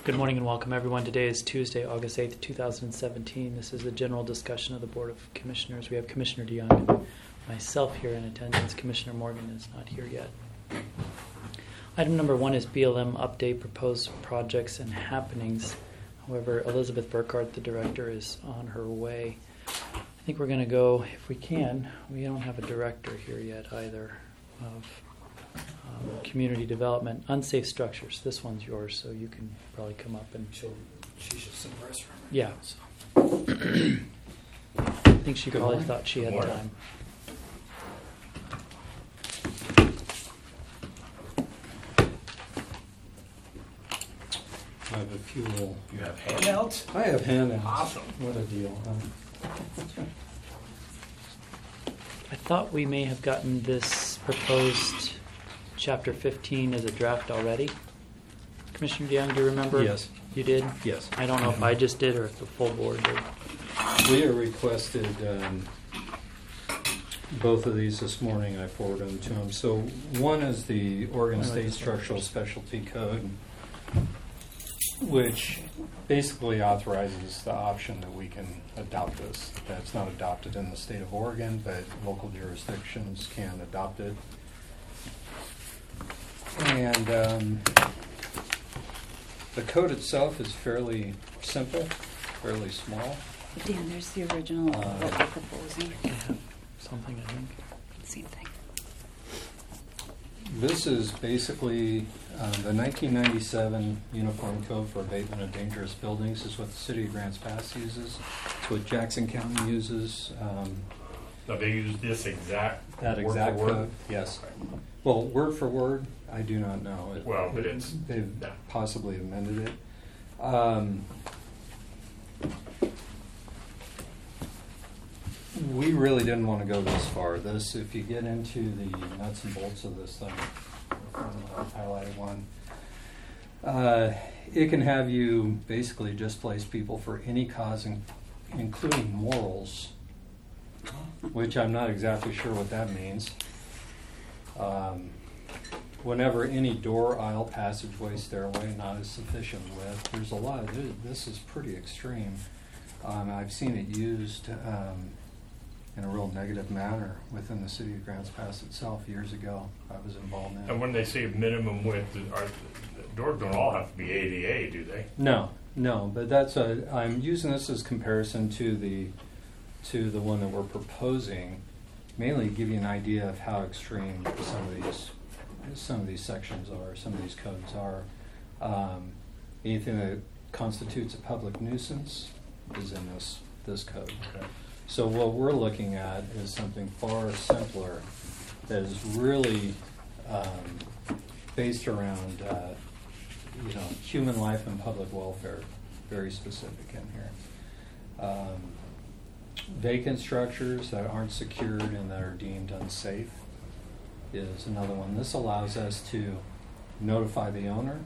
Good morning and welcome, everyone. Today is Tuesday, August 8th, 2017. This is the general discussion of the Board of Commissioners. We have Commissioner DeYoung and myself here in attendance. Commissioner Morgan is not here yet. Item number 1 is BLM update, proposed projects and happenings. However, Elizabeth Burkhardt, the director, is on her way. I think we're going to go, if we can, we don't have a director here yet either, of community development, unsafe structures. This one's yours, so you can probably come up and... She should sit in the restroom. Yeah. I think she probably thought she had time. I have a few little... You have handouts? I have handouts. Awesome. What a deal, huh? I thought we may have gotten this proposed Chapter 15 as a draft already. Commissioner DeYoung, do you remember? Yes. You did? Yes. I don't know if I just did or if the full board did. Leah requested both of these this morning. I forwarded them to him. So one is the Oregon State Structural Specialty Code, which basically authorizes the option that we can adopt this. That's not adopted in the state of Oregon, but local jurisdictions can adopt it. And the code itself is fairly simple, fairly small. Dan, there's the original of what we're proposing. Something, I think. Same thing. This is basically the 1997 Uniform Code for Abatement of Dangerous Buildings is what the city of Grants Pass uses. It's what Jackson County uses. So they use this exact That word exact for word? code, yes. Well, word for word, I do not know. Well, but it's... They've yeah. possibly amended it. We really didn't want to go this far. This, if you get into the nuts and bolts of this thing, highlighted one, it can have you basically displace people for any cause, including morals, which I'm not exactly sure what that means. Whenever any door, aisle, passageway, stairway not is sufficient width, there's a lot of this is pretty extreme. I've seen it used in a real negative manner within the city of Grants Pass itself years ago. I was involved in it. And when they say minimum width, the doors don't all have to be ADA, do they? No, but that's I'm using this as comparison to the one that we're proposing, mainly to give you an idea of how extreme some of these sections are, some of these codes are. Anything that constitutes a public nuisance is in this code. Okay. So what we're looking at is something far simpler that is really based around human life and public welfare, very specific in here. Vacant structures that aren't secured and that are deemed unsafe is another one. This allows us to notify the owner,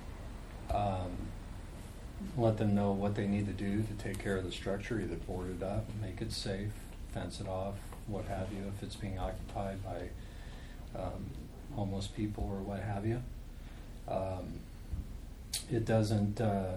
let them know what they need to do to take care of the structure, either board it up, make it safe, fence it off, what have you, if it's being occupied by homeless people or what have you. It doesn't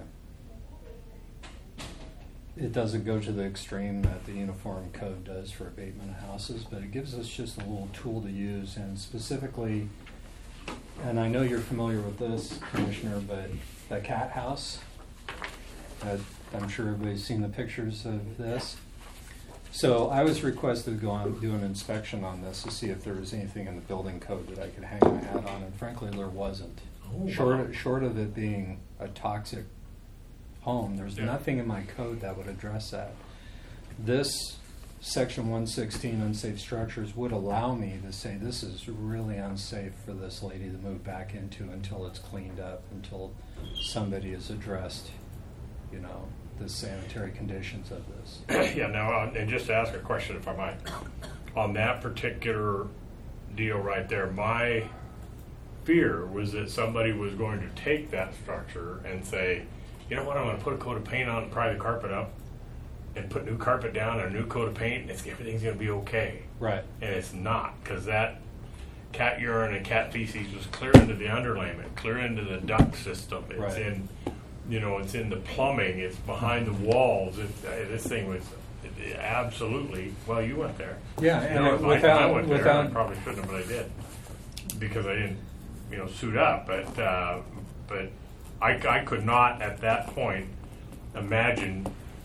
go to the extreme that the Uniform Code does for abatement of houses, but it gives us just a little tool to use, and specifically, and I know you're familiar with this, Commissioner, but the cat house, I'm sure everybody's seen the pictures of this. So I was requested to go on do an inspection on this to see if there was anything in the building code that I could hang my hat on, and frankly there wasn't. Oh, Short of it being a toxic home, there's nothing in my code that would address that. This Section 116, unsafe structures, would allow me to say this is really unsafe for this lady to move back into until it's cleaned up, until somebody has addressed, the sanitary conditions of this. Yeah, now, and just to ask a question, if I might, on that particular deal right there, my fear was that somebody was going to take that structure and say, you know what, I'm going to put a coat of paint on and pry the carpet up and put new carpet down and a new coat of paint, and everything's going to be okay. Right. And it's not, because that cat urine and cat feces was clear into the underlayment, clear into the duct system. It's Right. in it's in the plumbing, it's behind the walls. This thing was absolutely, well, you went there. Yeah, No, and I went there. I without probably shouldn't have, but I did because I didn't, suit up. But I could not at that point imagine.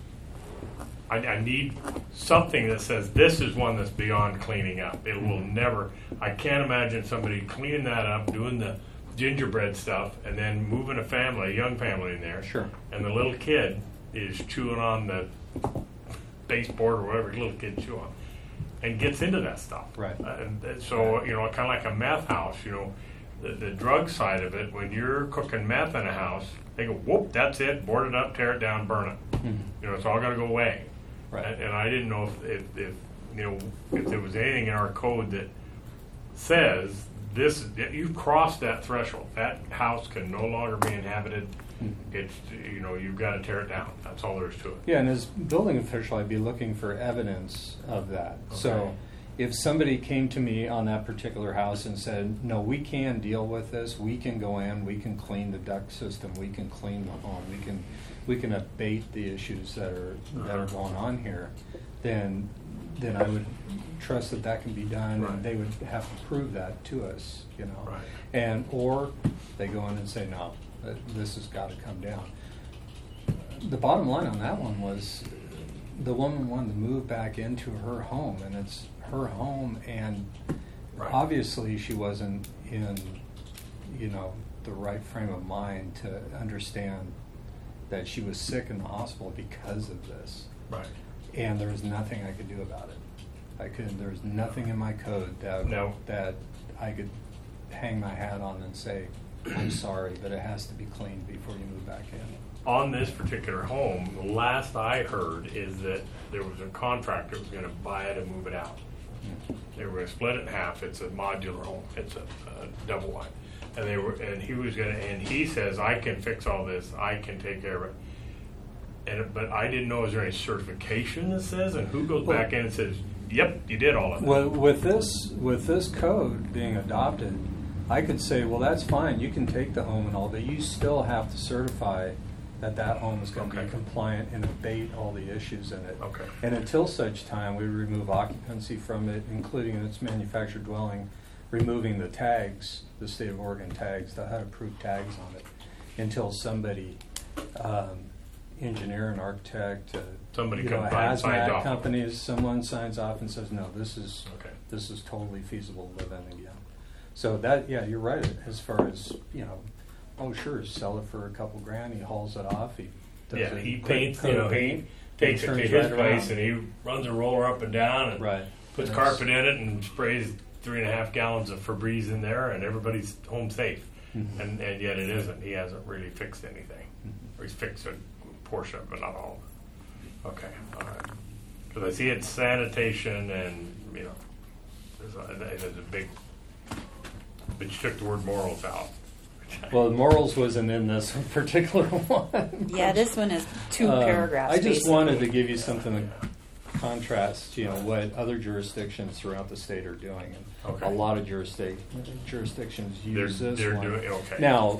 I need something that says this is one that's beyond cleaning up. It will never. I can't imagine somebody cleaning that up, doing the gingerbread stuff, and then moving a young family in there. Sure. And the little kid is chewing on the baseboard or whatever little kids chew on, and gets into that stuff. Right. And so kind of like a meth house. The drug side of it. When you're cooking meth in a house, they go, whoop, that's it. Board it up, tear it down, burn it. Mm-hmm. It's all got to go away. Right. And I didn't know if there was anything in our code that says this. You've crossed that threshold. That house can no longer be inhabited. It's you've got to tear it down. That's all there is to it. Yeah, and as building official, I'd be looking for evidence of that. Okay. So if somebody came to me on that particular house and said, no, we can deal with this, we can go in, we can clean the duct system, we can clean the home, we can abate the issues that are going on here, then I would trust that can be done, Right. and they would have to prove that to us, Right. and or they go in and say, no, this has got to come down. The bottom line on that one was the woman wanted to move back into her home, and it's her home, and Right. obviously she wasn't in the right frame of mind to understand that she was sick in the hospital because of this, Right. and there was nothing I could do about it. There was nothing in my code that I could hang my hat on and say, I'm sorry, but it has to be cleaned before you move back in. On this particular home, the last I heard is that there was a contractor that was going to buy it and move it out. They were going to split it in half. It's a modular home. It's a double wide, and he says, I can fix all this. I can take care of it. But I didn't know, is there any certification that says, and who goes back in and says, yep, you did all of that? Well, with this code being adopted, I could say, well, that's fine. You can take the home and all, but you still have to certify that home is going to Okay. be compliant and abate all the issues in it. Okay. And until such time, we remove occupancy from it, including its manufactured dwelling, removing the tags, the state of Oregon tags, the HUD-approved tags on it, until somebody, engineer and architect, Somebody comes by and signs hazmat off. companies, someone signs off and says, no, this is Okay. this is totally feasible to live in again. So that, yeah, you're right. As far as oh sure, sell it for a couple grand. He hauls it off. He does Yeah, a he quick paints, coat of paint, takes it to turns his right place, around. and he runs a roller up and down and Right. puts Yes. carpet in it and sprays 3.5 gallons of Febreze in there, and everybody's home safe. Mhm. And yet it isn't. He hasn't really fixed anything. Or he's fixed a portion of it, but not all of it. Okay, all right. Because I see it's sanitation and, there's a big, but you took the word morals out. Well, morals wasn't in this particular one. Yeah, this one is two paragraphs. I just basically. wanted to give you something to contrast, what other jurisdictions throughout the state are doing. And Okay. a lot of jurisdictions use this they're one. doing okay. Now,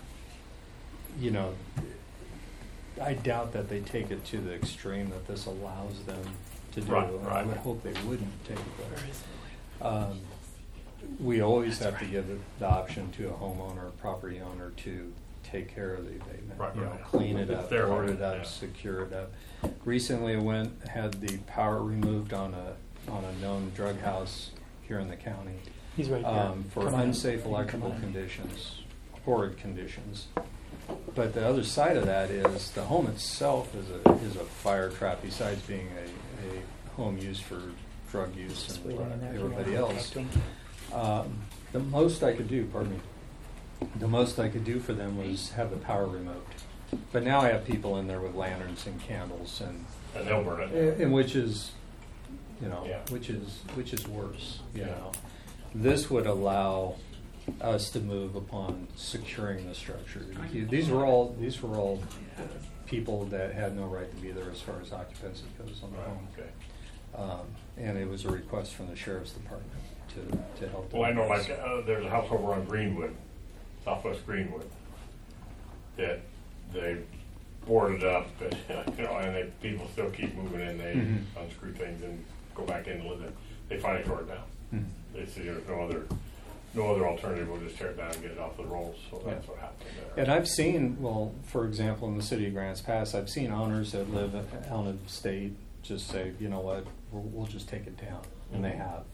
I doubt that they take it to the extreme that this allows them to do. Right, And right. I would hope they wouldn't take it there. We always have to give the option to a homeowner, property owner, to take care of the abatement. Right, right. Clean it It's up, their board home, it up, yeah. secure it up. Recently, I had the power removed on a known drug house here in the county. He's right here. For Come on. unsafe Come electrical on. conditions, horrid conditions. But the other side of that is the home itself is a fire trap. Besides being a home used for drug use Just and waiting in there. if you everybody want to else, talk to him. the most I could do, the most I could do for them was have the power removed. But now I have people in there with lanterns and candles and they'll burn it. and which is, Yeah. which is worse. This would allow us to move upon securing the structure. These were all people that had no right to be there as far as occupancy goes on the Right, home. okay. And it was a request from the sheriff's department to help. them Well, I know, with this. there's a house over on Greenwood, Southwest Greenwood, that they board it up, and, and people still keep moving in. They unscrew things and go back in and live in. They finally tore it down. They said there's no other alternative. We'll just tear it down and get it off the rolls. So that's what happened there. And I've seen, well, for example, in the city of Grants Pass, I've seen owners that live out of state just say, you know what, we'll just take it down, and they have.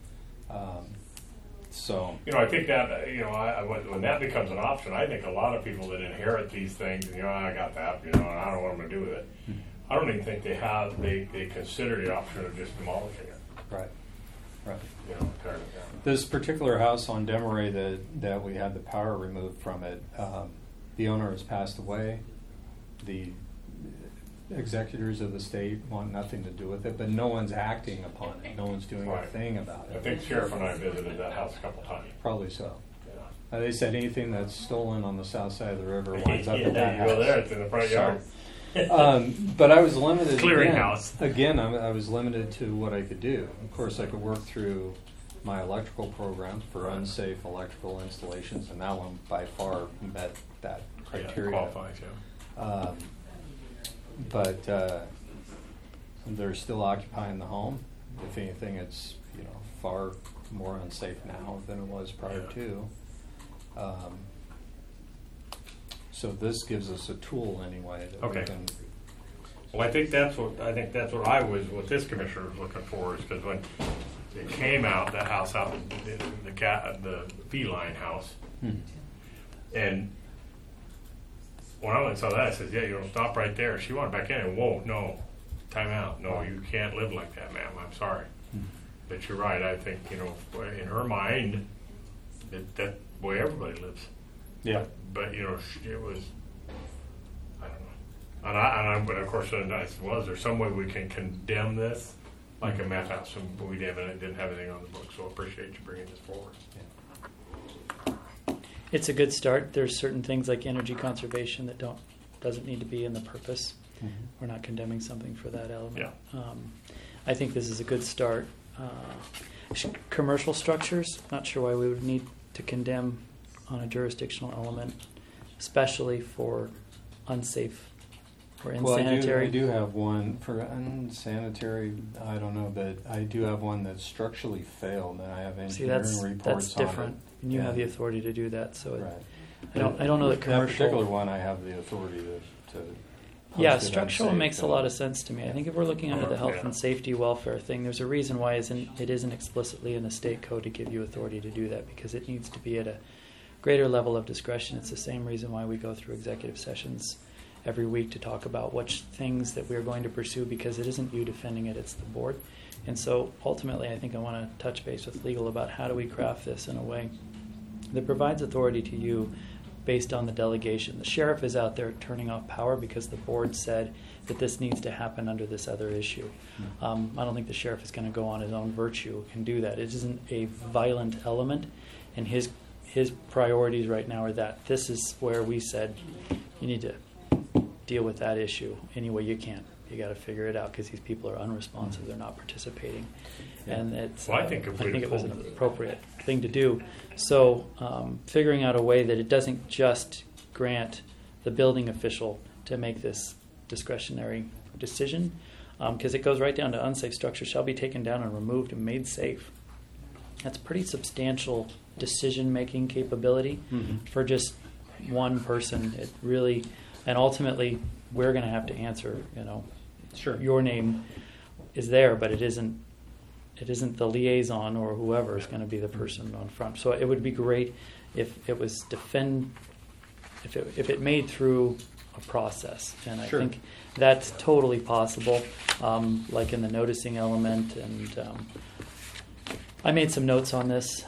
So I think that when that becomes an option, I think a lot of people that inherit these things, and I got that, and I don't know what I'm going to do with it. I don't even think they consider the option of just demolishing it. Right. Tearing it down. This particular house on Demeray that we had the power removed from it, the owner has passed away. The executors of the state want nothing to do with it, but no one's acting upon it. No one's doing a thing about it. I think Sheriff and I visited that house a couple times. Probably so. Yeah. They said anything that's stolen on the south side of the river winds up at that you house. go there, it's in the front yard. But I was limited. Clearinghouse. Again, I was limited to what I could do. Of course, I could work through my electrical program for unsafe electrical installations, and that one by far met that criteria. Qualifies, yeah. But they're still occupying the home. If anything, it's far more unsafe now than it was prior to. So this gives us a tool anyway that we can. Well, I think that's what I was. What this commissioner was looking for is because when it came out, that house out in the feline house, and when I went and saw that, I said, "Yeah, stop right there." She went back in and whoa, no, time out. No, you can't live like that, ma'am. I'm sorry, but you're right. I think in her mind, that way everybody lives. Yeah. But it was, I don't know, but of course, I said, well, is there some way we can condemn this, like a meth house, and we didn't have anything on the book. So I appreciate you bringing this forward. It's a good start. There's certain things like energy conservation that doesn't need to be in the purpose. We're not condemning something for that element. Yeah. I think this is a good start. Commercial structures, not sure why we would need to condemn on a jurisdictional element, especially for unsafe or insanitary. Well, I do have one for unsanitary. I don't know, but I do have one that's structurally failed, and I have engineering reports that's different. on it. And you have the authority to do that. So Right. I don't know that commercial. That particular one, I have the authority to Yeah, post it structural unsafe makes a lot of sense to me. I think if we're looking under the health Yeah. and safety welfare thing, there's a reason why it isn't explicitly in the state code to give you authority to do that, because it needs to be at a greater level of discretion. It's the same reason why we go through executive sessions every week to talk about which things that we're going to pursue, because it isn't you defending it, it's the board. And so ultimately I think I want to touch base with legal about how do we craft this in a way that provides authority to you based on the delegation. The sheriff is out there turning off power because the board said that this needs to happen under this other issue. I don't think the sheriff is going to go on his own virtue and do that. It isn't a violent element, and his priorities right now are that this is where we said you need to deal with that issue any way you can. You got to figure it out because these people are unresponsive; they're not participating, and it's. Well, I think it was an appropriate thing to do. So, figuring out a way that it doesn't just grant the building official to make this discretionary decision, because it goes right down to unsafe structures shall be taken down and removed and made safe. That's pretty substantial decision-making capability for just one person. It really, and ultimately, we're going to have to answer. Sure. Your name is there, but it isn't the liaison or whoever is going to be the person on front. So it would be great if it was if it made through a process, and I think that's totally possible. Like in the noticing element, and I made some notes on this.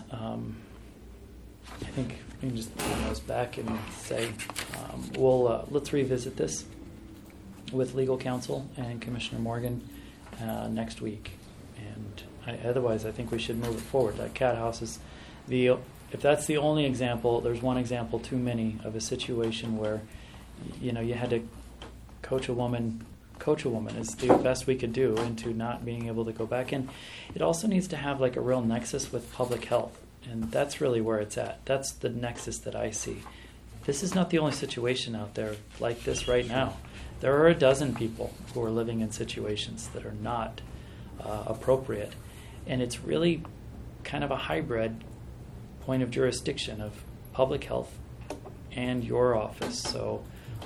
I think we can just turn those back and say let's revisit this with legal counsel and Commissioner Morgan next week. And otherwise, I think we should move it forward. That cat house is if that's the only example, there's one example too many of a situation where you had to coach a woman is the best we could do into not being able to go back in. It also needs to have like a real nexus with public health, and that's really where it's at. That's the nexus that I see. this is not the only situation out there like this right now. There are a dozen people who are living in situations that are not appropriate. And it's really kind of a hybrid point of jurisdiction of public health and your office. So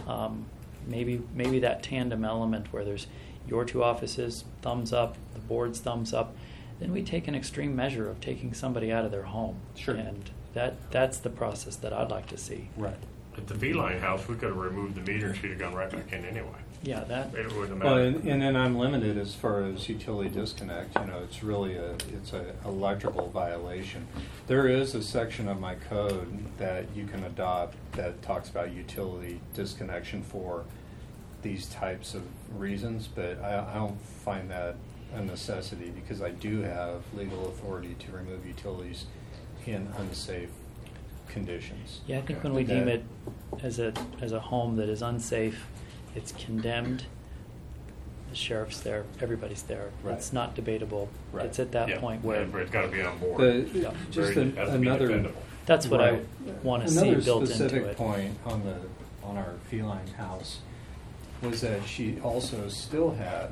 maybe that tandem element where there's your two offices, thumbs up, the board's thumbs up, then we take an extreme measure of taking somebody out of their home. Sure. And that's the process that I'd like to see. Right. At the feline house, we could have removed the meter and she'd have gone right back in anyway. Yeah, that. It wouldn't have Well, mattered. and then I'm limited as far as utility disconnect. It's really it's a electrical violation. There is a section of my code that you can adopt that talks about utility disconnection for these types of reasons, but I don't find that a necessity because I do have legal authority to remove utilities in unsafe conditions. Yeah, I think when we deem it as a home that is unsafe, it's condemned. The sheriff's there, everybody's there. Right. It's not debatable. Right. It's at that Yeah, point where but it's got to be on board. Just Very- has to be another defendable. that's what Right. I want to see Another built into specific it. point on our feline house was that she also still had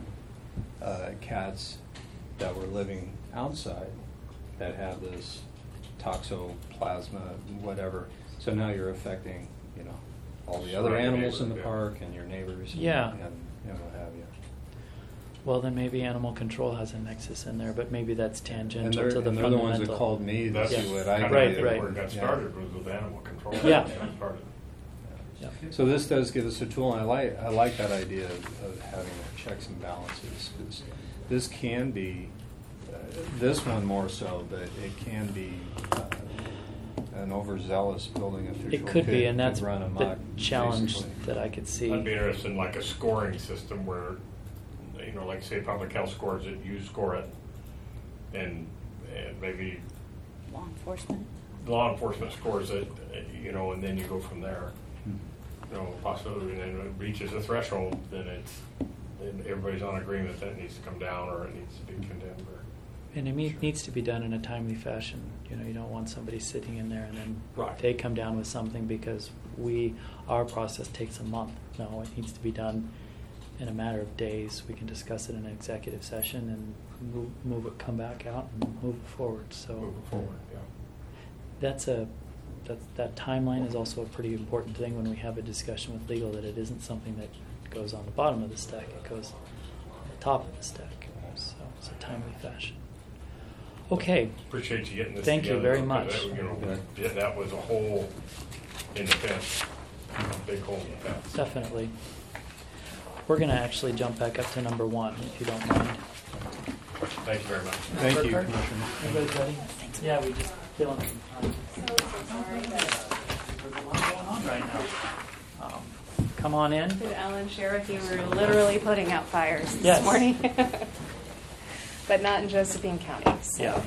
cats that were living outside that have this toxoplasma, whatever. So now you're affecting, all the other Surrounding animals in the neighbors, yeah. park and your neighbors. Yeah. And what have you. Well, then maybe animal control has a nexus in there, but maybe that's And tangential they're, to the and they're the ones fundamental. that called me to That's see what kind I of Right, did. right. where it got Yeah. started was with animal control. Yeah. That's how it started. Yeah. So this does give us a tool, and I like that idea of having checks and balances. 'Cause this can be, this one more so, but it can be an overzealous building official. It could be, and that's run the amok, challenge basically. that I could see. I'd be interested in like a scoring system where, like say public health scores it, you score it, and maybe Law enforcement. law enforcement scores it, and then you go from there. Possibly, and then it reaches a threshold, then then everybody's on agreement that it needs to come down or it needs to be condemned. And it needs to be done in a timely fashion. You don't want somebody sitting in there and then Right. they come down with something because our process takes a month. No, it needs to be done in a matter of days. We can discuss it in an executive session and move it, come back out and move it forward. So Moving forward, yeah. that timeline is also a pretty important thing when we have a discussion with legal, that it isn't something that goes on the bottom of the stack, it goes on the top of the stack. So it's a timely fashion. Okay. Appreciate you getting this Thank you together, very because much. that was a hole in the fence, big hole in the fence. Definitely. We're going to actually jump back up to number 1, if you don't mind. Thank you very much. Thank you, Burkhart? Commissioner. Everybody's ready? Yeah, we just feeling some time. There's a lot going on right now. Come on in. Did Alan share with you we were literally putting out fires this Yes. morning? But not in Josephine County. So, Yeah.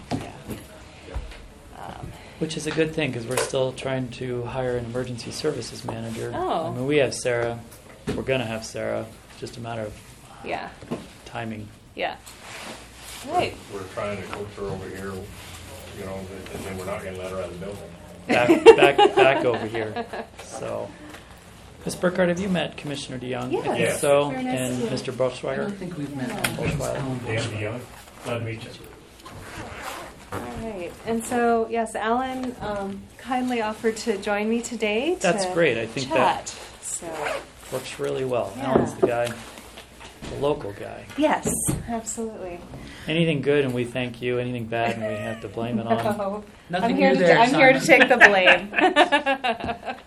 Which is a good thing, because we're still trying to hire an emergency services manager. Oh. I mean, we have Sarah. We're going to have Sarah. It's just a matter of Yeah. timing. Yeah. Right. We're trying to coach her over here, and then we're not going to let her out of the building. Back over here. So, Ms. Burkhart, have you met Commissioner DeYoung? Yes. I think Yes. so. Very nice And to meet you. Mr. Boschweiger? think we've met. Dan Young, glad to meet you. All right. And so, yes, Alan kindly offered to join me today. That's to great. I think chat. that So, works really well. Yeah. Alan's the guy, the local guy. yes, absolutely. Anything good, and we thank you. Anything bad, and we have to blame it on. No. Nothing I'm here new to there, I'm here to Simon. take the blame.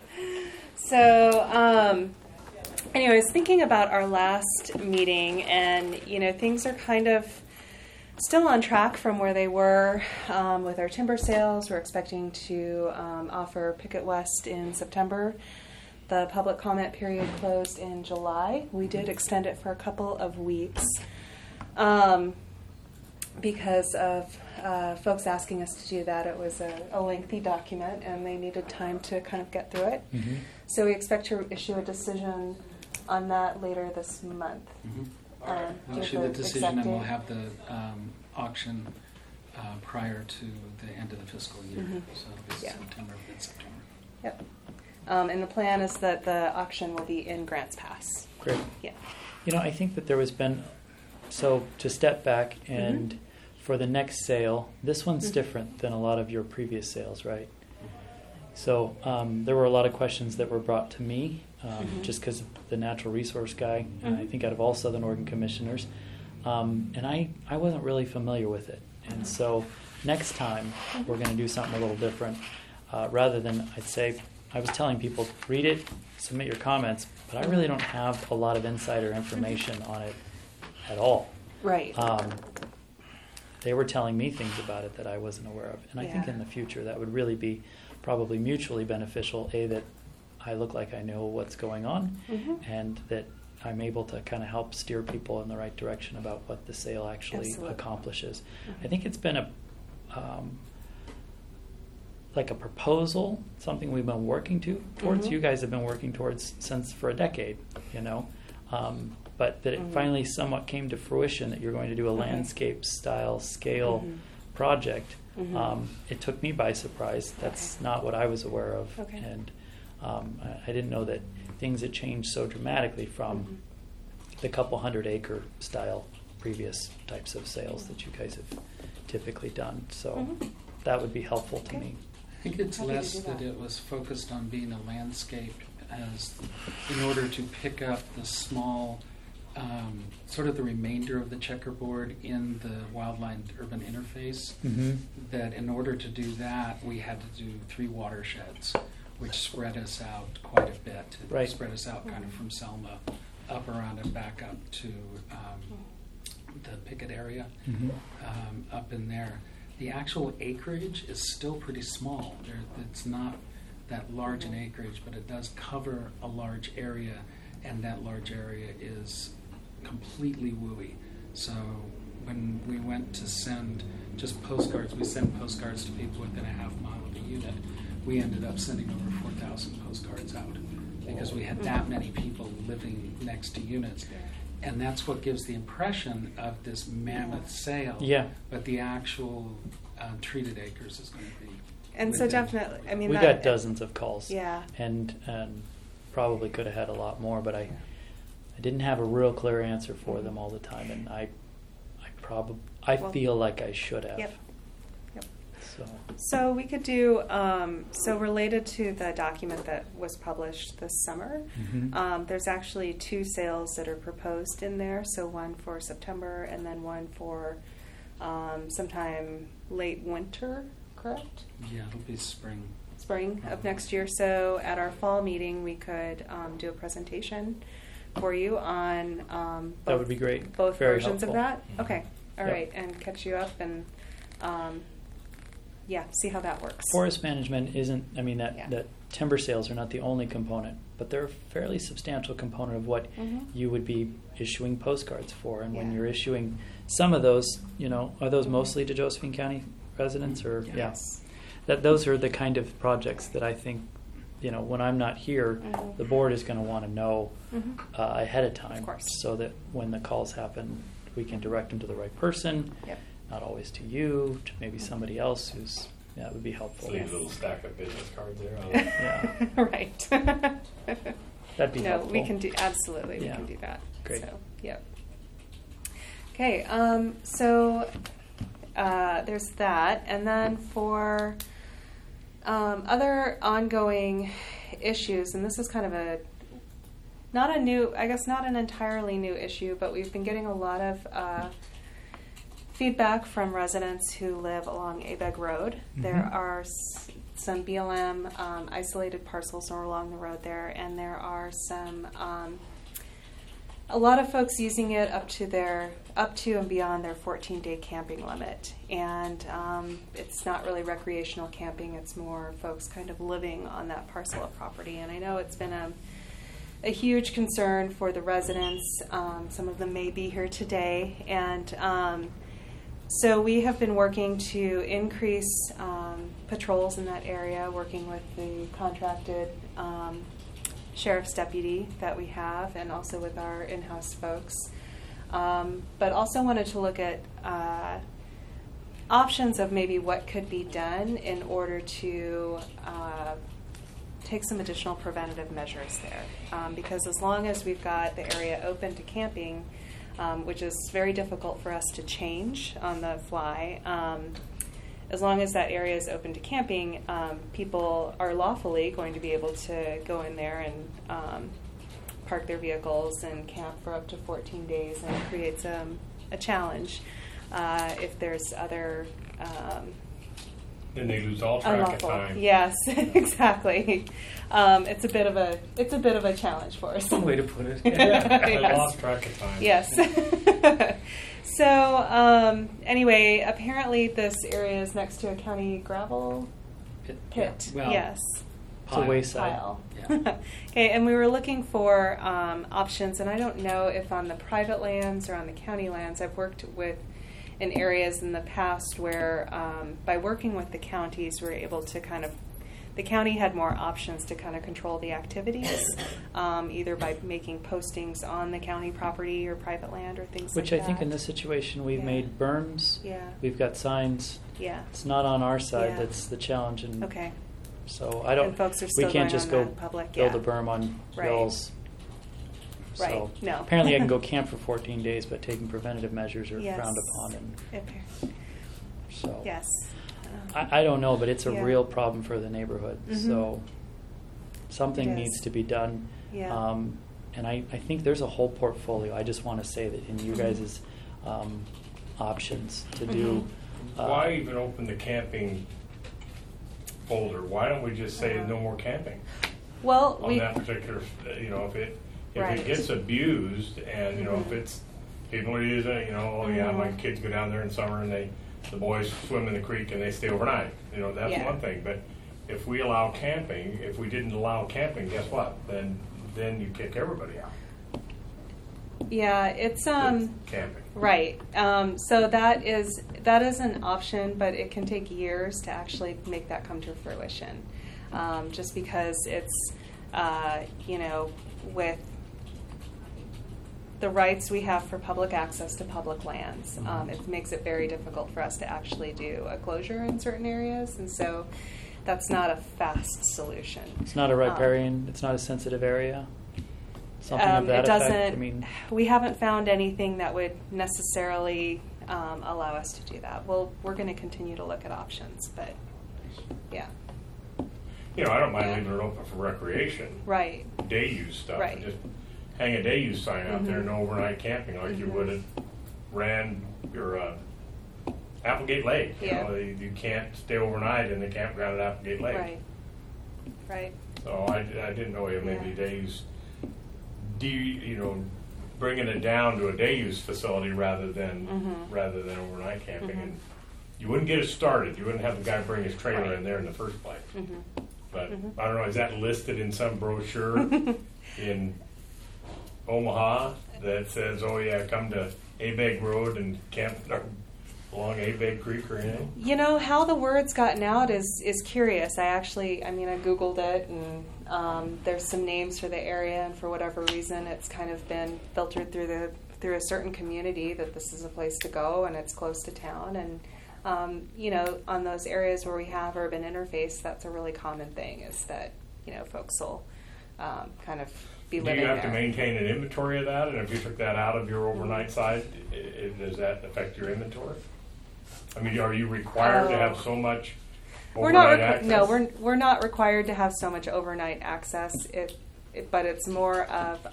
So, anyways, thinking about our last meeting, and things are kind of still on track from where they were with our timber sales. We're expecting to offer Picket West in September. The public comment period closed in July. We did extend it for a couple of weeks because of folks asking us to do that. It was a lengthy document, and they needed time to kind of get through it. Mhm. So we expect to issue a decision on that later this month. We'll issue the decision and we'll have the auction prior to the end of the fiscal year. Mhm. So it'll be Yeah. September, mid-September. Yep. And the plan is that the auction will be in Grants Pass. Great. Yeah. I think that there has been, so to step back and for the next sale, this one's different than a lot of your previous sales, right? So there were a lot of questions that were brought to me just because the natural resource guy, I think out of all Southern Oregon commissioners, and I wasn't really familiar with it. And so next time we're going to do something a little different. Rather than, I'd say, I was telling people, read it, submit your comments, but I really don't have a lot of insider information on it at all. Right. They were telling me things about it that I wasn't aware of. And I think in the future that would really be probably mutually beneficial, that I look like I know what's going on and that I'm able to kind of help steer people in the right direction about what the sale actually accomplishes. I think it's been like a proposal, something we've been working towards. You guys have been working towards since for a decade, but that it finally somewhat came to fruition that you're going to do a landscape style scale project. It took me by surprise. That's not what I was aware of. And I didn't know that things had changed so dramatically from the couple 100-acre style previous types of sales that you guys have typically done. So that would be helpful to me. I think it's less that it was focused on being a landscape as in order to pick up the small, sort of the remainder of the checkerboard in the wildland urban interface, that in order to do that, we had to do 3 watersheds, which spread us out quite a bit. It spread us out kind of from Selma up around and back up to the Pickett area, up in there. The actual acreage is still pretty small. It's not that large in acreage, but it does cover a large area, and that large area is completely WUI. So when we went to send just postcards, we send postcards to people within a half mile of the unit. We ended up sending over 4,000 postcards out because we had that many people living next to units. And that's what gives the impression of this mammoth sale. Yeah. But the actual treated acres is going to be. And so definitely, I mean, we got dozens of calls. Yeah. And probably could have had a lot more, but I didn't have a real clear answer for them all the time, and I feel like I should have. Yep. So we could do, so related to the document that was published this summer, there's actually 2 sales that are proposed in there. So one for September and then one for sometime late winter, correct? Yeah, it'll be spring. Spring of next year. So at our fall meeting, we could do a presentation for you on both, that would be great. Both Very versions helpful. of that. Okay. All right. And catch you up and see how that works. Forest management isn't, that timber sales are not the only component, but they're a fairly substantial component of what you would be issuing postcards for. And when you're issuing some of those, are those mostly to Josephine County residents? Or Yes. That those are the kind of projects that I think, when I'm not here, the board is going to want to know ahead of time, so that when the calls happen, we can direct them to the right person. Yep. Not always to you, to maybe somebody else who's, that would be helpful. So you have a little stack of business cards there. Right. That'd be helpful. No, we can do, absolutely, we can do that. Great. So, yep. Okay, so there's that. And then for other ongoing issues, and this is kind of not an entirely new issue, but we've been getting a lot of feedback from residents who live along Abeg Road. There are some BLM isolated parcels along the road there, and there are some a lot of folks using it up to and beyond their 14-day camping limit. And it's not really recreational camping, it's more folks kind of living on that parcel of property. And I know it's been a huge concern for the residents. Some of them may be here today. And so we have been working to increase patrols in that area, working with the contracted sheriff's deputy that we have, and also with our in-house folks. But also wanted to look at options of maybe what could be done in order to take some additional preventative measures there, because as long as we've got the area open to camping, which is very difficult for us to change on the fly, as long as that area is open to camping, people are lawfully going to be able to go in there and park their vehicles and camp for up to 14 days, and it creates a challenge if there's other Then they lose all track unlawful. of time. Yes, exactly. It's a bit of a challenge for us. Some way to put it. I Yes. lost track of time. Yes. So anyway, apparently this area is next to a county gravel pit. Yeah. Well, Yes. It's a wayside. Pile. Yeah. Okay, and we were looking for options, and I don't know if on the private lands or on the county lands. I've worked in areas in the past where, by working with the counties, we were able to the county had more options to kind of control the activities, either by making postings on the county property or private land or things Which like I that. think in this situation we've Yeah. made berms. Yeah. We've got signs. Yeah. It's not on our side. Yeah. That's the challenge. And Okay. so I don't. And folks are we still can't going just on go the public, build yeah. a berm on Right. hills. Right. So No. apparently I can go camp for 14 days, but taking preventative measures are Yes. frowned upon. And Okay. so Yes. I don't know, but it's a Yeah. real problem for the neighborhood. Mhm. So something It is. needs to be done. Yeah. And I think there's a whole portfolio. I just want to say that in you Mhm. guys' options to do. Mhm. Why even open the camping folder? Why don't we just say no more camping Well, on we. that particular? If it Right. gets abused, and if Mhm. it's people use it, oh yeah, my Mhm. kids go down there in summer and the boys swim in the creek and they stay overnight. That's Yeah. one thing. But if we allow camping, if we didn't allow camping, guess what? Then you kick everybody out. Yeah, it's That's camping. right. So that is an option, but it can take years to actually make that come to fruition. Just because it's with the rights we have for public access to public lands, it makes it very difficult for us to actually do a closure in certain areas, and so that's not a fast solution. It's not a riparian. It's not a sensitive area. Something of that It effect. doesn't. I mean, we haven't found anything that would necessarily allow us to do that. Well, we're going to continue to look at options, but yeah, I don't mind Yeah. leaving it open for recreation, right, day use stuff, Right. and just hang a day use sign out there, Mhm. no overnight camping, like you Mhm. would at your Applegate Lake. Yeah. You can't stay overnight in the campground at Applegate Lake. right, right. So I didn't know maybe Yeah. day use. Bringing it down to a day use facility rather than Mhm. overnight camping, Mhm. and you wouldn't get it started. You wouldn't have the guy bring his trailer Right. in there in the first place. Mhm. But Mhm. I don't know, is that listed in some brochure in Omaha that says, oh yeah, come to Abeg Road and camp along Abeg Creek or anything? How the word's gotten out is curious. I Googled it, and there's some names for the area, and for whatever reason, it's kind of been filtered through a certain community that this is a place to go, and it's close to town, and on those areas where we have urban interface, that's a really common thing, is that folks will kind of be Do living you have there. to maintain an inventory of that? And if you took that out of your overnight side, does that affect your inventory? Are you required to have so much We're not overnight access? no, we're not required to have so much overnight access. But it's more of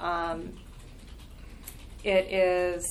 it is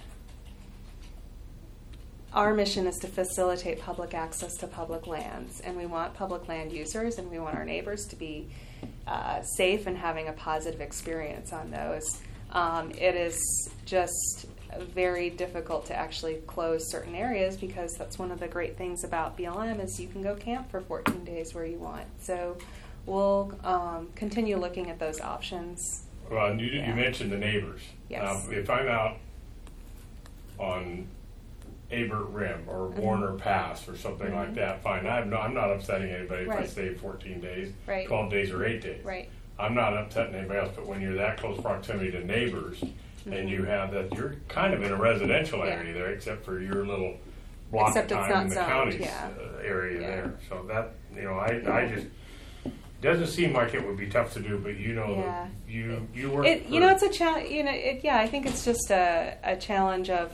our mission is to facilitate public access to public lands, and we want public land users, and we want our neighbors to be safe and having a positive experience on those. It is just very difficult to actually close certain areas, because that's one of the great things about BLM is you can go camp for 14 days where you want. So we'll continue looking at those options. Well, you Yeah. mentioned the neighbors. Yes. If I'm out on Abert Rim or Warner Pass or something like that, fine. I'm not upsetting anybody if I Right. stay 14 days, Right. 12 days, or 8 days. Right. I'm not upsetting anybody else, but when you're that close proximity to neighbors, and you have that, you're kind of in a residential Yeah. area there, except for your little block Except of it's time not in the zoned, county's yeah. area Yeah. there. So that, I just, doesn't seem like it would be tough to do, but you know, Yeah. you work. It's a challenge. I think it's just a challenge of,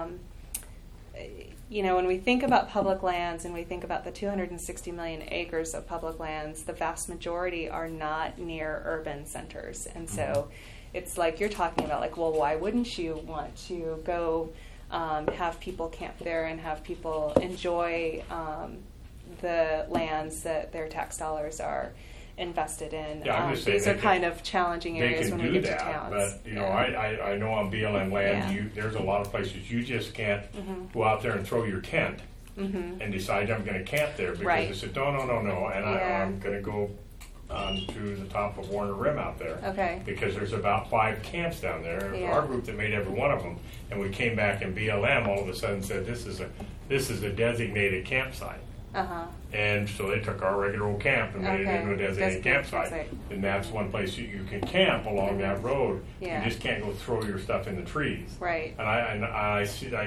when we think about public lands and we think about the 260 million acres of public lands, the vast majority are not near urban centers, and so it's like you're talking about, like, well, why wouldn't you want to go have people camp there and have people enjoy the lands that their tax dollars are invested in? Yeah, I'm just saying these are they kind of challenging They areas can when we do get to that, towns. but I know on BLM land, Yeah. there's a lot of places you just can't go out there and throw your tent and decide I'm going to camp there because Right. they said no, and Yeah. I'm going to go to the top of Warner Rim out there. Okay. Because there's about 5 camps down there. It was Yeah. our group that made every one of them, and we came back and BLM all of a sudden said this is a designated campsite. Uh-huh. And so they took our regular old camp and made it Okay. into a designated campsite. And that's one place you can camp along that road. Yeah. You just can't go throw your stuff in the trees. Right. And I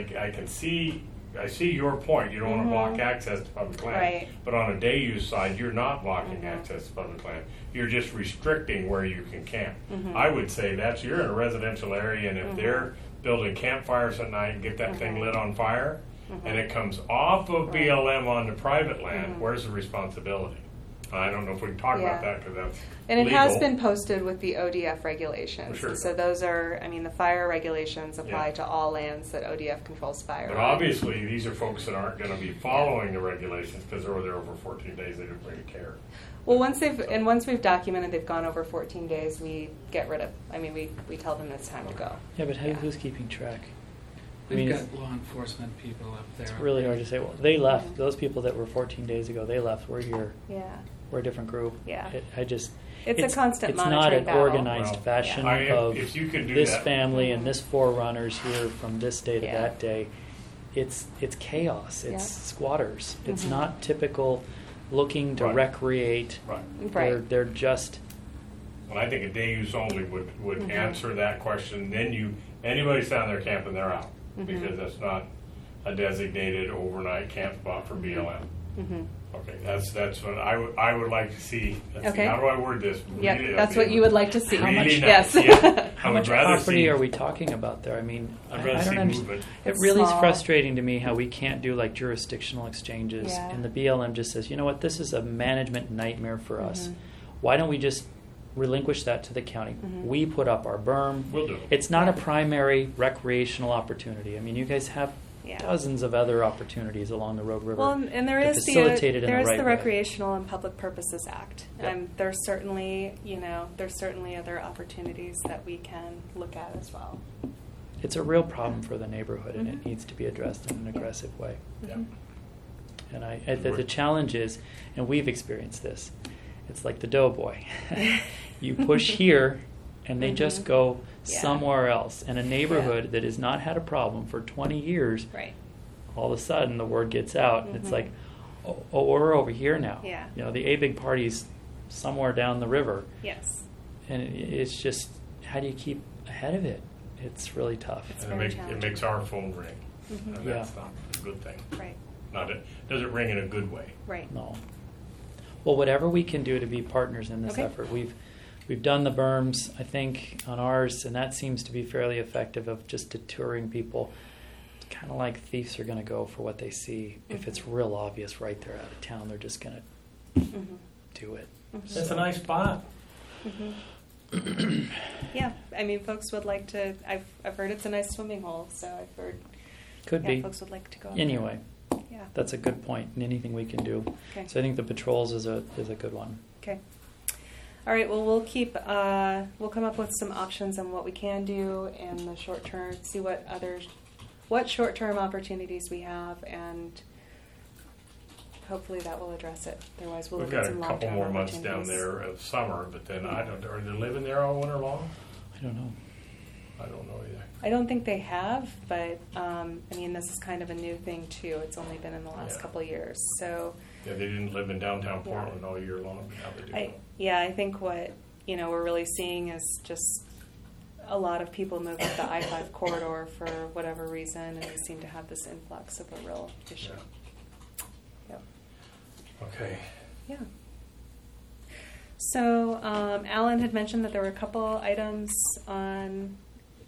see your point. You don't want to block access to public land. Right. But on a day use side, you're not blocking access to public land. You're just restricting where you can camp. I would say you're in a residential area, and if they're building campfires at night and get that thing lit on fire, and it comes off of BLM onto private land, where's the responsibility? I don't know if we can talk about that because that's And it legal. has been posted with the ODF regulations. Sure. And so those are, the fire regulations apply Yeah. to all lands that ODF controls fire. But on. obviously, these are folks that aren't going to be following the regulations because they were there over 14 days. They didn't really care. Well, once we've documented they've gone over 14 days, we get rid of. We tell them it's time to go. Yeah, but who's keeping track? We've it's got law enforcement people up there. really hard to say. Well, they left. Those people that were 14 days ago, they left. We're here. Yeah. We're a different group. Yeah. It's a constant It's not monitoring an battle. organized Well, fashion of if you can do this that, family and this 4 runners here from this day to Yeah. that day. It's chaos. It's Yeah. squatters. It's not typical looking to Right. recreate. right? Right. They're just And I think a day use only would answer that question. Then anybody's down there camping, they're out because that's not a designated overnight camp spot for BLM. Okay, that's what I would like to see. Let's see, Okay. how do I word this? Yep, Really, that's what you would like to see. Really nice. Yes. Yeah. I how would much rather property see. are we talking about there? I mean, I'd I rather don't see understand. movement. It It's really is small. frustrating to me how we can't do like jurisdictional exchanges, Yeah. and the BLM just says, you know what, this is a management nightmare for us. Why don't we just relinquish that to the county? We put up our berm. We'll do it. It's not a primary recreational opportunity. I mean, you guys have Yeah. dozens of other opportunities along the Road River. Well, and there to is facilitate it in there the is right the way. Recreational and Public Purposes Act. Yep. There's certainly other opportunities that we can look at as well. It's a real problem for the neighborhood, and it needs to be addressed in an aggressive way. Yeah. And the challenge is, and we've experienced this, it's like the doughboy. You push here, and they just go Yeah. somewhere else. And a neighborhood that has not had a problem for 20 years, Right. all of a sudden the word gets out, and it's like, oh, we're over here now. Yeah. The A-Big Party's somewhere down the river. Yes. And it's just, how do you keep ahead of it? It's really tough. It's And very it challenging. makes our phone ring. And Yeah. that's not a good thing. Right. Does it ring in a good way? Right. No. Well, whatever we can do to be partners in this Okay. effort. We've done the berms, I think, on ours, and that seems to be fairly effective of just deterring people. It's kind of like thieves are going to go for what they see. If it's real obvious right there out of town, they're just going to do it. That's a nice spot. Yeah. Folks would like to. I've heard it's a nice swimming hole, so I've heard. Could yeah, be. folks would like to go. Anyway, There. Yeah. that's a good point, and anything we can do. Okay. So I think the patrols is a good one. Okay. All right. Well, we'll come up with some options on what we can do in the short term. See what short-term opportunities we have, and hopefully that will address it. Otherwise, we'll We've look at got a some couple long-term more months down opportunities. there of summer, but then are they living there all winter long? I don't know. I don't know either. I don't think they have, but this is kind of a new thing too. It's only been in the last Yeah. couple of years, so. Yeah, they didn't live in downtown Yeah. Portland all year long, but now they do. I think what we're really seeing is just a lot of people move up the I-5 corridor for whatever reason, and we seem to have this influx of a real issue. Yeah. Yep. Okay. Yeah. So Alan had mentioned that there were a couple items on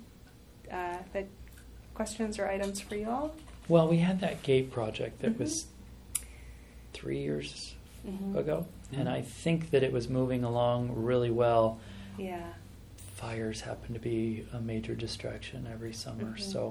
the questions or items for you all. Well, we had that gate project that was 3 years ago, and I think that it was moving along really well. Yeah. Fires happen to be a major distraction every summer, so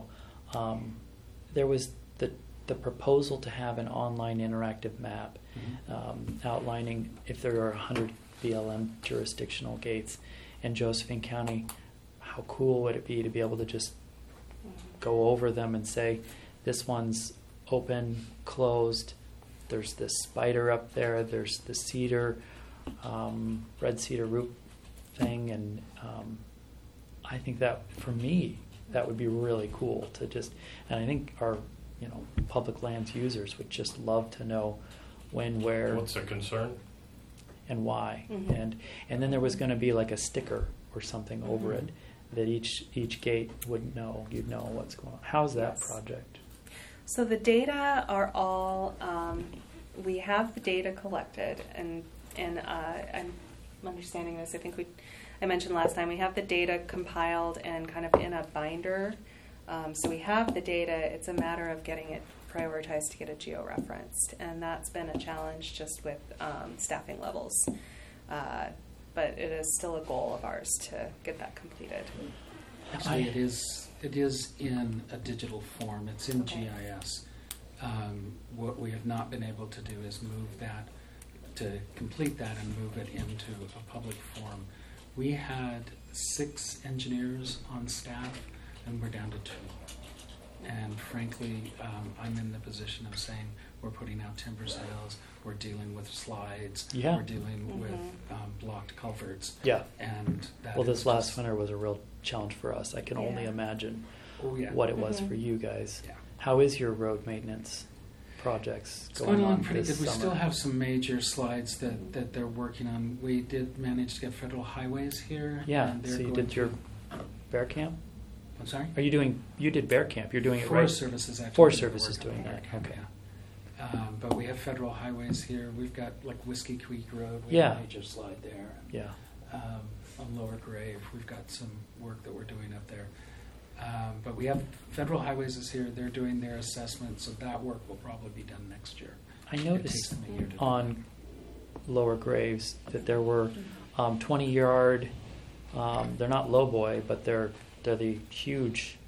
there was the proposal to have an online interactive map outlining if there are 100 BLM jurisdictional gates in Josephine County, how cool would it be to be able to just go over them and say, this one's open, closed, there's this spider up there, there's the cedar, red cedar root thing, and I think that, for me, that would be really cool to just, and I think our public lands users would just love to know when, where, What's the concern? and why. And then there was going to be like a sticker or something over it that each gate would know. You'd know what's going on. How's that Yes. project? So the data are all, we have the data collected, and I'm understanding this, I think I mentioned last time, we have the data compiled and kind of in a binder. So we have the data, it's a matter of getting it prioritized to get it geo-referenced, and that's been a challenge just with staffing levels. But it is still a goal of ours to get that completed. Actually, it is in a digital form. It's in GIS. What we have not been able to do is move that, to complete that and move it into a public form. We had 6 engineers on staff, and we're down to 2. And frankly, I'm in the position of saying we're putting out timber sales, we're dealing with slides, we're dealing with blocked culverts. Yeah. And that Well, is this last just- winter was a real challenge for us. I can only imagine yeah. what it was for you guys. Yeah. How is your road maintenance projects It's going along pretty this good. We summer? still have some major slides that they're working on. We did manage to get Federal Highways here. Yeah, and they're so you going did your to- bear camp? I'm sorry? You did bear camp. You're doing it right? Forest Service is actually Forest doing the Service is work on doing Bear that, Camp, okay. yeah. But we have Federal Highways here. We've got like Whiskey Creek Road. We Yeah. have a major slide there. Yeah. On Lower Grave, we've got some work that we're doing up there. But we have Federal Highways is here. They're doing their assessment, so that work will probably be done next year. I It takes noticed them a year to do on Lower Graves that there were 20-yard, they're not lowboy, but they're the huge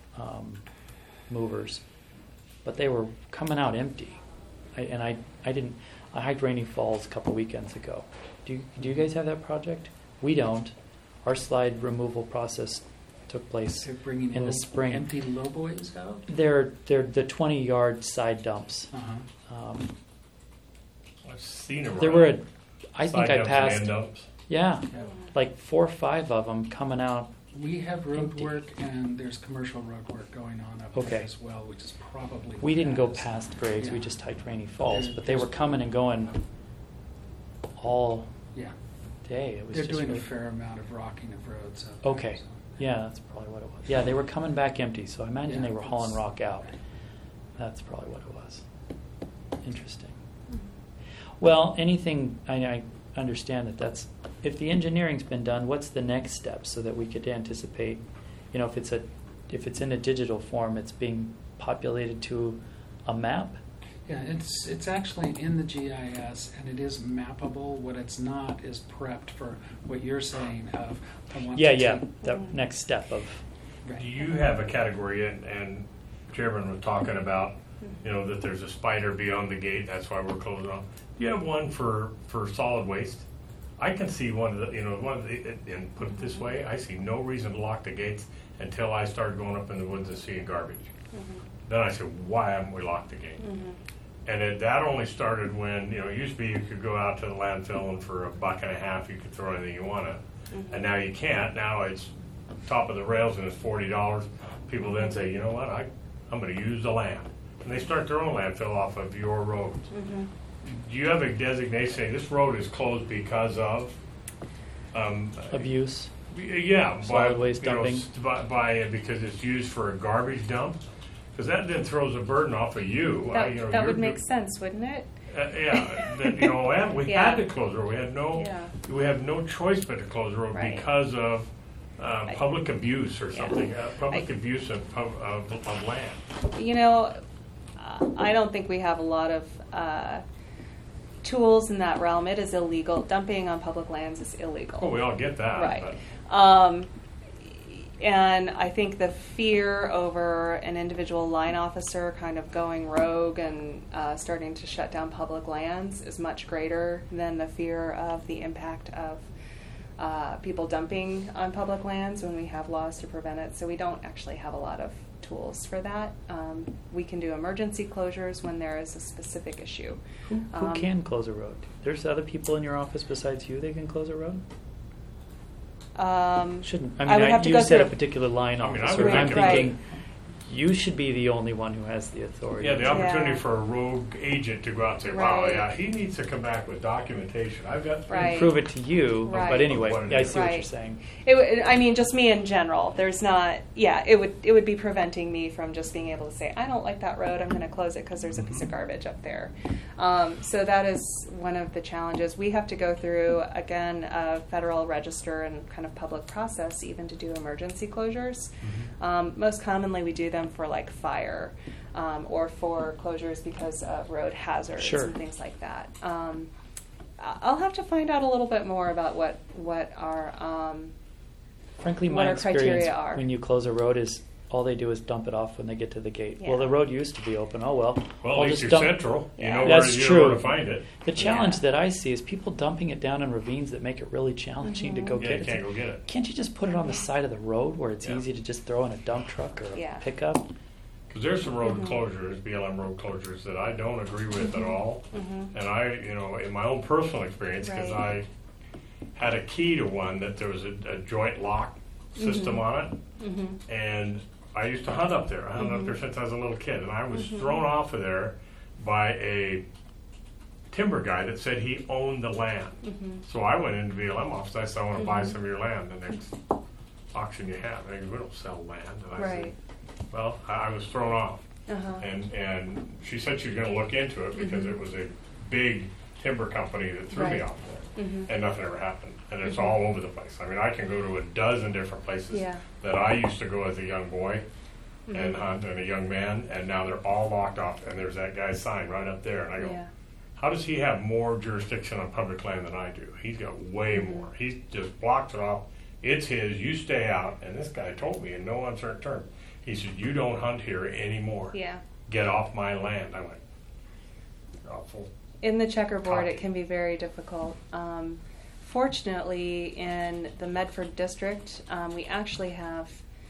movers. But they were coming out empty. I hiked Rainy Falls a couple weekends ago. Do you guys have that project? We don't. Our slide removal process took place They're bringing in the spring. empty lowboys out. They're the 20-yard side dumps. I've seen them. There were I think Side I dumps, passed. land dumps. Yeah, Yeah. like 4 or 5 of them coming out. We have road Empty. work and there's commercial road work going on up Okay. there as well, which is probably We didn't go best. past Graves. We Yeah. just hiked Rainy Falls, There- but they were coming and going all Yeah, day. It was they're just doing really, a fair amount of rocking of roads up there. Okay. so- Yeah, that's probably what it was. Yeah, they were coming back empty, so I imagine Yeah, they were hauling that's- rock out. That's probably what it was. Interesting. Well, anything, I understand that's, if the engineering's been done, what's the next step so that we could anticipate, if it's in a digital form, it's being populated to a map? Yeah, it's actually in the GIS and it is mappable. What it's not is prepped for what you're saying of I want Yeah, to yeah, take- that next step of, Right. Do you have a category, and Chairman was talking about, that there's a spider beyond the gate, that's why we're closing off. Do you have one for solid waste? I can see one of the, and put it this way, I see no reason to lock the gates until I start going up in the woods and seeing garbage. Then I said, why haven't we locked the gate? And that only started when, it used to be you could go out to the landfill and for $1.50 you could throw anything you want to. And now you can't. Now it's top of the rails and it's $40. People then say, you know what, I'm going to use the land. And they start their own landfill off of your roads. Do you have a designation saying this road is closed because of abuse. Yeah, Solid waste dumping. Because it's used for a garbage dump. Because that then throws a burden off of you. That would you're- make sense, wouldn't it? Yeah, that, you know, and we Yeah. had to close the road. We have no choice but to close the road Right. because of public abuse or Yeah. something. Public abuse of land. You know, I don't think we have a lot of tools in that realm. It is illegal. Dumping on public lands is illegal. Oh, we all get that. Right. But And I think the fear over an individual line officer kind of going rogue and starting to shut down public lands is much greater than the fear of the impact of people dumping on public lands when we have laws to prevent it. So we don't actually have a lot of tools for that. We can do emergency closures when there is a specific issue. Who can close a road? There's other people in your office besides you that can close a road? Shouldn't. I mean, would have to you go said a through- particular line I mean, I officer. would and I'm think- thinking you should be the only one who has the authority. yeah, the opportunity Yeah. for a rogue agent to go out and say, "Wow, Right. yeah, he needs to come back with documentation. I've got three Right. Prove it to you. Right. But anyway, What it I is. see what you're Right. saying. I mean, just me in general. There's not. Yeah, it would be preventing me from just being able to say, I don't like that road. I'm going to close it because there's a piece of garbage up there. So that is one of the challenges. We have to go through again a federal register and kind of public process even to do emergency closures. Most commonly, we do them for like fire or for closures because of road hazards Sure. and things like that. I'll have to find out a little bit more about what our Frankly, what my our experience criteria are. when you close a road is all they do is dump it off when they get to the gate. Yeah. Well, the road used to be open. Oh well. Well, I'll at least just you're dump. central. You Yeah. know That's where, true. You know where to find it. The challenge Yeah. that I see is people dumping it down in ravines that make it really challenging to go Yeah, get you it. can't go get it. Can't you just put it on the side of the road where it's Yeah. easy to just throw in a dump truck or a Yeah. pickup? Because there's some road closures, BLM road closures, that I don't agree with at all. And I, you know, in my own personal experience, because Right. I had a key to one that there was a joint lock system on it, and I used to hunt up there. I hunted up there since I was a little kid, and I was thrown off of there by a timber guy that said he owned the land. So I went into BLM office. I said, I want to buy some of your land. The next auction you have. And they go, we don't sell land. And I said, Right. well, I was thrown off. Uh-huh. And she said she was going to look into it because it was a big timber company that threw me Right. off there. And nothing ever happened. And it's all over the place. I mean, I can go to a dozen different places Yeah. that I used to go as a young boy and hunt and a young man, and now they're all locked off. And there's that guy's sign right up there. And I go, Yeah. how does he have more jurisdiction on public land than I do? He's got way more. He just blocks it off. It's his. You stay out. And this guy told me in no uncertain terms, he said, you don't hunt here anymore. Yeah. Get off my land. I went, you're awful. In the checkerboard, it Cocky. can be very difficult. Fortunately, in the Medford district, we actually have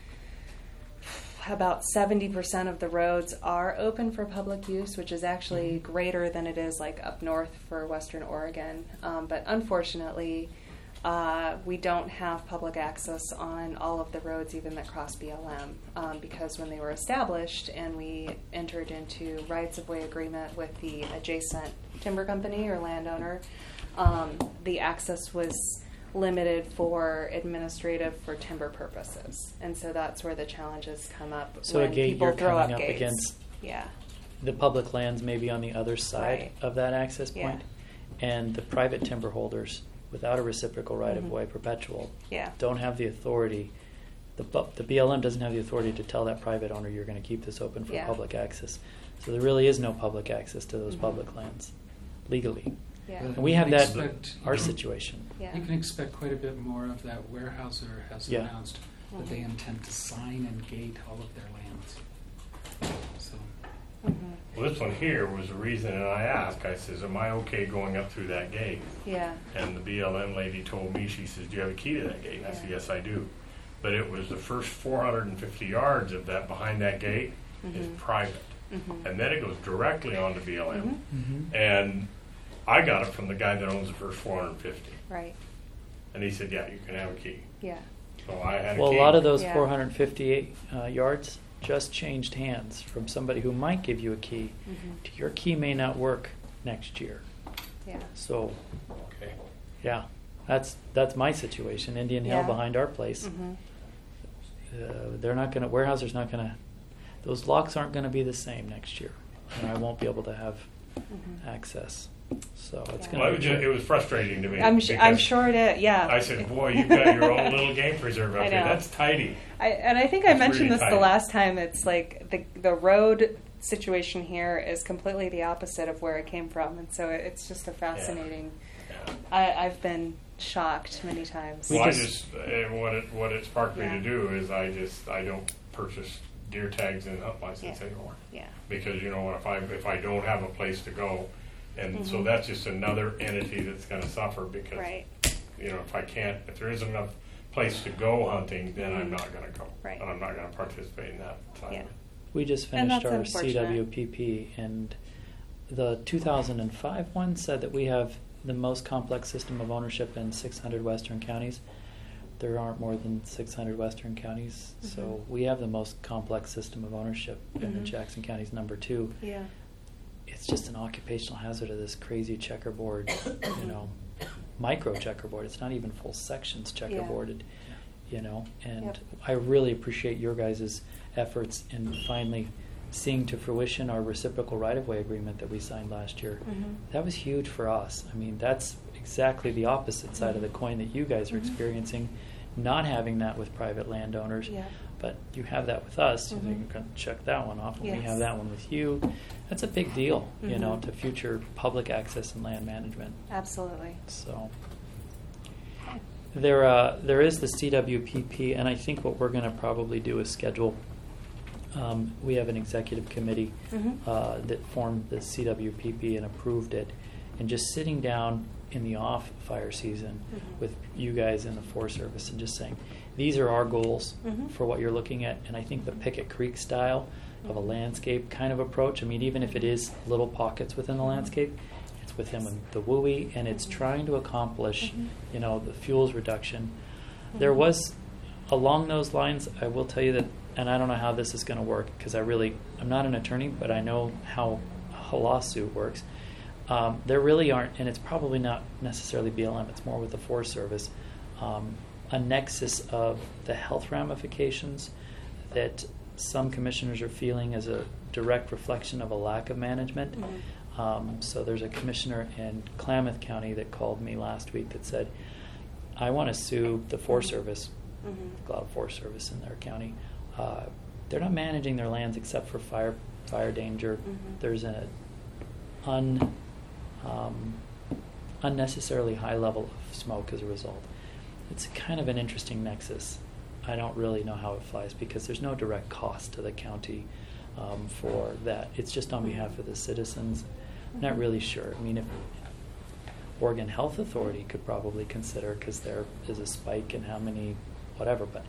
about 70% of the roads are open for public use, which is actually greater than it is like up north for Western Oregon. But unfortunately, we don't have public access on all of the roads, even that cross BLM, because when they were established and we entered into rights-of-way agreement with the adjacent timber company or landowner, the access was limited for administrative, for timber purposes. And so that's where the challenges come up So when a gate people you're throw coming up up gates. against Yeah. the public lands maybe on the other side Right. of that access Yeah. point, and the private timber holders without a reciprocal right Mm-hmm. of way perpetual Yeah. don't have the authority. The BLM doesn't have the authority to tell that private owner you're going to keep this open for Yeah. public access. So there really is no public access to those public lands legally. Yeah. And we have that Expect- our situation. Yeah. You can expect quite a bit more of that. Weyerhaeuser has Yeah. announced that they intend to sign and gate all of their lands. So Well, this one here was the reason that I asked. I says, am I okay going up through that gate? Yeah. And the BLM lady told me, she says, do you have a key to that gate? And I said, yes, I do. But it was the first 450 yards of that behind that gate is private. And then it goes directly onto BLM. And I got it from the guy that owns the first 450. Right. And he said, yeah, you can have a key. Yeah. So I had a Well, key. a lot of those Yeah. 458 yards just changed hands from somebody who might give you a key to your key may not work next year. Yeah. So, Okay. yeah, that's my situation. Indian Hill Yeah. behind our place. They're not going to. Weyerhaeuser's not going to. Those locks aren't going to be the same next year, and I won't be able to have access. So it's Yeah. going Well, to be it was frustrating to me. I'm because sure it is. Yeah. I said, boy, you've got your own little game preserve up I here. know. That's tidy. I think I It's mentioned really this the tight. last time. It's like the road situation here is completely the opposite of where it came from, and so it's just a fascinating. Yeah. I've been shocked many times. Well, just- what it sparked me Yeah. to do is I don't purchase deer tags and hunt license Yeah. anymore, Yeah. because you know what, if I don't have a place to go, and so Mhm. that's just another entity that's going to suffer because Right. you know if there isn't enough place to go hunting, then I'm Mhm. not going to go, Right. and I'm not going to participate in that side Yeah. of it. We just And finished that's our unfortunate. CWPP, and the 2005 one said that we have the most complex system of ownership in 600 western counties. There aren't more than 600 western counties, so Mhm. we have the most complex system of ownership, and then Mhm. Jackson County's number 2. Yeah. It's just an occupational hazard of this crazy checkerboard, micro checkerboard. It's not even full sections checkerboarded, and Yep. I really appreciate your guys' efforts in finally seeing to fruition our reciprocal right-of-way agreement that we signed last year. Mhm. That was huge for us. I mean, that's exactly the opposite side of the coin that you guys are Mhm. experiencing, not having that with private landowners. Yeah. But you have that with us. You Mhm. can check that one off. And we Yes. have that one with you. That's a big deal, Mhm. to future public access and land management. Absolutely. So there is the CWPP, and I think what we're going to probably do is schedule. We have an executive committee Mhm. that formed the CWPP and approved it, and just sitting down in the off fire season Mhm. with you guys in the Forest Service and just saying, these are our goals Mhm. for what you're looking at. And I think the Pickett Creek style of a Mhm. landscape kind of approach, I mean, even if it is little pockets within the landscape, it's within the WUI, and it's Mhm. trying to accomplish, Mhm. the fuels reduction. There Mhm. was, along those lines, I will tell you that, and I don't know how this is going to work, because I'm not an attorney, but I know how a lawsuit works. There really aren't, and it's probably not necessarily BLM, it's more with the Forest Service, a nexus of the health ramifications that some commissioners are feeling as a direct reflection of a lack of management. Mhm. So there's a commissioner in Klamath County that called me last week that said, I want to sue the Forest Service, Mhm. a lot of Forest Service in their county. They're not managing their lands except for fire danger. Mhm. There's an unnecessarily high level of smoke as a result. It's kind of an interesting nexus. I don't really know how it flies because there's no direct cost to the county for that. It's just on behalf of the citizens. I'm not really sure. I mean, if Oregon Health Authority could probably consider, because there is a spike in how many, whatever, but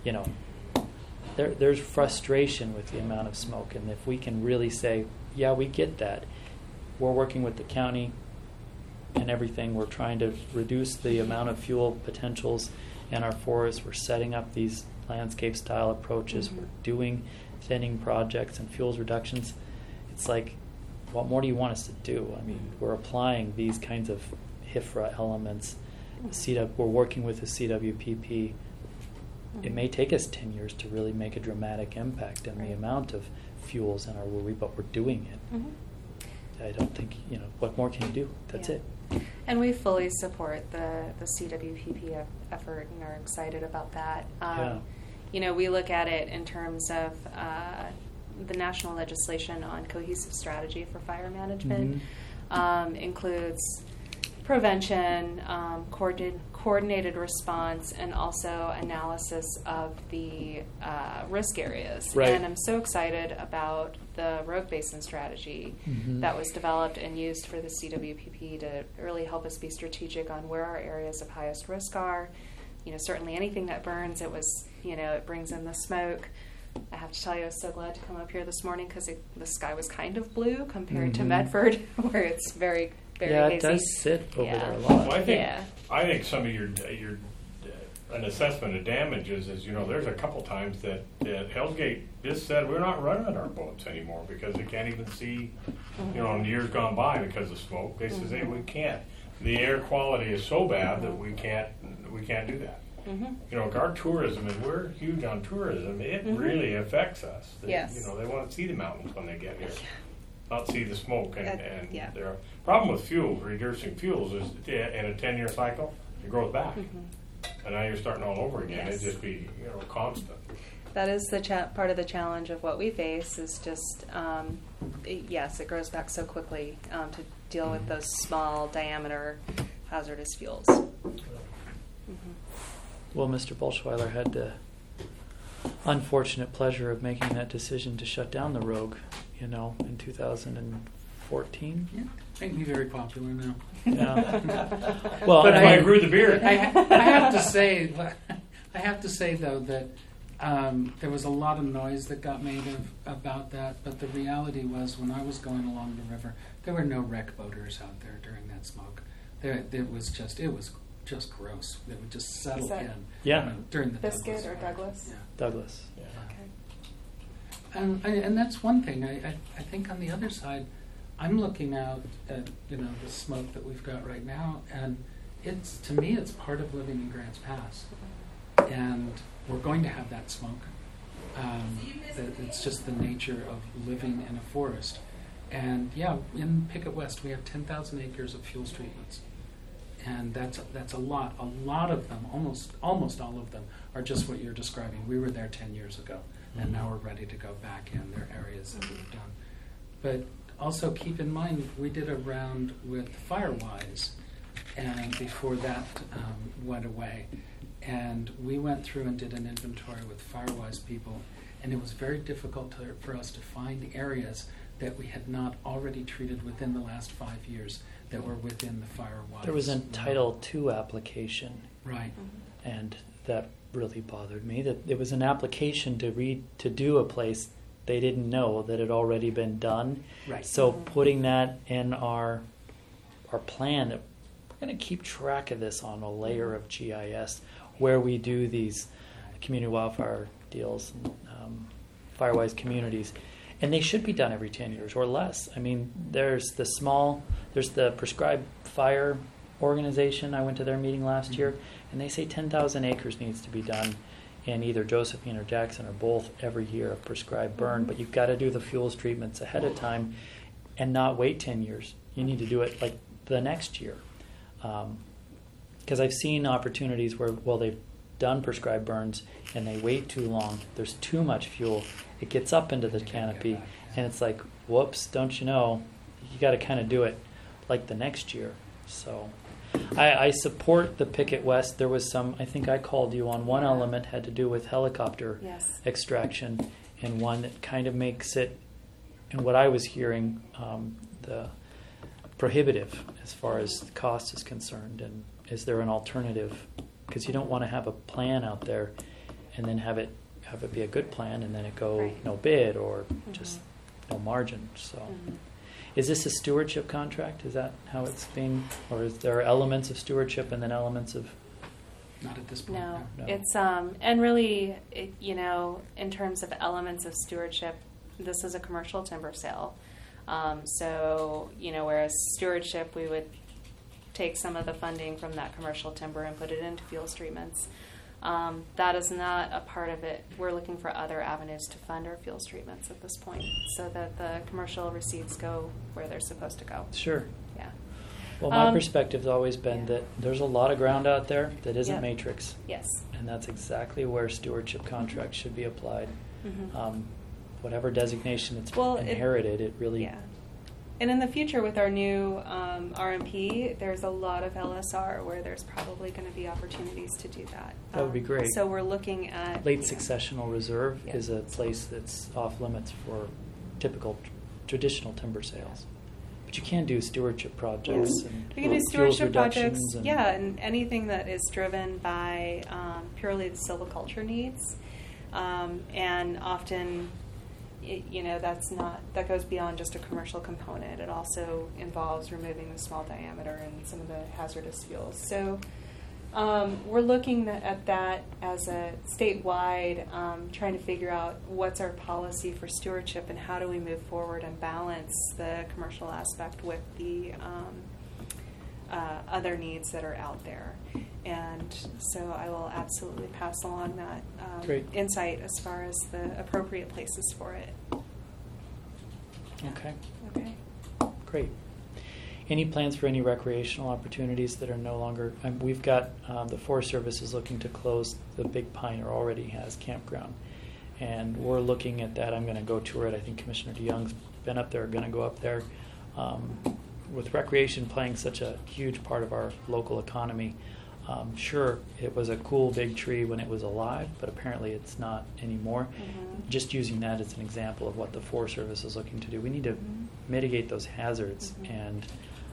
there's frustration with the amount of smoke, and if we can really say, yeah, we get that, we're working with the county and everything, we're trying to reduce the amount of fuel potentials in our forests, we're setting up these landscape style approaches, Mhm. we're doing thinning projects and fuels reductions. It's like, what more do you want us to do? I mean, we're applying these kinds of HIFRA elements. We're working with the CWPP. It may take us 10 years to really make a dramatic impact in the Right. amount of fuels in our WUI, but we're doing it. Mhm. I don't think, what more can you do? That's Yeah. it. And we fully support the CWPP effort and are excited about that. We look at it in terms of the national legislation on cohesive strategy for fire management. Includes prevention, coordinated response, and also analysis of the risk areas. Right. And I'm so excited about the road basin strategy Mhm. that was developed and used for the CWPP to really help us be strategic on where our areas of highest risk are. Certainly anything that burns, it brings in the smoke. I have to tell you, I was so glad to come up here this morning because the sky was kind of blue compared to Mhm. Medford, where it's very, very Yeah, hazy. it does sit over Yeah. there a Well, lot. I think some of your an assessment of damages is, there's a couple times that Hell's Gate just said we're not running our boats anymore because they can't even see, in years gone by because of smoke. They says, hey, we can't. The air quality is so bad that we can't do that. Our tourism, and we're huge on tourism, it really affects us. They want to see the mountains when they get here. not see the smoke. And yeah. the problem with fuel, reducing fuels, is in a 10-year cycle, it grows back. And now you're starting all over again. Yes. It'd just be constant. That is the part of the challenge of what we face is just, yes, it grows back so quickly to deal with those small diameter hazardous fuels. Well, Mr. Bolschweiler had the unfortunate pleasure of making that decision to shut down the Rogue, in 2014. Yeah, make me very popular now. Yeah. Well, But I grew the beard. I have to say, though, that there was a lot of noise that got made about that. But the reality was, when I was going along the river, there were no wreck boaters out there during that smoke. It was just gross. It would just settle in. Yeah. During the Biscuit Douglas or fire. Douglas? Yeah. Douglas. Okay. And that's one thing. I think on the other side, I'm looking out at the smoke that we've got right now, and to me it's part of living in Grants Pass, and we're going to have that smoke. It's just the nature of living in a forest, and yeah, in Pickett West we have 10,000 acres of fuels treatments, and that's a lot. A lot of them, almost all of them, are just what you're describing. We were there 10 years ago. And now we're ready to go back in. There are areas that we've done. But also keep in mind, we did a round with Firewise, and before that went away. And we went through and did an inventory with Firewise people, and it was very difficult for us to find areas that we had not already treated within the last 5 years that were within the Firewise. There was a Title II application. Right. And that really bothered me, that it was an application to do a place they didn't know that had already been done. Right. So putting that in our plan, that we're going to keep track of this on a layer of GIS where we do these community wildfire deals, Firewise communities, and they should be done every 10 years or less. I mean, there's the Prescribed Fire organization. I went to their meeting last year, and they say 10,000 acres needs to be done in either Josephine or Jackson or both every year of prescribed burn. But you've got to do the fuels treatments ahead of time and not wait 10 years. You need to do it like the next year. Because I've seen opportunities where, they've done prescribed burns and they wait too long. There's too much fuel. It gets up into the canopy, and it's like, whoops, don't you know, you got to kind of do it like the next year. So I support the Pickett West. There was some, I think I called you on one element had to do with helicopter extraction, and one that kind of makes it, and what I was hearing, the prohibitive as far as the cost is concerned. And is there an alternative? Because you don't want to have a plan out there and then have it be a good plan and then it go no bid or just no margin. So. Is this a stewardship contract? Is that how it's being, or is there elements of stewardship and then elements of? Not at this point. No, No. it's and really, in terms of elements of stewardship, this is a commercial timber sale. So whereas stewardship, we would take some of the funding from that commercial timber and put it into fuels treatments. That is not a part of it. We're looking for other avenues to fund our fuels treatments at this point so that the commercial receipts go where they're supposed to go. Sure. Yeah. Well, my perspective's always been that there's a lot of ground out there that isn't Yep. matrix. Yes. And that's exactly where stewardship contracts should be applied. Mm-hmm. Whatever designation it's Well, inherited, it really... Yeah. And in the future with our new RMP, there's a lot of LSR where there's probably going to be opportunities to do that. That would be great. So we're looking at... Late successional reserve Yeah. is a place that's off limits for typical traditional timber sales. But you can do stewardship projects and We can do fuels stewardship reductions projects, and and anything that is driven by purely the silviculture needs. And often, that goes beyond just a commercial component. It also involves removing the small diameter and some of the hazardous fuels. So we're looking at that as a statewide, trying to figure out what's our policy for stewardship and how do we move forward and balance the commercial aspect with the other needs that are out there. And so I will absolutely pass along that Great. insight as far as the appropriate places for it. Okay. Okay. Great. Any plans for any recreational opportunities that are no longer? We've got the Forest Service is looking to close the Big Pine, or already has, campground, and we're looking at that. I'm going to go tour it. I think Commissioner DeYoung's been up there. Going to go up there. With recreation playing such a huge part of our local economy, sure, it was a cool big tree when it was alive, but apparently it's not anymore. Mm-hmm. Just using that as an example of what the Forest Service is looking to do, we need to mitigate those hazards and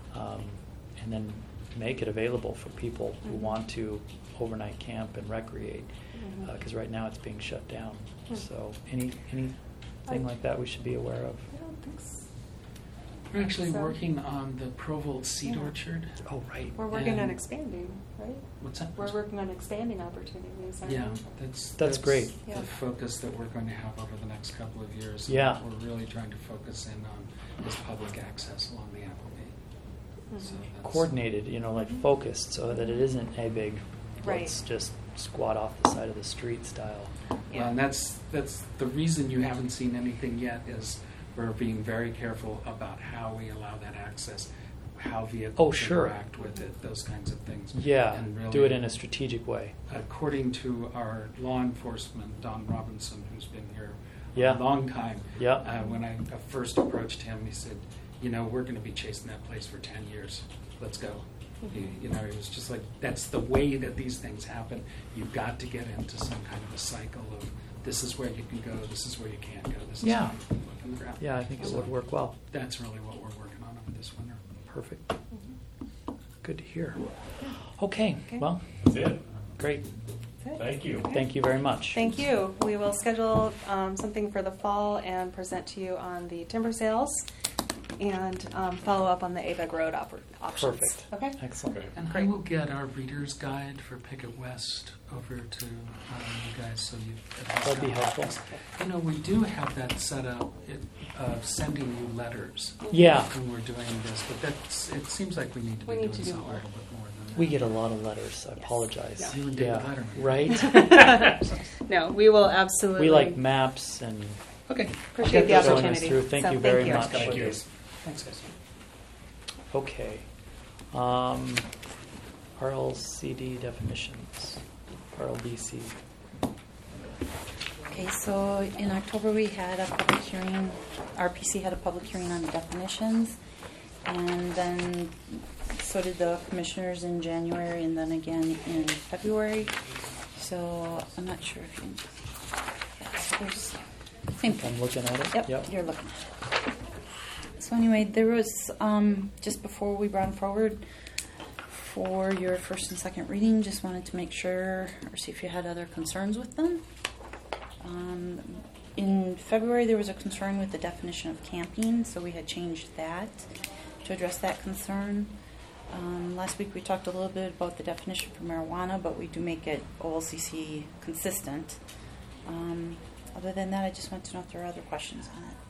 then make it available for people who want to overnight camp and recreate. Because right now it's being shut down. So anything like that we should be aware of. I don't think so. We're actually So- working on the Provolt Seed Yeah. Orchard. Oh, right. We're working on And- expanding, right? What's that? We're working on expanding opportunities. Aren't Yeah, we? That's great. Yeah. The focus that we're going to have over the next couple of years. Yeah. We're really trying to focus in on is public access along the Appleby. So that's- Coordinated, like focused, so that it isn't a big, Right. let's just squat off the side of the street style. Well, and that's the reason you haven't seen anything yet is we're being very careful about how we allow that access, how vehicles Sure. interact with it, those kinds of things. Yeah, And really, do it in a strategic way. according to our law enforcement, Don Robinson, who's been here Yeah. a long time. Yeah. When I first approached him, he said, we're going to be chasing that place for 10 years. Let's go. He was just like, that's the way that these things happen. You've got to get into some kind of a cycle of this is where you can go, this is where you can't go, this is Yeah. how you can look in the ground. Yeah, I think it So would work well. That's really what we're working on over this winter. Perfect. Good to hear. Okay, Okay. well, That's it. great. That's it. Thank you. Okay. Thank you very much. Thank you. We will schedule something for the fall and present to you on the timber sales and follow up on the ABEG Road options. Perfect. Okay? Excellent. Okay. And Great. I will get our reader's guide for Pickett West over to you guys so you That'd be helpful. We do have that set up of sending you letters Yeah, when we're doing this, but it seems like we need to be We need doing to do something more. a little bit more than that. we get a lot of letters. I apologize. Yeah. You and David Letterman. Right? No, we will absolutely We like maps and Okay. appreciate the Thanks for showing us opportunity. through. Thank So you very much. Thank you. Thanks, guys. okay. RLCD definitions. RLDC. Okay, so in October we had a public hearing, RPC had a public hearing on definitions, and then so did the commissioners in January and then again in February. So I'm not sure if you, yeah, so there's, same thing. I'm looking at it. Yep, you're looking at it. So anyway, there was, just before we brought them forward for your first and second reading, just wanted to make sure or see if you had other concerns with them. In February, there was a concern with the definition of camping, so we had changed that to address that concern. Last week, we talked a little bit about the definition for marijuana, but we do make it OLCC consistent. Other than that, I just want to know if there are other questions on it.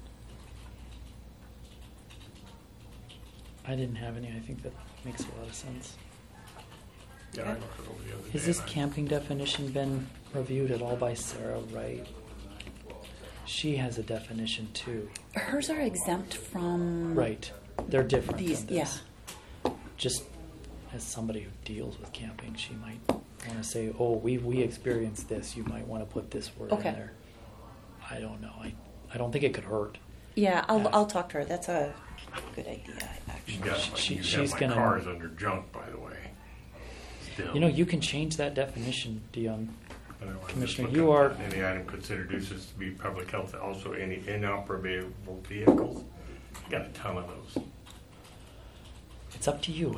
I didn't have any. I think that makes a lot of sense. Yeah, I looked it over the other day. Has this and I- camping definition been reviewed at all by Sarah Wright? She has a definition too. Hers are exempt from Right. They're different these. from this. Just as somebody who deals with camping, she might want to say, oh, we experienced this. You might want to put this word Okay. in there. I don't know. I don't think it could hurt. Yeah, Yeah. I'll talk to her. That's a good idea, You actually. got, She's you got my gonna- cars under junk, by the way. Still. You can change that definition, Dion. But I was just Commissioner, looking you are- at any item considered uses to be public health, also any inoperable vehicles. Got a ton of those. It's up to you.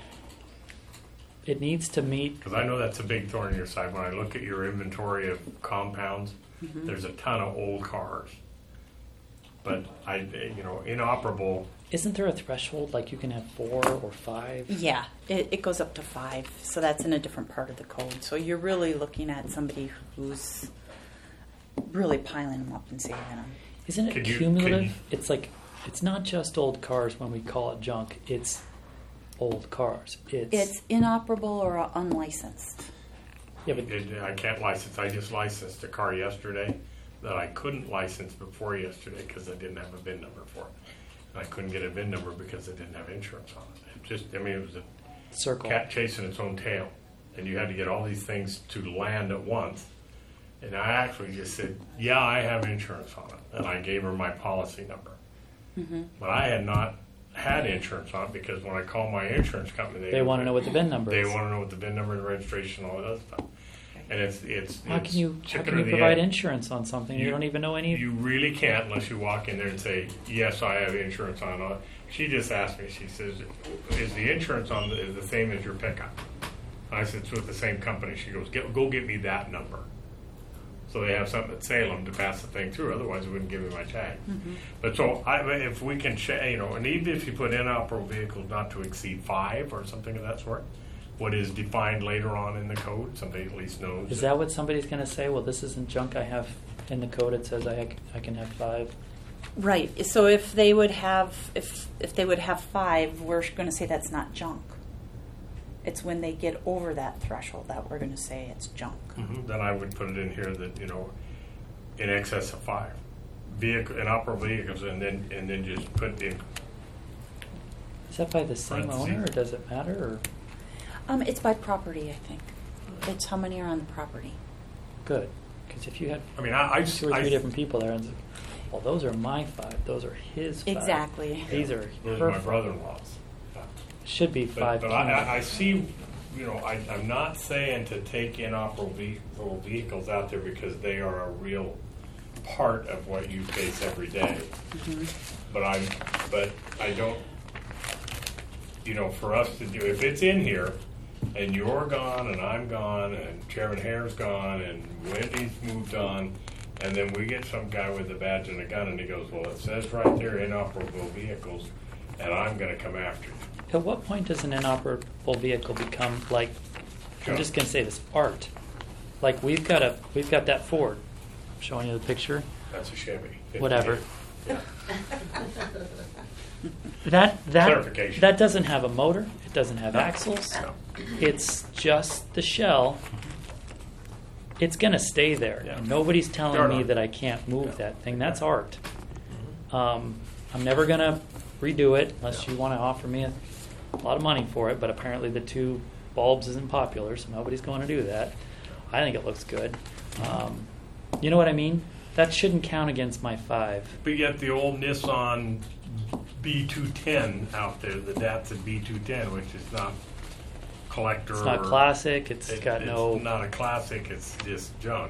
It needs to meet. Because I know that's a big thorn in your side. When I look at your inventory of compounds, there's a ton of old cars. But inoperable. Isn't there a threshold? Like you can have 4 or 5? Yeah, it goes up to 5, so that's in a different part of the code. So you're really looking at somebody who's really piling them up and saving them. Isn't it Could you- cumulative? could you- It's like, it's not just old cars when we call it junk. It's old cars. It's inoperable or unlicensed. Yeah, but I can't license. I just licensed a car yesterday that I couldn't license before yesterday because I didn't have a VIN number for it. I couldn't get a VIN number because it didn't have insurance on it. It was a Circle. cat chasing its own tail. And you had to get all these things to land at once. And I actually just said, yeah, I have insurance on it. And I gave her my policy number. Mm-hmm. But I had not had insurance on it because when I called my insurance company, They want to know what the VIN number They is. want to know what the VIN number and registration and all that other stuff. And it's How can you chicken or the provide egg. insurance on something you don't even know any? You really can't unless you walk in there and say, yes, I have insurance on it. She just asked me, she says, is the insurance on is the same as your pickup? I said, it's with the same company. She goes, go get me that number. So they have something at Salem to pass the thing through. Otherwise, they wouldn't give me my tag. Mm-hmm. But so if we can, and even if you put inoperable vehicles not to exceed 5 or something of that sort, what is defined later on in the code, somebody at least knows. Is that what somebody's going to say? Well, this isn't junk. I have in the code. It says I can have 5. Right. So if they would have 5, we're going to say that's not junk. It's when they get over that threshold that we're going to say it's junk. Mm-hmm. Then I would put it in here that in excess of 5 inoperable vehicles, and then just put in. Is that by the same Parentheses. owner, or does it matter? Or It's by property, I think. It's how many are on the property. good? Because if you had I mean, I 2 or 3 different people there, and it's like, well, those are my 5. Those are his 5. Exactly. These are those her are my 5. brother-in-law's. Should be 5. But I see, I'm not saying to take inoperable vehicles out there because they are a real part of what you face every day. Mm-hmm. But I don't, for us to do, if it's in here and you're gone and I'm gone and Chairman Hare's gone and Wendy's moved on, and then we get some guy with a badge and a gun and he goes, well, it says right there inoperable vehicles, and I'm going to come after you. At what point does an inoperable vehicle become like? I'm just going to say this art. Like we've got that Ford. I'm showing you the picture. That's a Chevy. Whatever. Yeah. That doesn't have a motor. It doesn't have axles. No. It's just the shell. It's going to stay there. Yeah. Nobody's telling Sure me not. that I can't move that thing. That's art. I'm never going to redo it unless you want to offer me a lot of money for it. But apparently the 2 bulbs isn't popular, so nobody's going to do that. I think it looks good. You know what I mean? That shouldn't count against my 5. But yet the old Nissan B210 out there, the Datsun B210, which is not collector. It's not classic. It's got no. It's not a classic. It's just junk.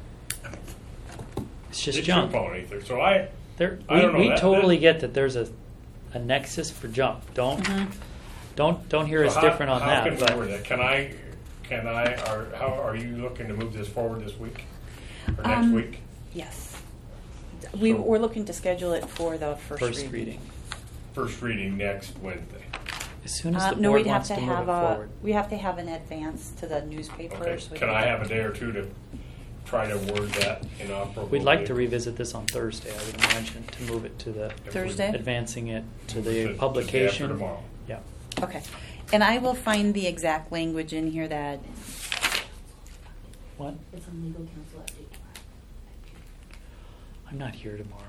It's just It junk. shouldn't fall either. So I don't know. We That- totally get that there's a nexus for junk. Don't hear us so different on how that. Can we But word that? Can I? Or how are you looking to move this forward this week or next week? Yes. So- We're looking to schedule it for the first reading. First reading next Wednesday. As soon as the No, board we'd have wants to to move it have forward. we have to have an advance to the newspaper. Okay. So we Can I have a day or two to try to word that inoperable? We'd like to vehicle? revisit this on Thursday, I would imagine, to move it to the If we- Thursday? advancing it to To- the to publication. after tomorrow. Yeah. Okay. And I will find the exact language in here that What? It's on legal counsel update tomorrow. I'm not here tomorrow.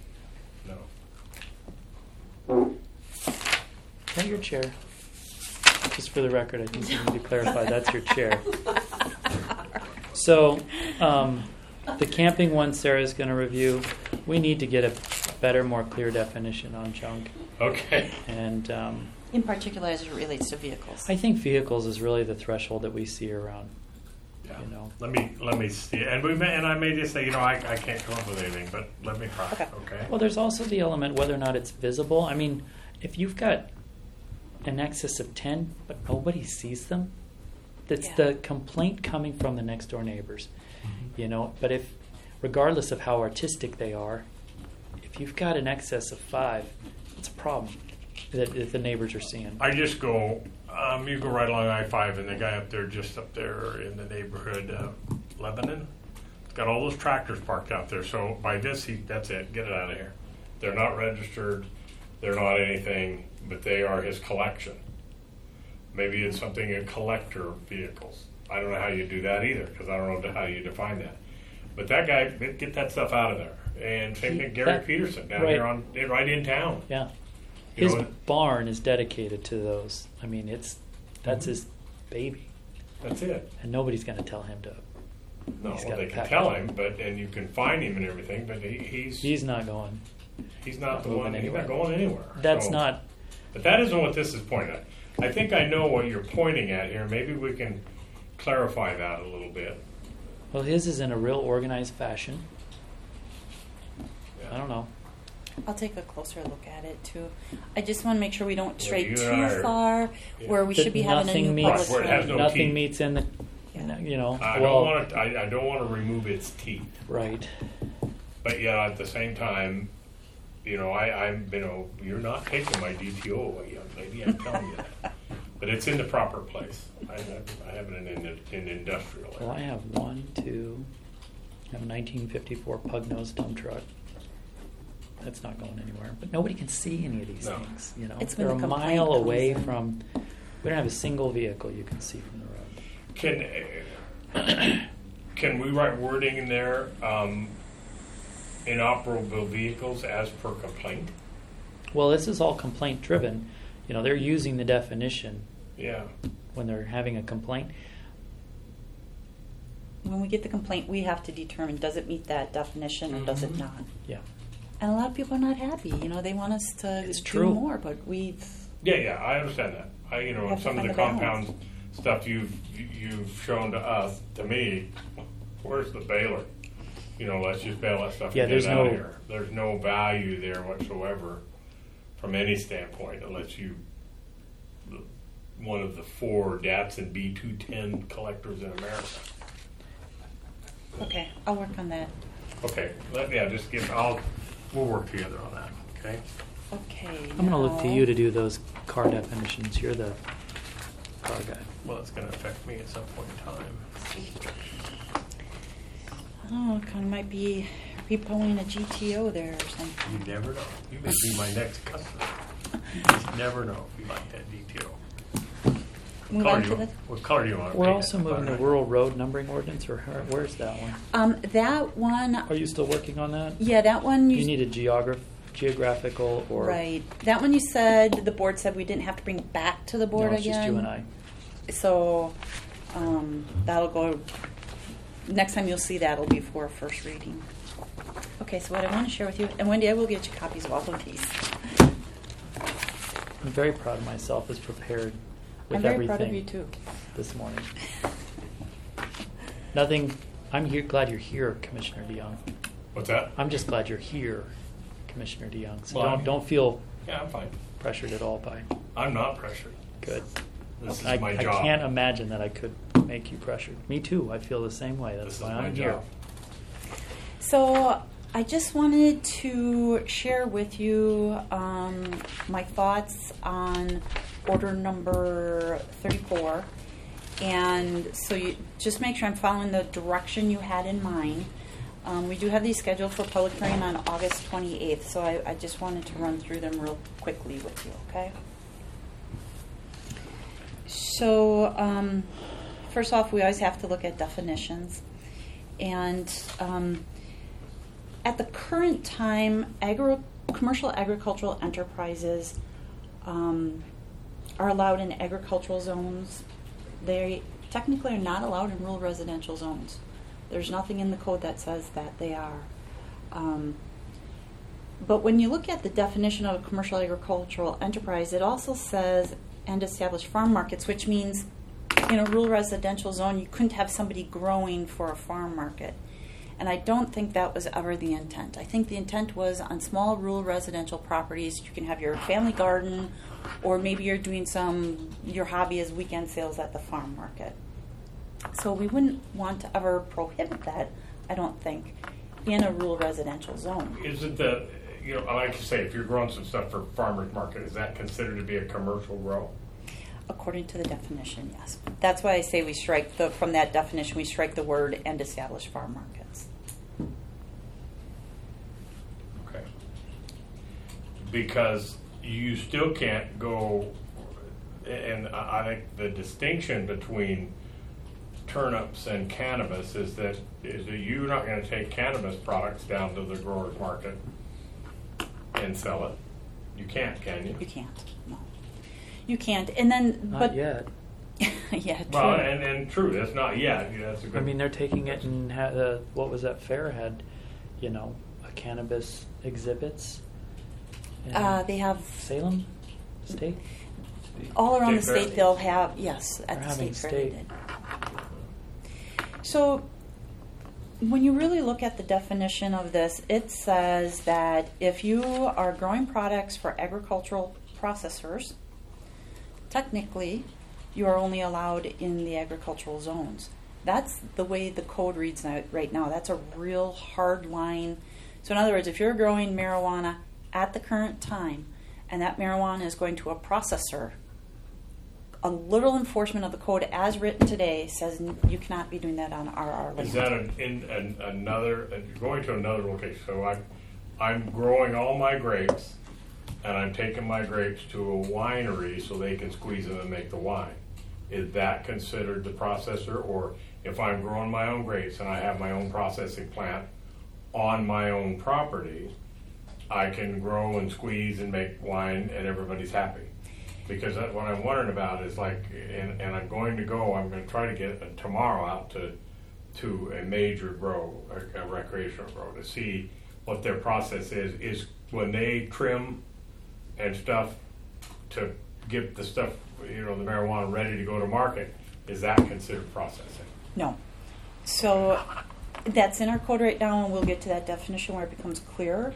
No. Is that your chair? Just for the record, I think you need to clarify that's your chair. So, the camping one Sarah's going to review. We need to get a better, more clear definition on junk. Okay. And in particular as it relates to vehicles. I think vehicles is really the threshold that we see around. Yeah. You know. Let me see, and I may just say, I can't come up with anything, but let me try. Okay. Well, there's also the element whether or not it's visible. I mean, if you've got an excess of 10, but nobody sees them, that's Yeah. the complaint coming from the next door neighbors. But if, regardless of how artistic they are, if you've got an excess of 5, it's a problem that the neighbors are seeing. I just go. You go right along I-5, and the guy up there, just up there in the neighborhood, Lebanon, got all those tractors parked out there. So by this, that's it. Get it out of here. They're not registered. They're not anything, but they are his collection. Maybe it's something in collector vehicles. I don't know how you do that either, because I don't know how you define that. But that guy, get that stuff out of there. and same thing, Gary that- Peterson down right. here right in town. Yeah. You His know, barn is dedicated to those. I mean, that's Mm-hmm. his baby. that's it. And nobody's going to tell him to. No, He's well, gotta they can pack tell it. him, and you can find him and everything, but He's not going. he's not the moving one. He's anywhere. not going anywhere. That's So- not. But that isn't what this is pointing at. I think I know what you're pointing at here. Maybe we can clarify that a little bit. Well, his is in a real organized fashion. I don't know. I'll take a closer look at it too. I just want to make sure we don't stray you too and I are- far Yeah. where we should be having a Nothing new meets. public Right, where it has hearing. no Nothing teeth. meets in the. Yeah. You know. I well, don't want to remove its teeth, right. but yet at the same time, you're not taking my DTO away, young lady. I'm telling you that. But it's in the proper place. I have it in industrial. Well, I have I have a 1954 pug-nosed dump truck. That's not going anywhere. But nobody can see any of these No. things. You know, It's when they're the a complaint mile comes away in. from. We don't have a single vehicle you can see from the road. Can we write wording in there? Inoperable vehicles as per complaint. Well, this is all complaint driven. You know, they're using the definition Yeah. when they're having a complaint. When we get the complaint, we have to determine, does it meet that definition or does it not? Yeah. And a lot of people are not happy. You know, they want us to It's do true. more, but we've... Yeah, I understand that. We have to Some of find the the balance. compound stuff you've shown to us, to me, where's the baler? Let's just bail that stuff Yeah, and get there's it out no- of here. There's no value there whatsoever from any standpoint, unless one of the 4 Datsun B210 collectors in America. Okay, I'll work on that. Okay, we'll work together on that. Okay. Okay. I'm going to look to now- you to do those car definitions. You're the car guy. Well, it's going to affect me at some point in time. Oh, kind of might be repoing a GTO there or something. You never know. You may be my next customer. You never know if you like that detail. Move on to the... What color do you want? to We're paint also it? moving to rural road numbering ordinance, or where's that one? That one... Are you still working on that? Yeah, that one... You need a geographical or... Right. That one you said, the board said we didn't have to bring it back to the board No, it's again. just you and I. So that'll go... Next time you'll see that, it'll be for a first reading. Okay, so what I want to share with you... And Wendy, I will get you copies of all of these. I'm very proud of myself as prepared with I'm very everything proud of you, too. this morning. Nothing... I'm glad you're here, Commissioner DeYoung. What's that? I'm just glad you're here, Commissioner DeYoung. So Well, don't feel Yeah, I'm fine. pressured at all by... I'm not pressured. Good. This I is my job. can't imagine that I could make you pressured. Me too. I feel the same way. That's This is why my I'm here. job. So I just wanted to share with you my thoughts on order number 34. And so you just make sure I'm following the direction you had in mind. We do have these scheduled for public hearing on August 28th, so I just wanted to run through them real quickly with you, okay? So first off, we always have to look at definitions. And at the current time, commercial agricultural enterprises are allowed in agricultural zones. They technically are not allowed in rural residential zones. There's nothing in the code that says that they are. But when you look at the definition of a commercial agricultural enterprise, it also says and establish farm markets, which means in a rural residential zone, you couldn't have somebody growing for a farm market. And I don't think that was ever the intent. I think the intent was on small rural residential properties, you can have your family garden, or maybe you're doing your hobby is weekend sales at the farm market. So we wouldn't want to ever prohibit that, I don't think, in a rural residential zone. Isn't I like to say, if you're growing some stuff for farmer's market, is that considered to be a commercial grow? According to the definition, yes. That's why I say we strike from that definition, we strike the word and establish farm markets. Okay. Because you still can't go, and I think the distinction between turnips and cannabis is that you're not going to take cannabis products down to the growers market and sell it. You can't, can you? You can't. No, you can't. And then, Not but yet. yeah, true. Well, and true, that's not yet. Yeah, that's a good. I mean, they're taking it and what was that fair had, a cannabis exhibits. in They have Salem State. all around the State fair? state. They'll have at They're the having state fair. They state. did. So, when you really look at the definition of this, it says that if you are growing products for agricultural processors, technically, you are only allowed in the agricultural zones. That's the way the code reads right now. That's a real hard line. So in other words, if you're growing marijuana at the current time, and that marijuana is going to a processor, a literal enforcement of the code as written today says you cannot be doing that on RR land. Is that another? Going to another location. So I'm growing all my grapes, and I'm taking my grapes to a winery so they can squeeze them and make the wine. Is that considered the processor? Or if I'm growing my own grapes and I have my own processing plant on my own property, I can grow and squeeze and make wine and everybody's happy? Because what I'm wondering about is and I'm going to try to get tomorrow out to a major grow, a recreational grow, to see what their process is when they trim and stuff to get the stuff, the marijuana ready to go to market. Is that considered processing? No. So that's in our code right now, and we'll get to that definition where it becomes clearer.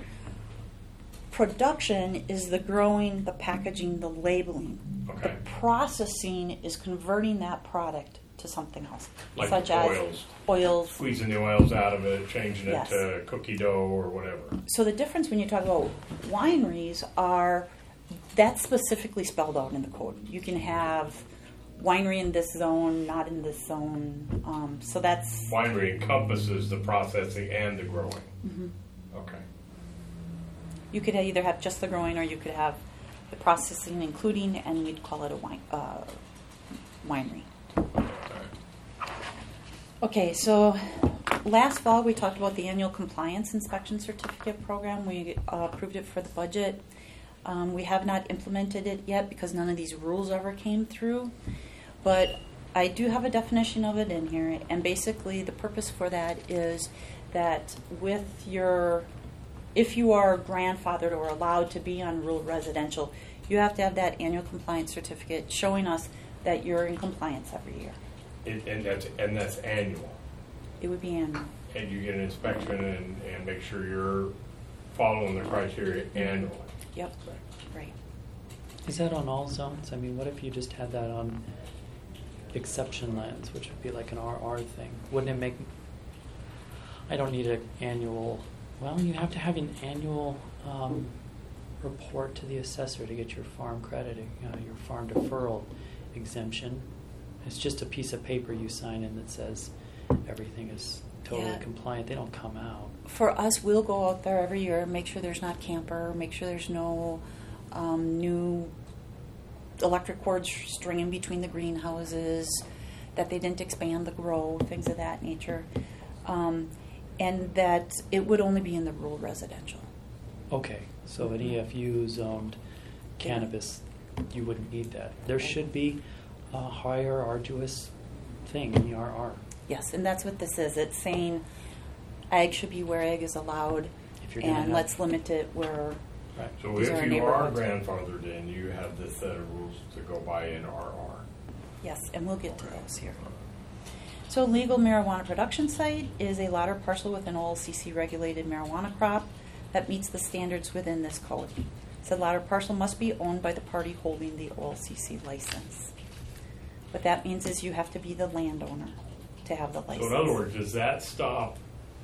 Production is the growing, the packaging, the labeling. Okay. The processing is converting that product to something else, Like such oils. as oils. Squeezing the oils out of it, changing Yes. it to cookie dough or whatever. So the difference when you talk about wineries are that's specifically spelled out in the code. You can have winery in this zone, not in this zone. So that's Winery encompasses the processing and the growing. Mm-hmm. Okay. you could either have just the growing or you could have the processing including, and we'd call it a winery. All right. Okay, so last fall we talked about the annual compliance inspection certificate program. We approved it for the budget. We have not implemented it yet because none of these rules ever came through. But I do have a definition of it in here, and basically the purpose for that is that if you are grandfathered or allowed to be on rural residential, you have to have that annual compliance certificate showing us that you're in compliance every year. And that's annual. It would be annual. And you get an inspection and make sure you're following the criteria annually. Yep, right. Is that on all zones? I mean, what if you just had that on exception lands, which would be like an RR thing? Wouldn't it make... I don't need an annual... Well, you have to have an annual report to the assessor to get your farm crediting, your farm deferral exemption. It's just a piece of paper you sign in that says everything is totally Yeah. compliant. They don't come out. For us, we'll go out there every year, make sure there's not camper, make sure there's no new electric cords stringing between the greenhouses, that they didn't expand the grow, things of that nature, and that it would only be in the rural residential. Okay, so an EFU zoned cannabis, you wouldn't need that. There should be a higher arduous thing in the RR. Yes, and that's what this is. It's saying ag should be where ag is allowed, If you're gonna and have- let's limit it where... Right. So These are if you are neighborhoods. grandfathered in, you have this set of rules to go by in RR. Yes, and we'll get to those here. So legal marijuana production site is a lot or parcel with an OLCC regulated marijuana crop that meets the standards within this code. So lot or parcel must be owned by the party holding the OLCC license. What that means is you have to be the landowner to have the license. So in other words, does that stop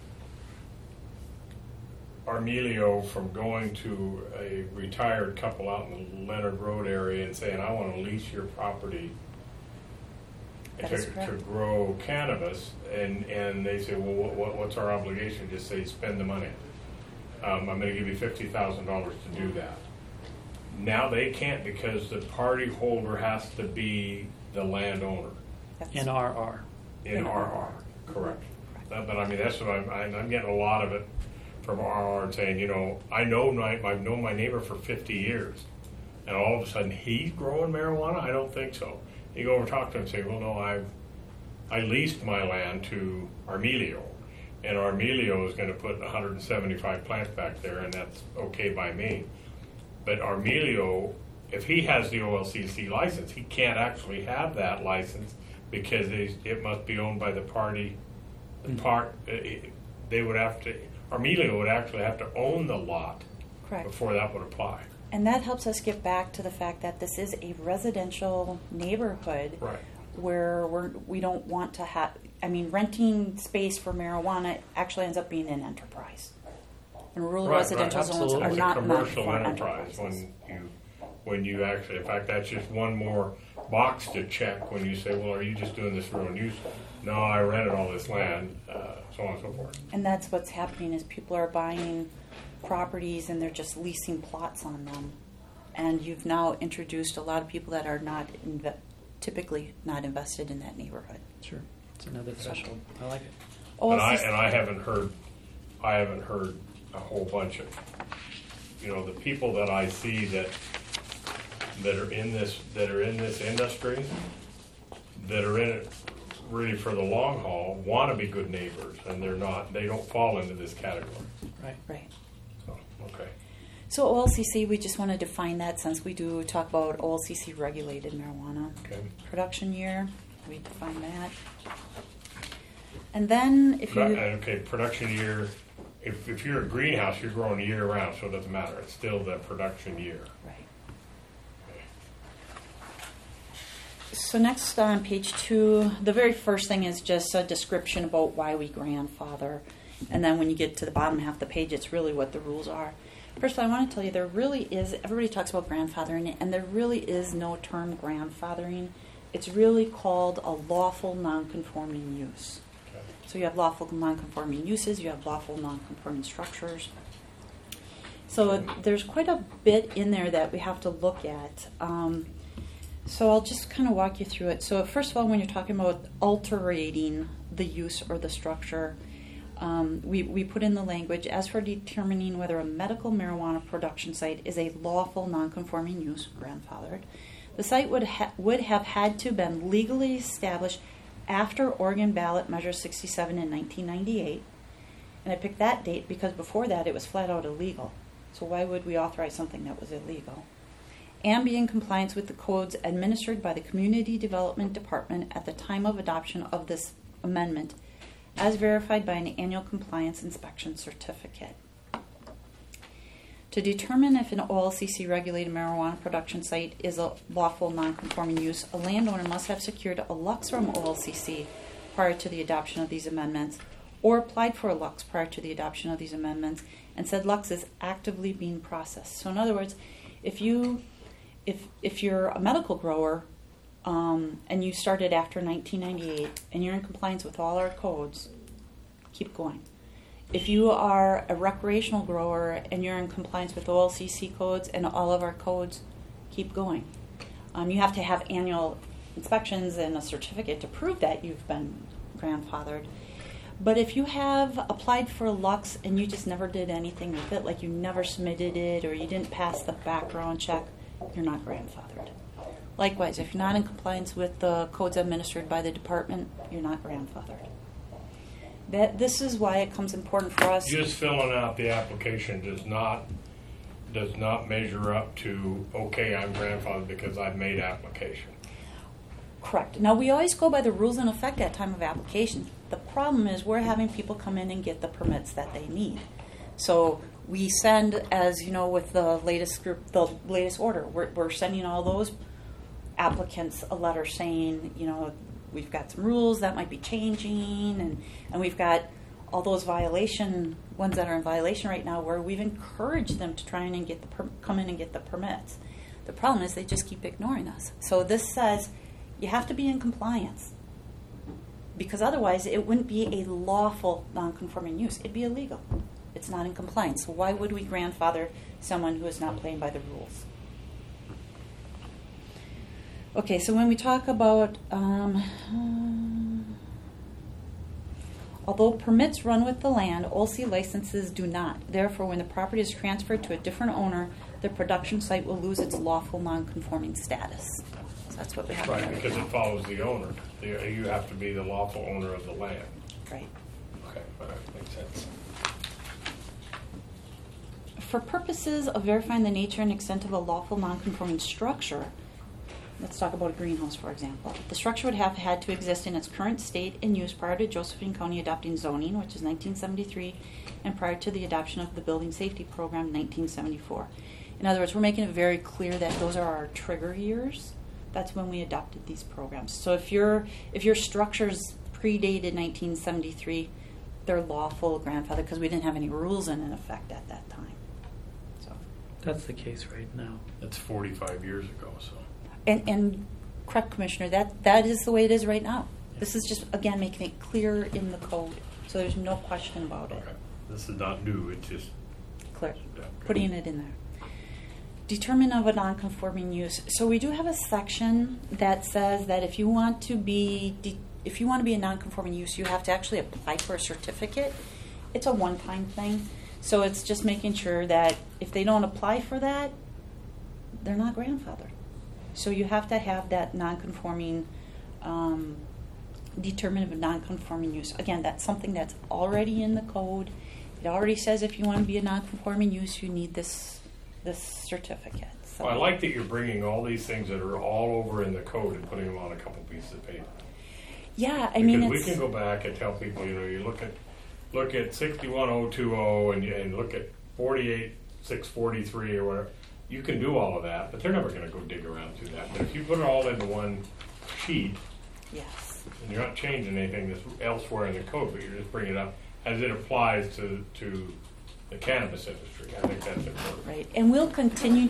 Armelio from going to a retired couple out in the Leonard Road area and saying, I want to lease your property That is correct. to grow cannabis, and they say, well, what's our obligation? Just say, spend the money. I'm going to give you $50,000 to do that. Now they can't because the party holder has to be the landowner. That's- In RR. In RR, correct. But I mean, that's what I'm getting a lot of it from RR saying, you know, I've known my neighbor for 50 years, and all of a sudden he's growing marijuana? I don't think so. You go over and talk to him and say, well, no, I leased my land to Armelio, and Armelio is going to put 175 plants back there, and that's okay by me. But Armelio, if he has the OLCC license, he can't actually have that license because it must be owned by the party. They would have to. Armelio would actually have to own the lot. Correct. Before that would apply. And that helps us get back to the fact that this is a residential neighborhood, Right. where we don't want to have. I mean, renting space for marijuana actually ends up being an enterprise, and rural residential zones absolutely. are It's not a meant commercial for enterprise enterprises. when you actually, in fact, that's just one more box to check when you say, well, are you just doing this for own use? No, I rented all this land, so on and so forth. And that's what's happening is people are buying properties and they're just leasing plots on them, and you've now introduced a lot of people that are not typically not invested in that neighborhood. Sure. It's another threshold. I like it. And I haven't heard a whole bunch of, you know, the people that I see that are in this industry, that are in it really for the long haul, want to be good neighbors, and they're not. They don't fall into this category. Right. Right. So, okay. So OLCC, we just want to define that since we do talk about OLCC regulated marijuana. Okay. Production year, we define that. And then if you... Okay, production year. If you're a greenhouse, you're growing year round, so it doesn't matter. It's still the production year. Right. So next on page 2, the very first thing is just a description about why we grandfather. And then when you get to the bottom half of the page, it's really what the rules are. First of all, I want to tell you there really is, everybody talks about grandfathering, and there really is no term grandfathering. It's really called a lawful nonconforming use. Okay. So you have lawful nonconforming uses, you have lawful nonconforming structures. So there's quite a bit in there that we have to look at. So I'll just kind of walk you through it. So first of all, when you're talking about altering the use or the structure, we put in the language, as for determining whether a medical marijuana production site is a lawful nonconforming use, grandfathered, the site would have had to been legally established after Oregon ballot measure 67 in 1998. And I picked that date because before that it was flat out illegal. So why would we authorize something that was illegal? And be in compliance with the codes administered by the Community Development Department at the time of adoption of this amendment, as verified by an annual compliance inspection certificate. To determine if an OLCC regulated marijuana production site is a lawful nonconforming use, a landowner must have secured a Lux from OLCC prior to the adoption of these amendments, or applied for a Lux prior to the adoption of these amendments, and said Lux is actively being processed. So in other words, if you're a medical grower and you started after 1998 and you're in compliance with all our codes, keep going. If you are a recreational grower and you're in compliance with OLCC codes and all of our codes, keep going. You have to have annual inspections and a certificate to prove that you've been grandfathered. But if you have applied for a Lux and you just never did anything with it, like you never submitted it or you didn't pass the background check, you're not grandfathered. Likewise, if you're not in compliance with the codes administered by the department, you're not grandfathered. This is why it comes important for us. Just filling out the application does not measure up to, okay, I'm grandfathered because I've made application. Correct. Now, we always go by the rules in effect at time of application. The problem is we're having people come in and get the permits that they need. So we send, as you know, with the latest group, the latest order, we're sending all those applicants a letter saying, you know, we've got some rules that might be changing, and we've got all those ones that are in violation right now where we've encouraged them to try and come in and get the permits. The problem is they just keep ignoring us. So this says you have to be in compliance, because otherwise it wouldn't be a lawful non-conforming use. It'd be illegal. It's not in compliance. So why would we grandfather someone who is not playing by the rules? Okay, so when we talk about Although permits run with the land, OC licenses do not. Therefore, when the property is transferred to a different owner, the production site will lose its lawful non-conforming status. So that's what we have. Right, because it follows the owner. You have to be the lawful owner of the land. Right. Okay, all right, makes sense. For purposes of verifying the nature and extent of a lawful non-conforming structure, let's talk about a greenhouse, for example. The structure would have had to exist in its current state and use prior to Josephine County adopting zoning, which is 1973, and prior to the adoption of the Building Safety Program, 1974. In other words, we're making it very clear that those are our trigger years. That's when we adopted these programs. So if your structures predated 1973, they're lawful grandfather because we didn't have any rules in effect at that time. So, That's the case right now. That's 45 years ago, so. and correct, Commissioner, that is the way it is right now. This is just, again, making it clear in the code, so there's no question about it. Okay, this is not new, it's just. Clear, Yeah, okay. putting it in there. Determine of a non-conforming use. So we do have a section that says that if you want to be a non-conforming use, you have to actually apply for a certificate. It's a one-time thing, so it's just making sure that if they don't apply for that, they're not grandfathered. So you have to have that non-conforming determinant of non-conforming use. Again, that's something that's already in the code. It already says if you want to be a non-conforming use, you need this certificate. So Well, I like that you're bringing all these things that are all over in the code and putting them on a couple pieces of paper. yeah, I mean, Because we it's can go back and tell people, you look at 61020 and look at 48643 or whatever. You can do all of that, but they're never going to go dig around through that. But if you put it all into one sheet, yes. and you're not changing anything that's elsewhere in the code, but you're just bringing it up as it applies to the cannabis industry. I think that's important. Right, and we'll continue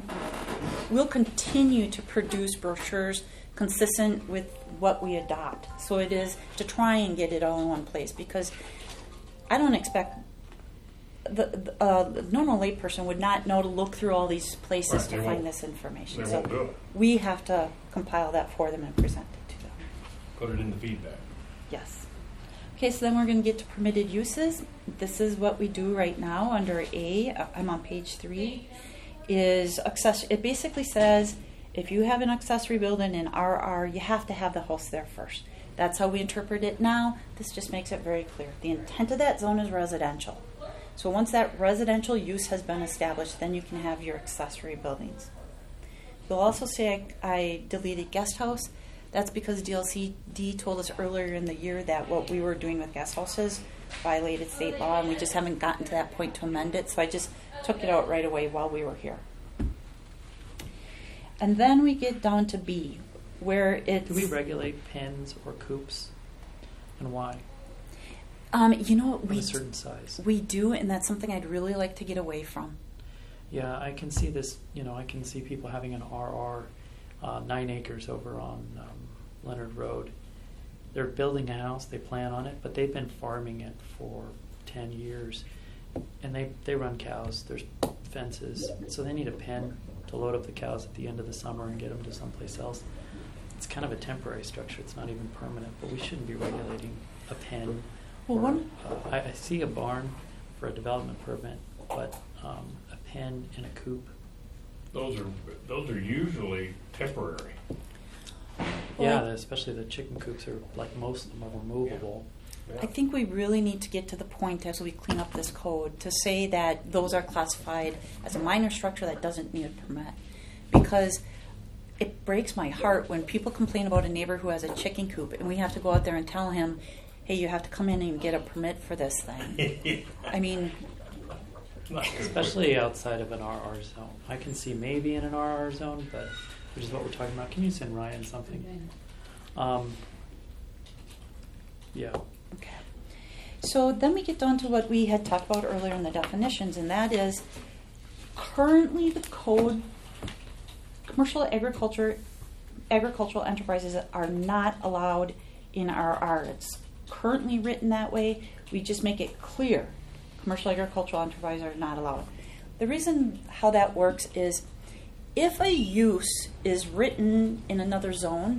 to produce brochures consistent with what we adopt. So it is to try and get it all in one place, because I don't expect the normal layperson would not know to look through all these places Right, to they find won't. this information. They So won't do it. we have to compile that for them and present it to them. Put it in the feedback. Yes. Okay, so then we're going to get to permitted uses. This is what we do right now under A. I'm on page 3. Is it basically says if you have an accessory building in RR, you have to have the house there first. That's how we interpret it now. This just makes it very clear. The intent of that zone is residential. So once that residential use has been established, then you can have your accessory buildings. You'll also say I deleted guest house. That's because DLCD told us earlier in the year that what we were doing with guest houses violated state law, and we just haven't gotten to that point to amend it. So I just took it out right away while we were here. And then we get down to B, where it's... Do we regulate pens or coops, and why? Of a certain size. We do, and that's something I'd really like to get away from. Yeah, I can see this. I can see people having an RR, 9 acres over on Leonard Road. They're building a house. They plan on it, but they've been farming it for 10 years, and they run cows. There's fences, so they need a pen to load up the cows at the end of the summer and get them to someplace else. It's kind of a temporary structure. It's not even permanent, but we shouldn't be regulating a pen. Well, I see a barn for a development permit, but a pen and a coop. Those are usually temporary. Yeah, especially the chicken coops are like most of them are removable. Yeah. I think we really need to get to the point as we clean up this code to say that those are classified as a minor structure that doesn't need a permit. Because it breaks my heart when people complain about a neighbor who has a chicken coop and we have to go out there and tell him, hey, you have to come in and get a permit for this thing. I mean... Not good. Especially outside of an RR zone. I can see maybe in an RR zone, but which is what we're talking about. Can you send Ryan something? Yeah. Okay. So then we get down to what we had talked about earlier in the definitions, and that is currently the code, commercial agricultural enterprises are not allowed in RR. It's currently written that way. We just make it clear. Commercial agricultural enterprises are not allowed. The reason how that works is if a use is written in another zone,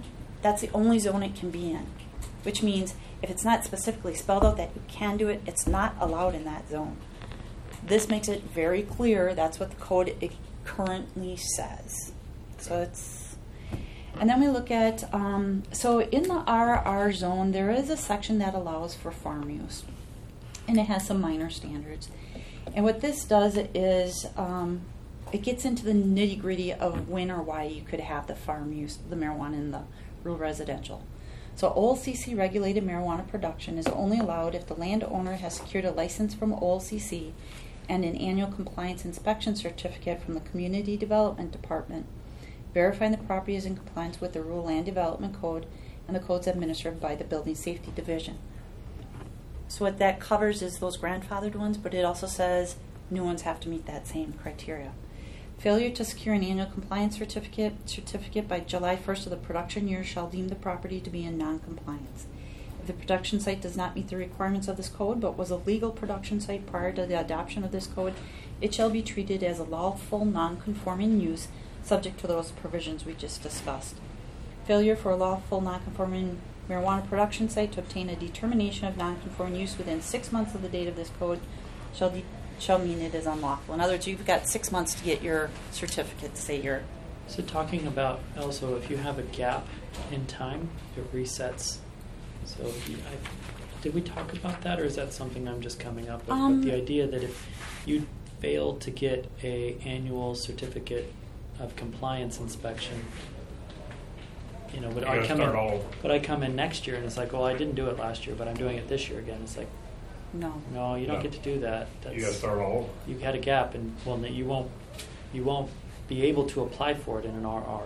that's the only zone it can be in, which means if it's not specifically spelled out that you can do it, it's not allowed in that zone. This makes it very clear. That's what the code currently says. So it's, and then we look at, so in the RR zone, there is a section that allows for farm use, and it has some minor standards. And what this does is it gets into the nitty-gritty of when or why you could have the farm use, the marijuana in the rural residential. So OLCC regulated marijuana production is only allowed if the landowner has secured a license from OLCC and an annual compliance inspection certificate from the Community Development Department, verifying the property is in compliance with the Rural Land Development Code and the codes administered by the Building Safety Division. So what that covers is those grandfathered ones, but it also says new ones have to meet that same criteria. Failure to secure an annual compliance certificate by July 1st of the production year shall deem the property to be in non-compliance. If the production site does not meet the requirements of this code but was a legal production site prior to the adoption of this code, it shall be treated as a lawful non-conforming use subject to those provisions we just discussed. Failure for a lawful non-conforming marijuana production site to obtain a determination of non-conforming use within 6 months of the date of this code shall mean it is unlawful. In other words, you've got 6 months to get your certificate to say you're... So talking about also if you have a gap in time, it resets. So did we talk about that, or is that something I'm just coming up with? But the idea that if you fail to get a annual certificate of compliance inspection, you know, but I come in next year and it's like, well, I didn't do it last year, but I'm doing it this year again. It's like, no, you don't get to do that. You got to start all over. You had a gap, and well, you won't be able to apply for it in an RR.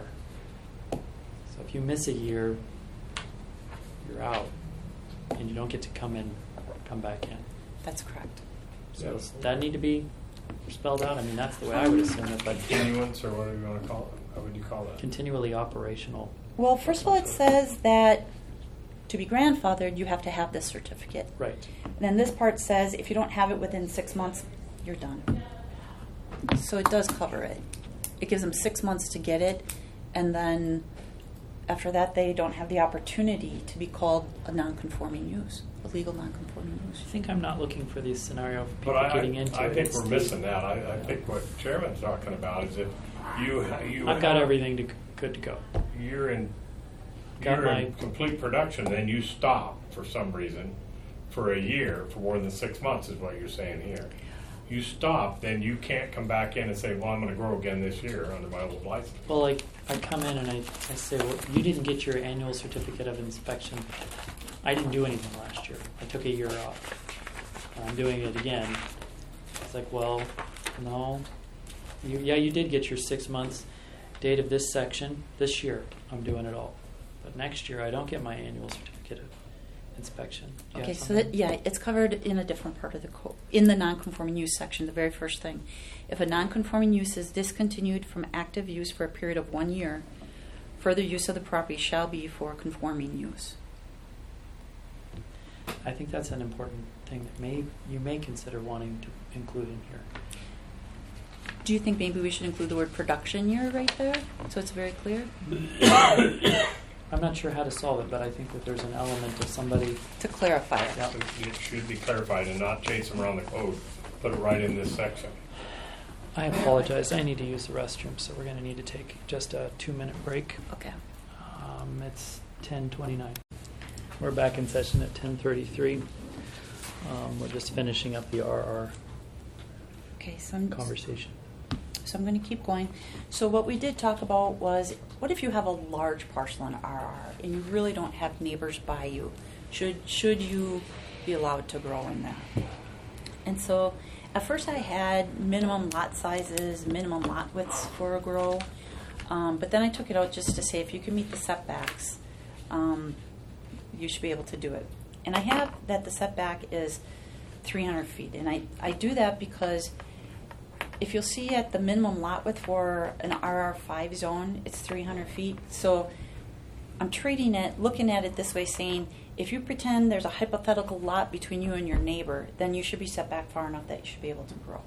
So if you miss a year, you're out, and you don't get to come back in. That's correct. So does that need to be spelled out? I mean, that's the way I would assume it. But Continuance, or whatever you want to call it. How would you call that? Continually operational. Well, first of all, it says that to be grandfathered, you have to have this certificate. Right. And then this part says if you don't have it within 6 months, you're done. So it does cover it. It gives them 6 months to get it, and then after that, they don't have the opportunity to be called a non-conforming use, a legal non-conforming use. I think I'm not looking for these scenarios of people But getting into it. I think we're missing that. I think what Chairman's talking about is if you I've got everything good to go. You're in Got my complete production, then you stop for some reason for a year, for more than 6 months is what you're saying here. You stop, then you can't come back in and say, well, I'm going to grow again this year under my old license. Well, like, I come in and I say, well, you didn't get your annual certificate of inspection. I didn't do anything last year. I took a year off. I'm doing it again. It's like, well, no. You did get your 6 months date of this section. This year, I'm doing it all. But next year, I don't get my annual certificate of inspection. Okay, so it's covered in a different part of the code, in the non-conforming use section, the very first thing. If a non-conforming use is discontinued from active use for a period of 1 year, further use of the property shall be for conforming use. I think that's an important thing that you may consider wanting to include in here. Do you think maybe we should include the word production year right there, so it's very clear? I'm not sure how to solve it, but I think that there's an element of somebody... To clarify it. Yeah. It should be clarified and not chase them around the code. Put it right in this section. I apologize. I need to use the restroom, so we're going to need to take just a 2-minute break. Okay. It's 10:29. We're back in session at 10:33. We're just finishing up the RR conversation. So I'm going to keep going. So what we did talk about was, what if you have a large parcel in RR and you really don't have neighbors by you? Should you be allowed to grow in that? And so at first I had minimum lot sizes, minimum lot widths for a grow, but then I took it out just to say if you can meet the setbacks, you should be able to do it. And I have that the setback is 300 feet. And I do that because if you'll see at the minimum lot width for an RR5 zone, it's 300 feet. So I'm treating it, looking at it this way, saying if you pretend there's a hypothetical lot between you and your neighbor, then you should be set back far enough that you should be able to grow.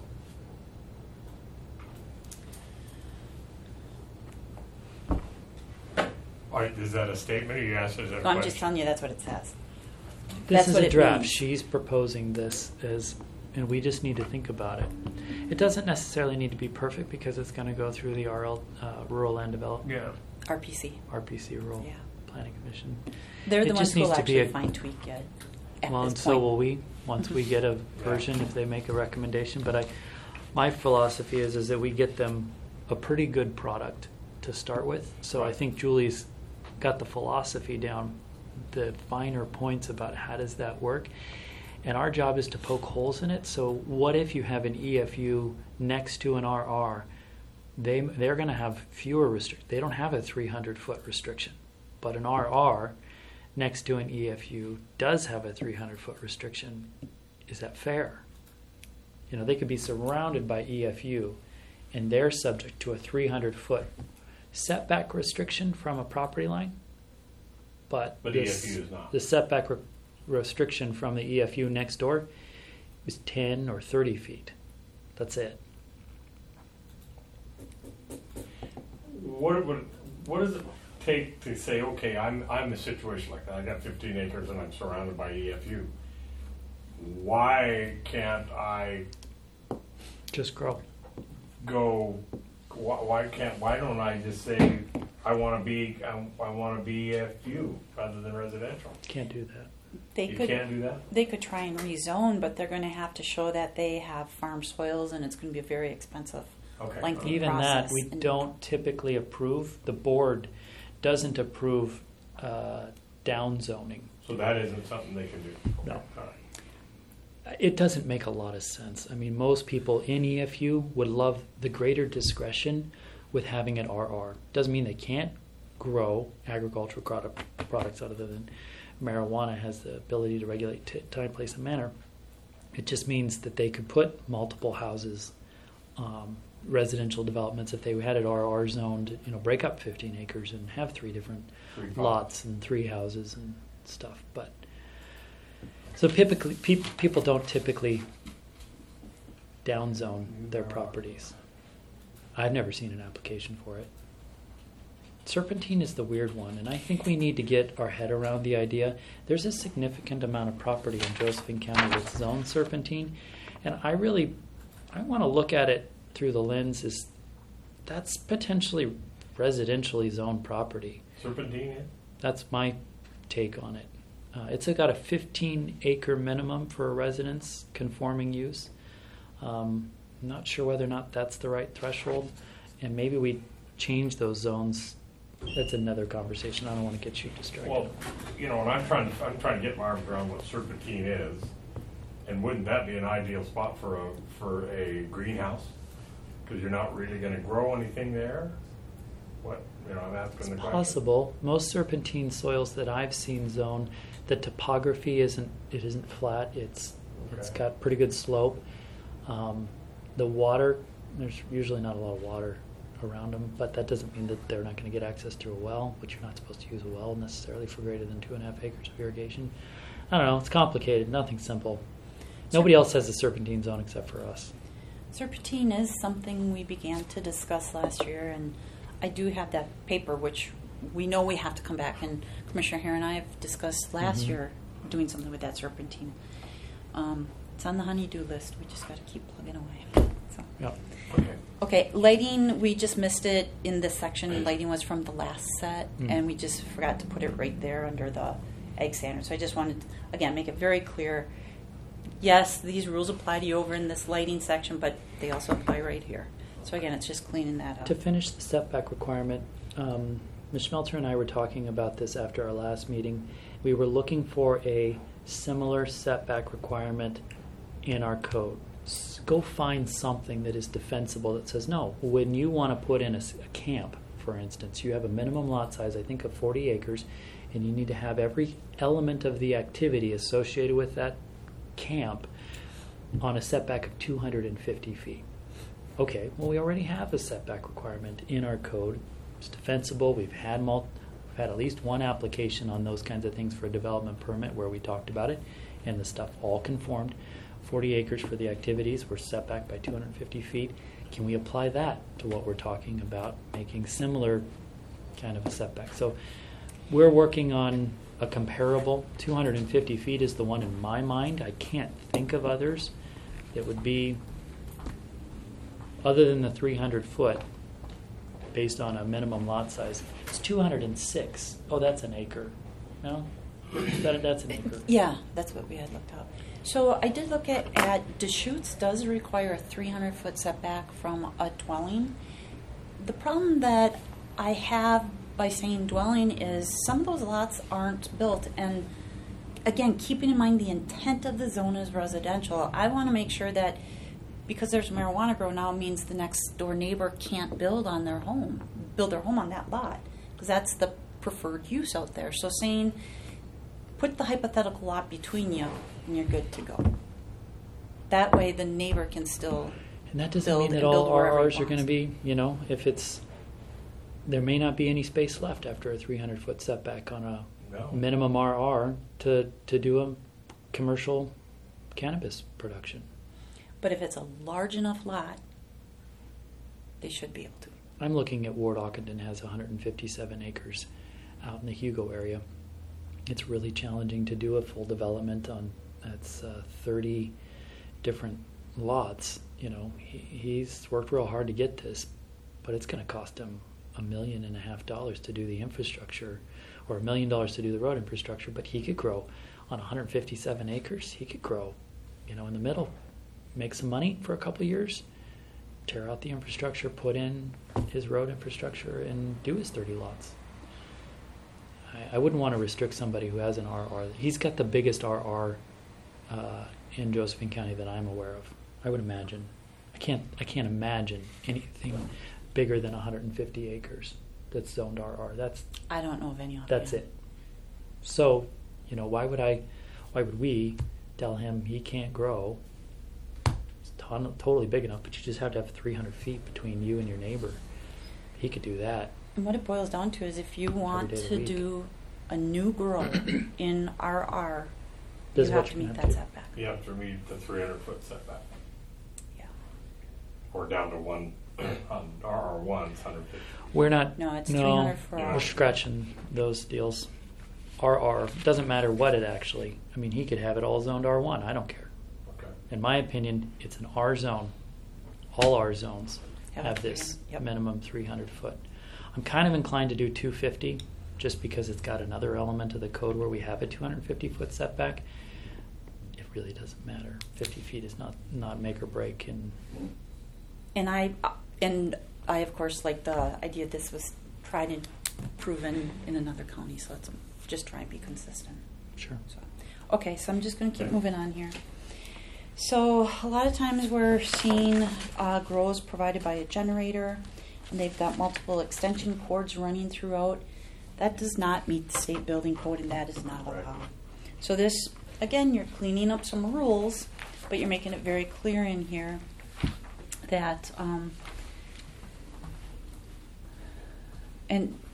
Is that a statement, or you asked as a So question? I'm just telling you that's what it says. This That's is what a it draft. means. She's proposing this as, and we just need to think about it. It doesn't necessarily need to be perfect because it's going to go through the Rural Land Development, Yeah. RPC. Rural Yeah. Planning Commission. They're It the ones just who will needs to be actually a- fine tweak it at Well, this and so point. will we, once we get a version, if they make a recommendation. But my philosophy is that we get them a pretty good product to start with. So I think Julie's got the philosophy down, the finer points about how does that work. And our job is to poke holes in it. So what if you have an EFU next to an RR? They're going to have fewer restrictions. They don't have a 300-foot restriction. But an RR next to an EFU does have a 300-foot restriction. Is that fair? You know, they could be surrounded by EFU, and they're subject to a 300-foot setback restriction from a property line. But EFU is not. The setback restriction from the EFU next door is 10 or 30 feet. That's it. What does it take to say, okay, I'm in a situation like that. I got 15 acres and I'm surrounded by EFU. Why can't I Just grow. go? Why don't I just say I want to be EFU rather than residential? Can't do that. You can't do that. They could try and rezone, but they're going to have to show that they have farm soils, and it's going to be a very expensive, Okay. lengthy Even process. that, we And don't typically approve. The board doesn't approve down zoning. So that isn't something they can do. No. All right. It doesn't make a lot of sense. I mean, most people in EFU would love the greater discretion with having an RR. Doesn't mean they can't grow agricultural products other than marijuana has the ability to regulate time, place, and manner. It just means that they could put multiple houses, residential developments, if they had it RR zoned, break up 15 acres and have 3 different Three lots and 3 houses and stuff. But so typically, people don't typically downzone their properties. I've never seen an application for it. Serpentine is the weird one, and I think we need to get our head around the idea. There's a significant amount of property in Josephine County that's zoned serpentine, and I want to look at it through the lens is that's potentially residentially zoned property. Serpentine? Yeah? That's my take on it. It's got a 15-acre minimum for a residence conforming use. I'm not sure whether or not that's the right threshold, and maybe we change those zones. That's another conversation. I don't want to get you distracted. Well, and I'm trying to get my arms around what serpentine is, and wouldn't that be an ideal spot for a greenhouse? Because you're not really going to grow anything there. What I'm asking the question. Possible. Most serpentine soils that I've seen zone, the topography isn't flat. It's got pretty good slope. The water, there's usually not a lot of water around them, but that doesn't mean that they're not going to get access to a well, which you're not supposed to use a well necessarily for greater than 2.5 acres of irrigation. I don't know. It's complicated. Nothing simple. Nobody else has a serpentine zone except for us. Serpentine is something we began to discuss last year, and I do have that paper, which we know we have to come back, and Commissioner Hare and I have discussed last year doing something with that serpentine. It's on the honey-do list. We just got to keep plugging away. So. Yep. Okay, lighting, we just missed it in this section. Lighting was from the last set, and we just forgot to put it right there under the egg standard. So I just wanted to, again, make it very clear. Yes, these rules apply to you over in this lighting section, but they also apply right here. So again, it's just cleaning that up. To finish the setback requirement, Ms. Schmelter and I were talking about this after our last meeting. We were looking for a similar setback requirement in our code. Go find something that is defensible that says, no, when you want to put in a camp, for instance, you have a minimum lot size, I think, of 40 acres, and you need to have every element of the activity associated with that camp on a setback of 250 feet. Okay, well, we already have a setback requirement in our code. It's defensible. We've had at least one application on those kinds of things for a development permit where we talked about it, and the stuff all conformed. 40 acres for the activities. We're set back by 250 feet. Can we apply that to what we're talking about, making similar kind of a setback? So we're working on a comparable. 250 feet is the one in my mind. I can't think of others that would be, other than the 300 foot, based on a minimum lot size. It's 206. Oh, that's an acre. No? That's an acre. Yeah, that's what we had looked up. So I did look at Deschutes does require a 300-foot setback from a dwelling. The problem that I have by saying dwelling is some of those lots aren't built. And again, keeping in mind the intent of the zone is residential, I want to make sure that because there's marijuana grow now means the next door neighbor can't build their home on that lot, because that's the preferred use out there. So saying, put the hypothetical lot between you and you're good to go. That way the neighbor can still And that doesn't build mean that and build all wherever he RRs are going to wants. be, if it's, there may not be any space left after a 300-foot setback on a No. minimum RR to do a commercial cannabis production. But if it's a large enough lot, they should be able to. I'm looking at Ward Ockenden has 157 acres out in the Hugo area. It's really challenging to do a full development on that's 30 different lots. He's worked real hard to get this, but it's going to cost him $1.5 million to do the infrastructure, or $1 million to do the road infrastructure. But he could grow on 157 acres. He could grow, in the middle, make some money for a couple of years, tear out the infrastructure, put in his road infrastructure, and do his 30 lots. I wouldn't want to restrict somebody who has an RR. He's got the biggest RR in Josephine County that I'm aware of. I would imagine. I can't imagine anything bigger than 150 acres that's zoned RR. I don't know of any. That's it. So, why would we tell him he can't grow? It's totally big enough, but you just have to have 300 feet between you and your neighbor. He could do that. And what it boils down to is if you want day of the to week. do a new grow in RR, This is you what have to you're meet gonna that have setback. You have to meet the 300-foot setback, Yeah. or down to one on RR1's 150. We're not. No, it's 300 for Yeah. We're scratching those deals. RR doesn't matter what it actually. I mean, he could have it all zoned R1. I don't care. Okay. In my opinion, it's an R zone. All R zones Have have a this 300, yep. minimum 300 foot. I'm kind of inclined to do 250, just because it's got another element of the code where we have a 250 foot setback. It really doesn't matter. 50 feet is not make or break. And I of course like the idea this was tried and proven in another county, so let's just try and be consistent. Sure. So, okay, so I'm just going to keep Okay. moving on here. So a lot of times we're seeing grows provided by a generator, and they've got multiple extension cords running throughout. That does not meet the state building code, and that is not Right. allowed. So this, again, you're cleaning up some rules, but you're making it very clear in here that, and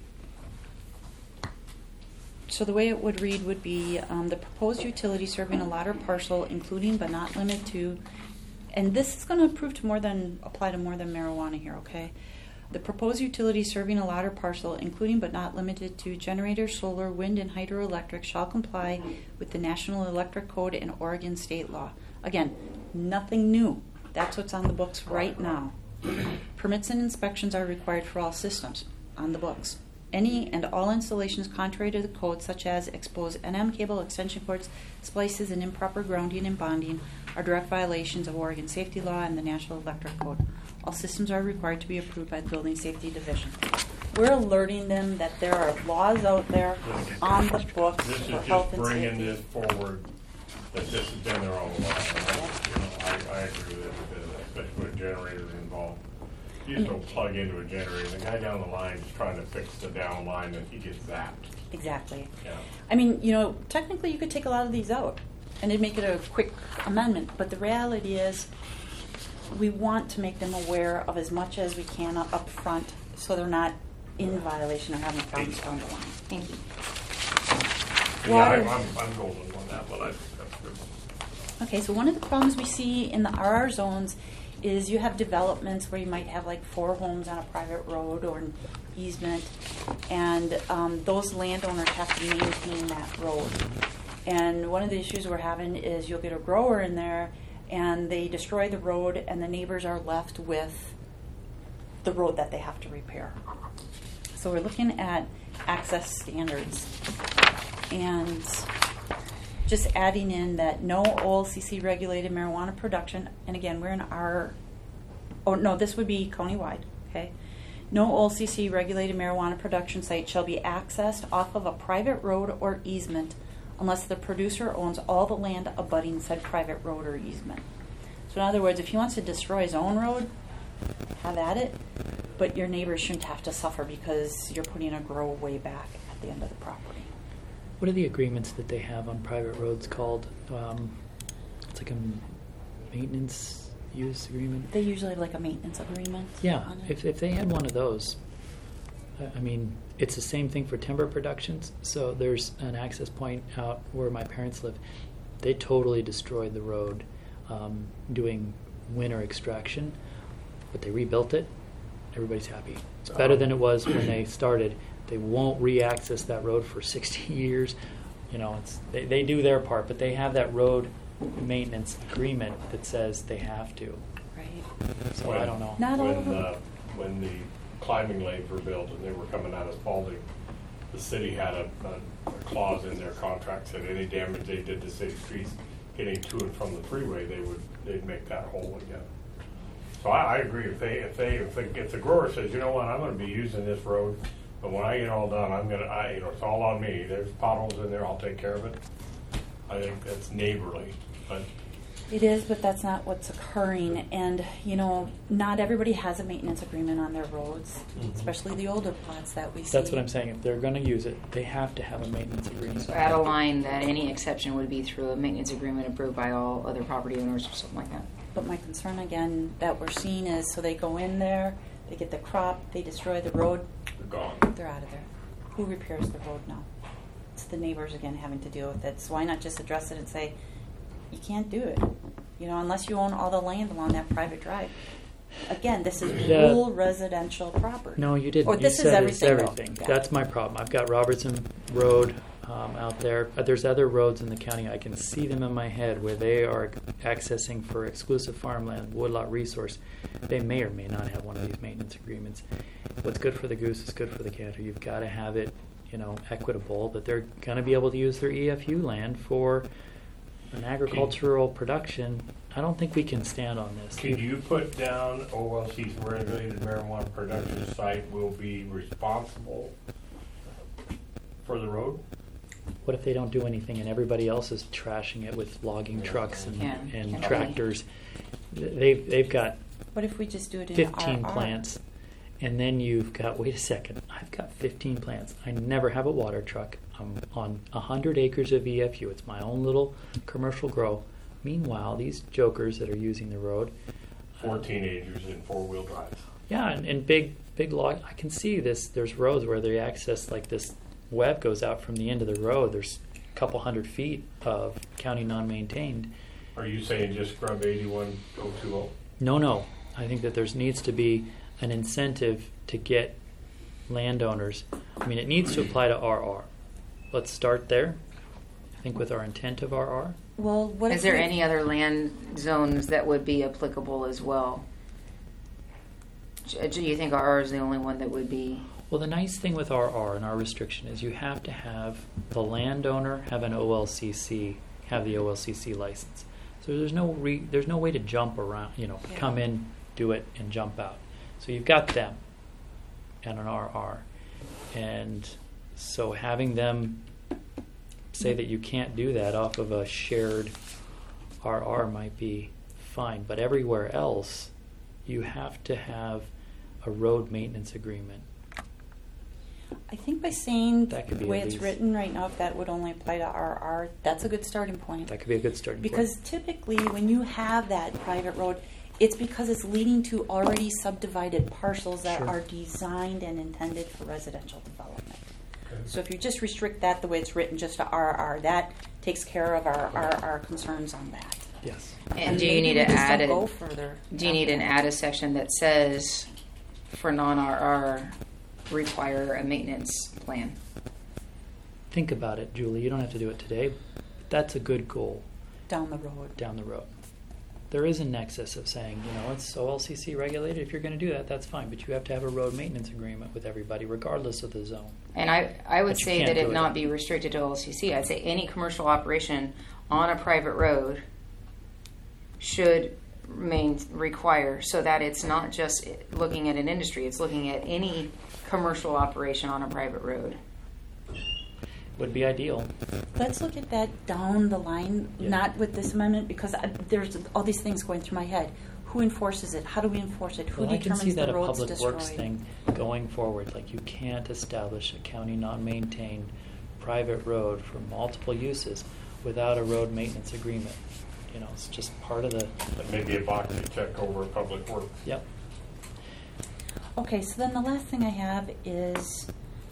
so the way it would read would be the proposed utility serving a lot or parcel, including but not limited to, and this is going to apply to more than marijuana here, okay? The proposed utility serving a lot or parcel, including but not limited to generator, solar, wind, and hydroelectric, shall comply with the National Electric Code and Oregon state law. Again, nothing new. That's what's on the books right now. Permits and inspections are required for all systems on the books. Any and all installations contrary to the code, such as exposed NM cable, extension cords, splices, and improper grounding and bonding, are direct violations of Oregon safety law and the National Electric Code. All systems are required to be approved by the Building Safety Division. We're alerting them that there are laws out there on the books This for is health just and bringing safety. this forward, that this has been there all along. I agree with it, especially with generators involved. You just don't plug into a generator. The guy down the line is trying to fix the down line, and he gets zapped. Exactly. Yeah. I mean, technically you could take a lot of these out and it'd make it a quick amendment, but the reality is we want to make them aware of as much as we can up front so they're not in violation or having problems down the line. Thank you. Water. Yeah, I'm golden on that one. I think that's good. Okay, so one of the problems we see in the RR zones is you have developments where you might have like 4 homes on a private road or an easement, and those landowners have to maintain that road. And one of the issues we're having is you'll get a grower in there and they destroy the road, and the neighbors are left with the road that they have to repair. So we're looking at access standards and just adding in that no OLCC regulated marijuana production, and again, we're in this would be countywide, okay? No OLCC regulated marijuana production site shall be accessed off of a private road or easement unless the producer owns all the land abutting said private road or easement. So in other words, if he wants to destroy his own road, have at it, but your neighbors shouldn't have to suffer because you're putting a grow way back at the end of the property. What are the agreements that they have on private roads called? It's like a maintenance use agreement. They usually have like a maintenance agreement. Yeah, on it. if they had one of those, I mean, it's the same thing for timber productions. So there's an access point out where my parents live. They totally destroyed the road doing winter extraction, but they rebuilt it. Everybody's happy. It's better than it was when they started. They won't re-access that road for 60 years. You know, they do their part, but they have that road maintenance agreement that says they have to. Right. So I don't know. Not all of them. When the climbing lanes were built and they were coming out of Spalding, the city had a clause in their contract that any damage they did to city streets getting to and from the freeway, they'd make that whole again. So I agree. If the grower says, you know what, I'm going to be using this road, but when I get all done, it's all on me. There's potholes in there. I'll take care of it. I think that's neighborly, but. It is, but that's not what's occurring. And, not everybody has a maintenance agreement on their roads, especially the older plots that we see. That's what I'm saying. If they're going to use it, they have to have a maintenance agreement. So add a line that any exception would be through a maintenance agreement approved by all other property owners or something like that. But my concern, again, that we're seeing is, so they go in there, they get the crop, they destroy the road, They're gone. they're out of there. Who repairs the road now? It's the neighbors, again, having to deal with it. So why not just address it and say, you can't do it, unless you own all the land along that private drive. Again, this is rural residential property. No, you didn't. Or You this is said everything. It's everything. Yeah. That's my problem. I've got Robertson Road out there. There's other roads in the county. I can see them in my head where they are accessing for exclusive farmland, woodlot resource. They may or may not have one of these maintenance agreements. What's good for the goose is good for the gander. You've got to have it, equitable, that they're going to be able to use their EFU land for an agricultural production. I don't think we can stand on this. Can you put down OLC's regulated marijuana production site will be responsible for the road? What if they don't do anything and everybody else is trashing it with logging trucks and tractors? They've got What if we just do it in 15 RR? plants, and then you've got, wait a second, I've got 15 plants. I never have a water truck. I'm on 100 acres of EFU. It's my own little commercial grow. Meanwhile, these jokers that are using the road, 4 teenagers in 4-wheel drives. yeah, and big log. I can see this. There's roads where they access, like this web goes out from the end of the road. There's a couple 100 feet of county non-maintained. Are you saying just scrub 81020? No. I think that there needs to be an incentive to get landowners. I mean, it needs to apply to RR. Let's start there. I think with our intent of RR. Well, what Is if there we- any other land zones that would be applicable as well? Do you think RR is the only one that would be? Well, the nice thing with RR and our restriction is you have to have the landowner have an OLCC, have the OLCC license. So there's no way to jump around, come in, do it, and jump out. So you've got them and an RR. And so having them say that you can't do that off of a shared RR might be fine. But everywhere else, you have to have a road maintenance agreement. I think by saying That could be the way a it's lease. written right now, if that would only apply to RR, that's a good starting point. That could be a good starting point. Because typically, when you have that private road, it's because it's leading to already subdivided parcels that Sure. are designed and intended for residential development. Okay. So if you just restrict that the way it's written just to RR, that takes care of our concerns on that. Yes. And do you need maybe to we just add don't go it? further? Do you need an add a section that says for non-RR require a maintenance plan? Think about it, Julie. You don't have to do it today. That's a good goal Down the road. down the road. There is a nexus of saying, it's OLCC regulated. If you're going to do that, that's fine. But you have to have a road maintenance agreement with everybody, regardless of the zone. And I would But you say can't that do it it. not be restricted to OLCC. I'd say any commercial operation on a private road should require, so that it's not just looking at an industry, it's looking at any commercial operation on a private road. Would be ideal. Let's look at that down the line, Yeah. not with this amendment, because there's all these things going through my head. Who enforces it? How do we enforce it? Who Well, I can determines see that the a roads public destroyed? works thing going forward. Like, you can't establish a county non-maintained private road for multiple uses without a road maintenance agreement. It's just part of the. But maybe a box to check over Public Works. Yep. Okay, so then the last thing I have is,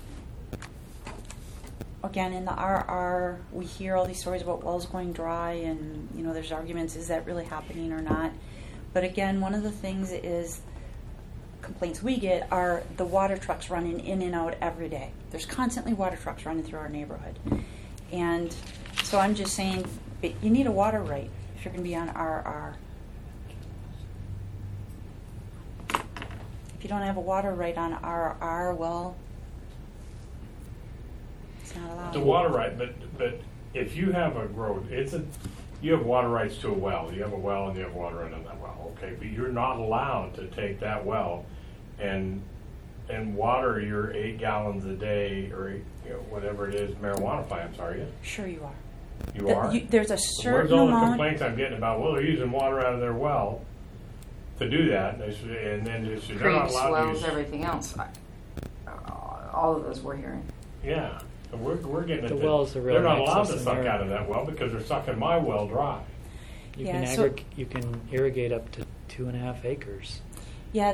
again, in the RR, we hear all these stories about wells going dry, and there's arguments: is that really happening or not? But again, one of the things is complaints we get are the water trucks running in and out every day. There's constantly water trucks running through our neighborhood, and so I'm just saying, but you need a water right if you're going to be on RR. If you don't have a water right on RR, well, it's not allowed. The water right, but if you have a road, you have water rights to a well. You have a well and you have water in that well, okay? But you're not allowed to take that well and water your 8 gallons a day or whatever it is marijuana plants, are you? Sure you are. You are? There's a Where's certain all the amount. complaints I'm getting about, well, they're using water out of their well to do that, and then they're not Creeks, allowed to wells, use... everything else. All of those we're hearing. Yeah, and we're getting The it. well's the real They're not allowed nexus to in suck there. out of that well because they're sucking my well dry. You Yeah, can so- you can irrigate up to 2.5 acres. Yeah,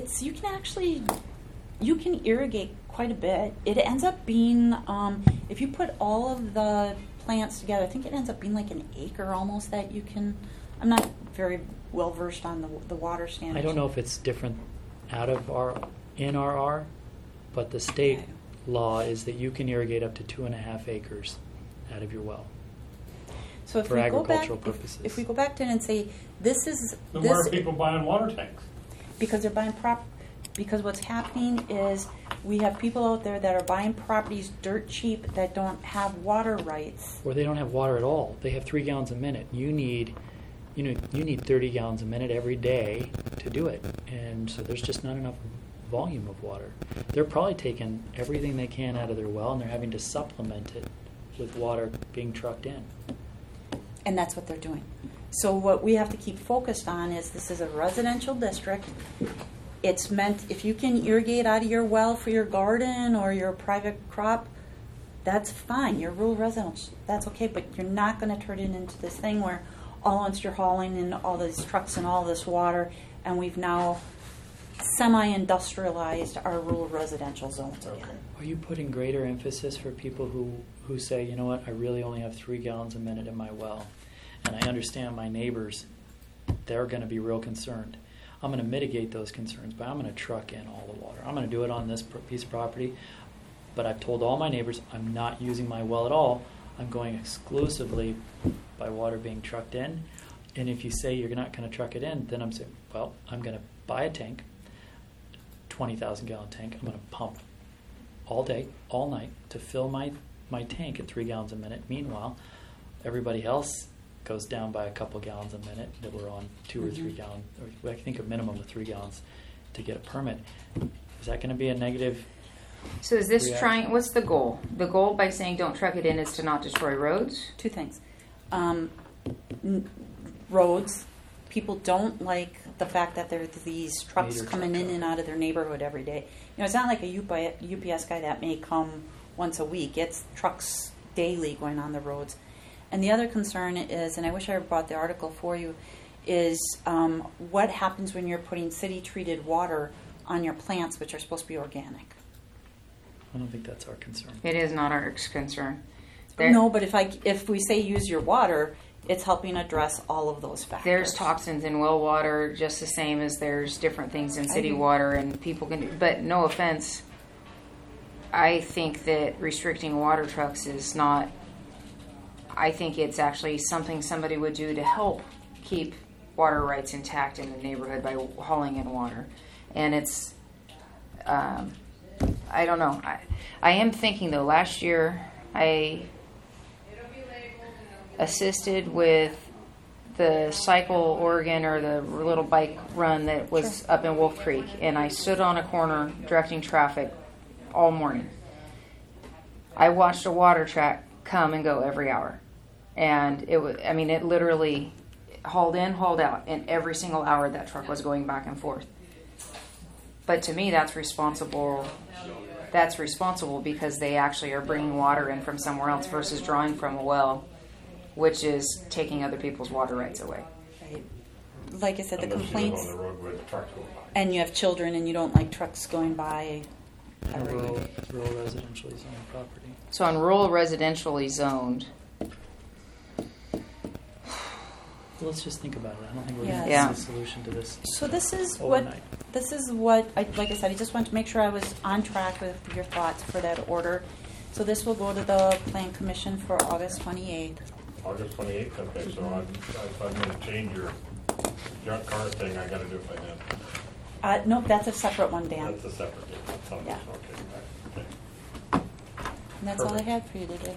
you can irrigate quite a bit. It ends up being, if you put all of the plants together, I think it ends up being like an acre almost that you can. I'm not very well versed on the water standards. I don't know if it's different out of in RR, but the state Okay. law is that you can irrigate up to 2.5 acres out of your well. So if for we go back, agricultural purposes. if we go back to it and say this is Then this why are people buying water tanks? because they're buying because what's happening is we have people out there that are buying properties dirt cheap that don't have water rights. Or they don't have water at all. They have 3 gallons a minute. You need 30 gallons a minute every day to do it. And so there's just not enough volume of water. They're probably taking everything they can out of their well, and they're having to supplement it with water being trucked in. And that's what they're doing. So what we have to keep focused on is this is a residential district. It's meant, if you can irrigate out of your well for your garden or your private crop, that's fine. You're rural residents. That's okay, but you're not going to turn it into this thing where all once you're hauling in all these trucks and all this water, and we've now semi-industrialized our rural residential zones again. Are you putting greater emphasis for people who say, you know what, I really only have 3 gallons a minute in my well, and I understand my neighbors, they're going to be real concerned. I'm going to mitigate those concerns, but I'm going to truck in all the water. I'm going to do it on this piece of property, but I've told all my neighbors I'm not using my well at all. I'm going exclusively by water being trucked in. And if you say you're not going to truck it in, then I'm saying, well, I'm going to buy a tank, 20,000 gallon tank. I'm going to pump all day, all night to fill my tank at 3 gallons a minute. Meanwhile, everybody else goes down by a couple gallons a minute that we're on 2 or 3 gallons, or I think a minimum of 3 gallons to get a permit. Is that going to be a negative? So is this Reaction. what's the goal? The goal by saying don't truck it in is to not destroy roads? 2 things. Roads. People don't like the fact that there's these trucks Major coming truck in and out of their neighborhood every day. It's not like a UPS guy that may come once a week. It's trucks daily going on the roads. And the other concern is, and I wish I had brought the article for you, is what happens when you're putting city-treated water on your plants, which are supposed to be organic. I don't think that's our concern. It is not our concern. No, but if we say use your water, it's helping address all of those factors. There's toxins in well water just the same as there's different things in city agree. water, and people can. But no offense, I think that restricting water trucks is not. I think it's actually something somebody would do to help keep water rights intact in the neighborhood by hauling in water, and it's. I don't know. I am thinking though. Last year, I assisted with the Cycle Oregon, or the little bike run that was up in Wolf Creek, and I stood on a corner directing traffic all morning. I watched a water truck come and go every hour, and it was. I mean, it literally hauled in, hauled out, and every single hour that truck was going back and forth. But to me, that's responsible. That's responsible because they actually are bringing water in from somewhere else versus drawing from a well, which is taking other people's water rights away. Right. Like I said, the Unless you live complaints, on the road where the trucks go by. and you have children and you don't like trucks going by. A rural residentially zoned property. So on rural residentially zoned, Let's just think about it. I don't think we're Yes. going to Yeah. find a solution to this. So this is overnight. like I said, I just wanted to make sure I was on track with your thoughts for that order. So this will go to the Plan Commission for August 28th. August 28th, okay, so if I'm going to change your junk car thing, I got to do it by then. Nope, that's a separate one, Dan. That's a separate deal. That's all. Yeah. Okay. And that's all I Perfect. had for you today.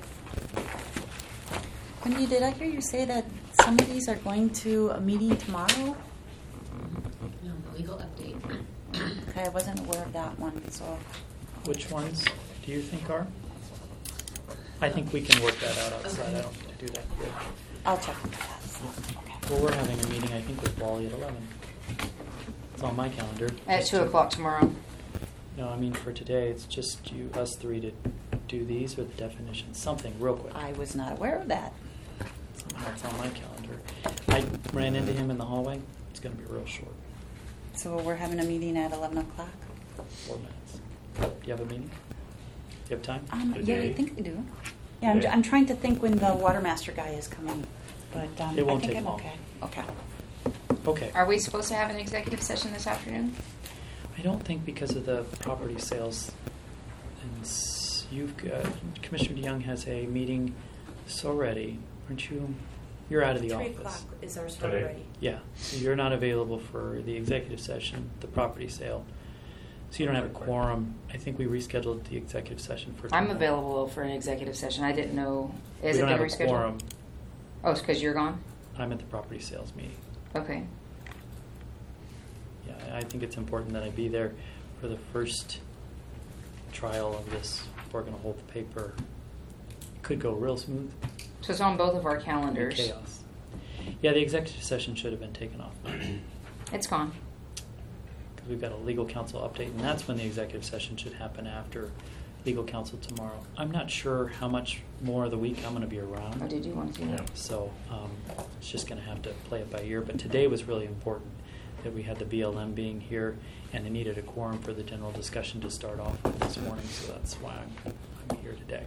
Wendy, did I hear you say that some of these are going to a meeting tomorrow? No, legal update. Okay, I wasn't aware of that one, so. Which ones do you think are? I think we can work that out outside. Okay. I don't need to do that here. I'll check into that. Okay. Well, we're having a meeting, I think, with Wally at 11. It's on my calendar. at Just 2 to- o'clock tomorrow. No, I mean for today, it's just us three to do these or the definitions, something real quick. I was not aware of that. Somehow it's on my calendar. I ran into him in the hallway. It's going to be real short, So we're having a meeting at 11 o'clock? 4 minutes. Do you have a meeting? Do you have time? Yeah, I Today? think we do. Yeah, Today? I'm trying to think when the water master guy is coming, but It won't I think take I'm long. okay. Okay. Okay. Are we supposed to have an executive session this afternoon? I don't think because of the property sales, and Commissioner DeYoung has a meeting so ready, aren't you? You're out of the 3 office. o'clock is our start Today? ready. Yeah, so you're not available for the executive session, the property sale. So you don't have a quorum. I think we rescheduled the executive session for I'm tomorrow. available for an executive session. I didn't know. Is We it don't been have a rescheduled? quorum. Oh, it's because you're gone? I'm at the property sales meeting. Okay. Yeah, I think it's important that I be there for the first trial of this. We're going to hold the paper. Could go real smooth. So it's on both of our Or calendars. chaos. Yeah, the executive session should have been taken off It's gone. because we've got a legal counsel update, and that's when the executive session should happen after legal counsel tomorrow. I'm not sure how much more of the week I'm going to be around. Oh, did you want to do Yeah. that? So it's just going to have to play it by ear. But today was really important that we had the BLM being here, and they needed a quorum for the general discussion to start off with this morning. So that's why I'm here today.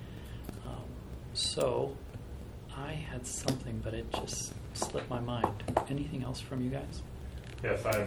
So I had something, but it just slipped my mind. Anything else from you guys? Yes, I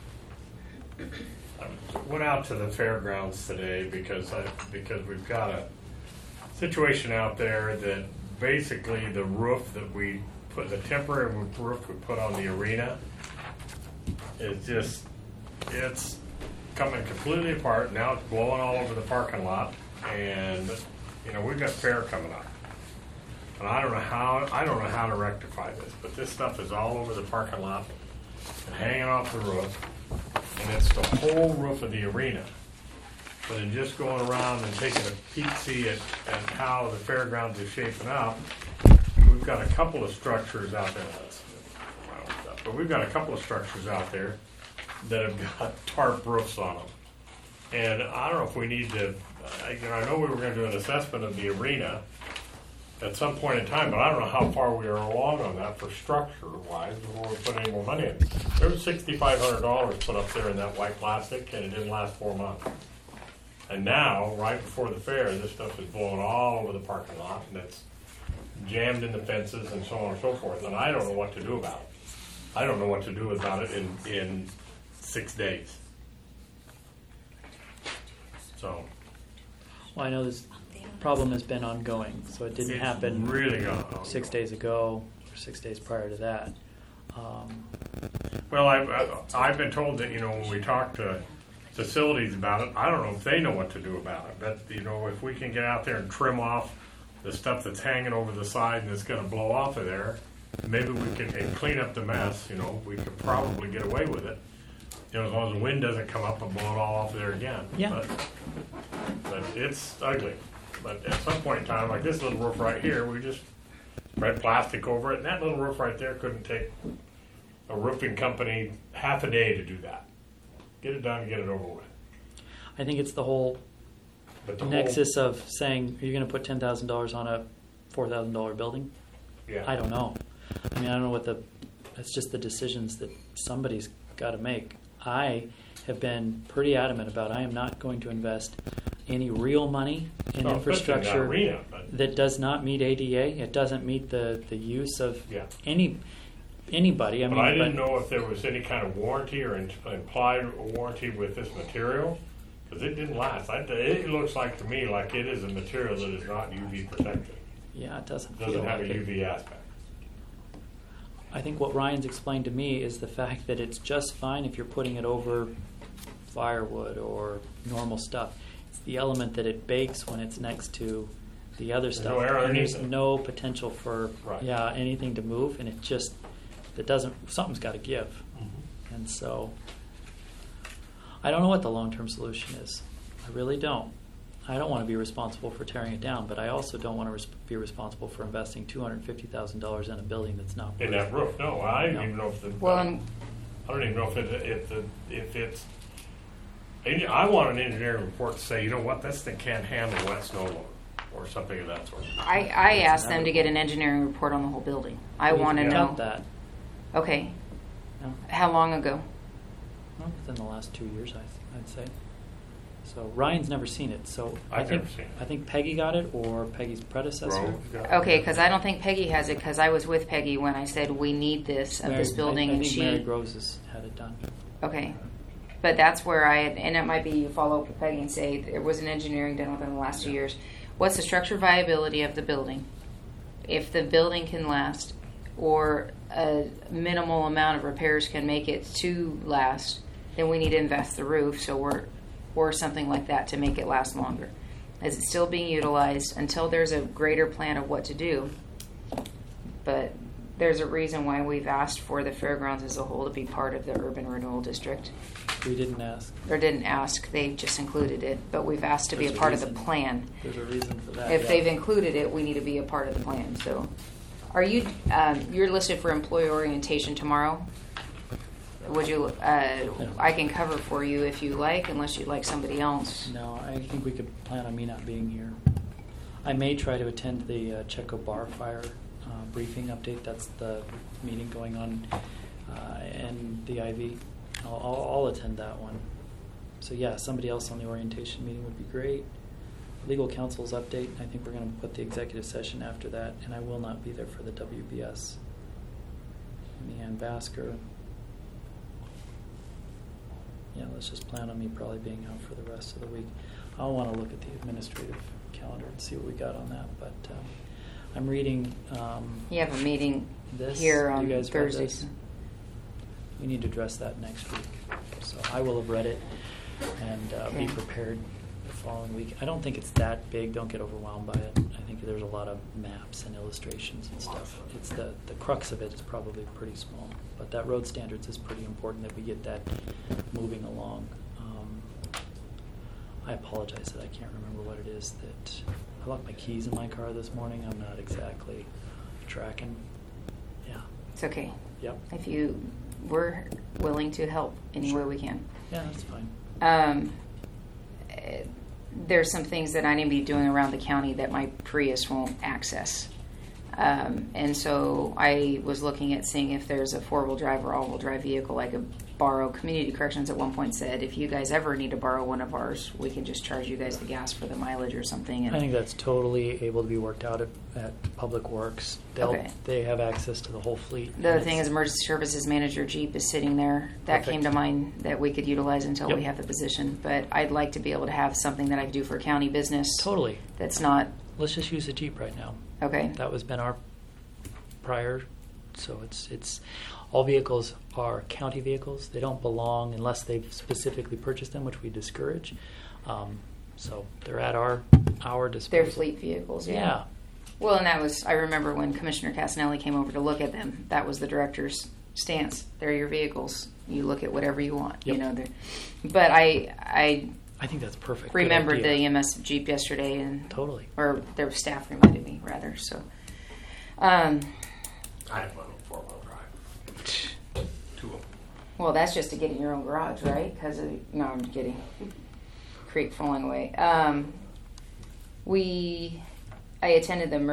went out to the fairgrounds today because we've got a situation out there that basically the roof that we put, the temporary roof we put on the arena, is just, it's coming completely apart. Now it's blowing all over the parking lot, and we've got fair coming up. And I don't know how to rectify this, but this stuff is all over the parking lot and hanging off the roof, and it's the whole roof of the arena. But in just going around and taking a peek-see at how the fairgrounds is shaping up, we've got a couple of structures out there. But we've got a couple of structures out there that have got tarp roofs on them. And I don't know if we need to, I know we were going to do an assessment of the arena at some point in time, but I don't know how far we are along on that for structure-wise before we put any more money in. There was $6,500 put up there in that white plastic, and it didn't last 4 months. And now, right before the fair, this stuff is blowing all over the parking lot, and it's jammed in the fences and so on and so forth, and I don't know what to do about it. I don't know what to do about it in 6 days. So. Well, I know this problem has been ongoing, so it didn't happen really gone on. 6 days ago or 6 days prior to that. Well, I've been told that, when we talk to facilities about it, I don't know if they know what to do about it. But, if we can get out there and trim off the stuff that's hanging over the side and it's going to blow off of there, maybe we can and clean up the mess. We could probably get away with it. As long as the wind doesn't come up and blow it all off there again. Yeah. But it's ugly. But at some point in time, like this little roof right here, we just spread plastic over it, and that little roof right there couldn't take a roofing company half a day to do that. Get it done and get it over with. I think it's the whole nexus of saying, are you going to put $10,000 on a $4,000 building? Yeah. I don't know. I mean, I don't know that's just the decisions that somebody's got to make. I have been pretty adamant about I am not going to invest any real money in infrastructure that does not meet ADA. It doesn't meet the use of anybody. But I didn't know if there was any kind of warranty or implied warranty with this material, because it didn't last. It looks like to me like it is a material that is not UV protected. Yeah, it doesn't have a UV aspect. I think what Ryan's explained to me is the fact that it's just fine if you're putting it over firewood or normal stuff. It's the element that it bakes when it's next to the other stuff. No air underneath there's it. No potential for anything to move, and something's got to give. Mm-hmm. And so I don't know what the long-term solution is. I really don't. I don't want to be responsible for tearing it down, but I also don't want to be responsible for investing $250,000 in a building that's not in that roof. No, I don't even know if I don't even know if it's. I want an engineering report to say, this thing can't handle wet snow load or something of that sort. I asked them to get an engineering report on the whole building. I want to know that. Okay. No. How long ago? Well, within the last 2 years, I'd say. So Ryan's never seen it. So I've never seen it. I think Peggy got it, or Peggy's predecessor. Okay, because I don't think Peggy has it, because I was with Peggy when I said we need this this building, I and think she. Mary Groves has had it done. Okay, but that's where and it might be you follow up with Peggy and say there was an engineering done within the last 2 years. What's the structural viability of the building? If the building can last, or a minimal amount of repairs can make it to last, then we need to invest the roof. Or something like that to make it last longer. Is it still being utilized until there's a greater plan of what to do? But there's a reason why we've asked for the fairgrounds as a whole to be part of the urban renewal district. We didn't ask. Or didn't ask, they just included it. But we've asked to be a part of the plan. There's a reason for that. If they've included it, we need to be a part of the plan. So are you, you're listed for employee orientation tomorrow? Would you? I can cover for you if you like, unless you'd like somebody else. No, I think we could plan on me not being here. I may try to attend the Checo Bar Fire briefing update. That's the meeting going on in the IV. I'll attend that one. So yeah, somebody else on the orientation meeting would be great. Legal counsel's update. I think we're going to put the executive session after that, and I will not be there for the WBS. Leanne Basker. Yeah, let's just plan on me probably being out for the rest of the week. I'll want to look at the administrative calendar and see what we got on that. But I'm reading. You have a meeting this here on you guys Thursdays. We need to address that next week. So I will have read it and be prepared the following week. I don't think it's that big. Don't get overwhelmed by it. I think there's a lot of maps and illustrations and stuff. It's the crux of it is probably pretty small. But that road standards is pretty important that we get that moving along. I apologize that I can't remember what it is that I left my keys in my car this morning. I'm not exactly tracking. Yeah. It's okay. Yep. If we're willing to help any way we can. Yeah, that's fine. There's some things that I need to be doing around the county that my Prius won't access. And so I was looking at seeing if there's a 4-wheel drive or all-wheel drive vehicle I could borrow. Community Corrections at one point said, if you guys ever need to borrow one of ours, we can just charge you guys the gas for the mileage or something. And I think that's totally able to be worked out at Public Works. Okay. They have access to the whole fleet. The other thing is Emergency Services Manager Jeep is sitting there. That Perfect. came to mind that we could utilize until Yep. we have the position. But I'd like to be able to have something that I could do for county business. Totally. That's not, Let's just use a Jeep right now. okay. That was been our prior, so it's all vehicles are county vehicles. They don't belong unless they've specifically purchased them, which we discourage. So they're at our disposal. They're fleet vehicles, Yeah. Well, and that was, I remember when Commissioner Casanelli came over to look at them, that was the director's stance. They're your vehicles. You look at whatever you want, Yep. you know. But I I think that's perfect. Good remembered idea. the EMS Jeep yesterday, and Totally. or their staff reminded me, rather. So, I have one 4-wheel drive. 2 of them. well, that's just to get in your own garage, right? Because no, I'm kidding. Creek falling away. I attended the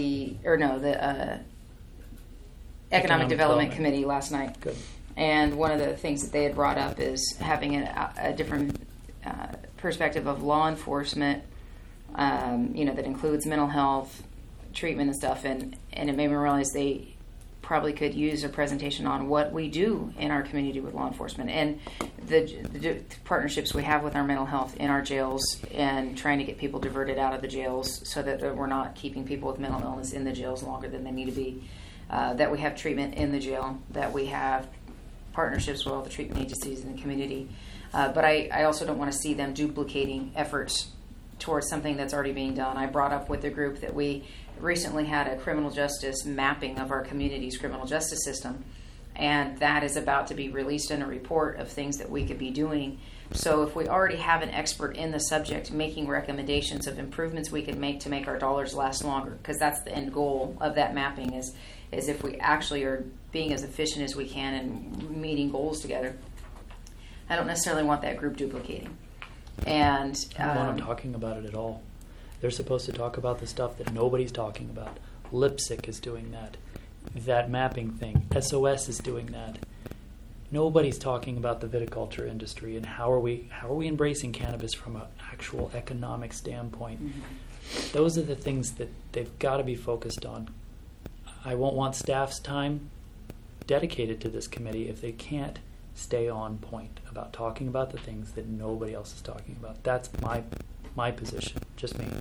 Economic Development Committee last night. Good. And one of the things that they had brought up is having a different perspective of law enforcement, that includes mental health, treatment and stuff. And it made me realize they probably could use a presentation on what we do in our community with law enforcement and the partnerships we have with our mental health in our jails and trying to get people diverted out of the jails so that we're not keeping people with mental illness in the jails longer than they need to be, that we have treatment in the jail, that we have partnerships with all the treatment agencies in the community. But I also don't want to see them duplicating efforts towards something that's already being done. I brought up with the group that we recently had a criminal justice mapping of our community's criminal justice system, and that is about to be released in a report of things that we could be doing. So if we already have an expert in the subject making recommendations of improvements we can make to make our dollars last longer, because that's the end goal of that mapping is if we actually are being as efficient as we can and meeting goals together. I don't necessarily want that group duplicating. And I don't want them talking about it at all. They're supposed to talk about the stuff that nobody's talking about. Lipsick is doing that. That mapping thing. SOS is doing that. Nobody's talking about the viticulture industry and how are we embracing cannabis from an actual economic standpoint. Mm-hmm. Those are the things that they've got to be focused on. I won't want staff's time dedicated to this committee if they can't stay on point about talking about the things that nobody else is talking about. That's my position, just me.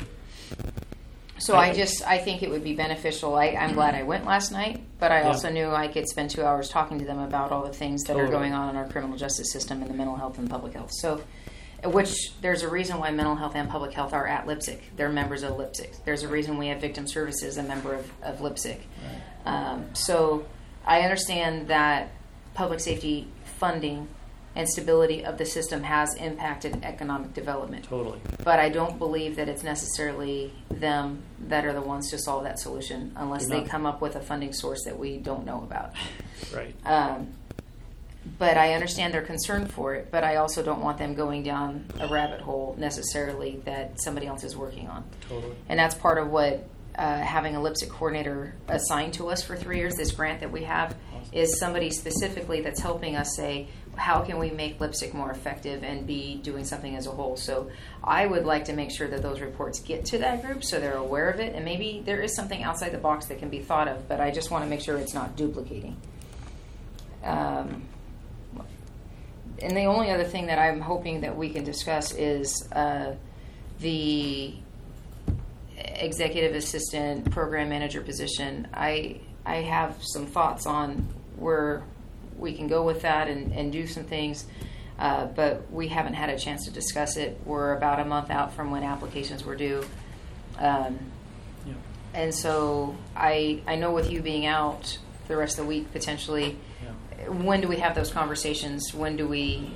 So I think it would be beneficial. I'm glad I went last night, but I also knew I could spend 2 hours talking to them about all the things that are going on in our criminal justice system and the mental health and public health. So, which there's a reason why mental health and public health are at Lipsick. They're members of Lipsick. There's a reason we have victim services, a member of Lipsick. Right. So I understand that public safety funding and stability of the system has impacted economic development. Totally. But I don't believe that it's necessarily them that are the ones to solve that solution unless They're they not. come up with a funding source that we don't know about. Right. But I understand their concern for it, but I also don't want them going down a rabbit hole necessarily that somebody else is working on. Totally. And that's part of what having a Lipsick coordinator assigned to us for 3 years, this grant that we have, is somebody specifically that's helping us say, how can we make Lipsick more effective and be doing something as a whole? So I would like to make sure that those reports get to that group so they're aware of it, and maybe there is something outside the box that can be thought of, but I just want to make sure it's not duplicating. And the only other thing that I'm hoping that we can discuss is the executive assistant program manager position. I have some thoughts on where we can go with that and do some things, but we haven't had a chance to discuss it. We're about a month out from when applications were due. And so I know with you being out the rest of the week potentially, when do we have those conversations? When do we,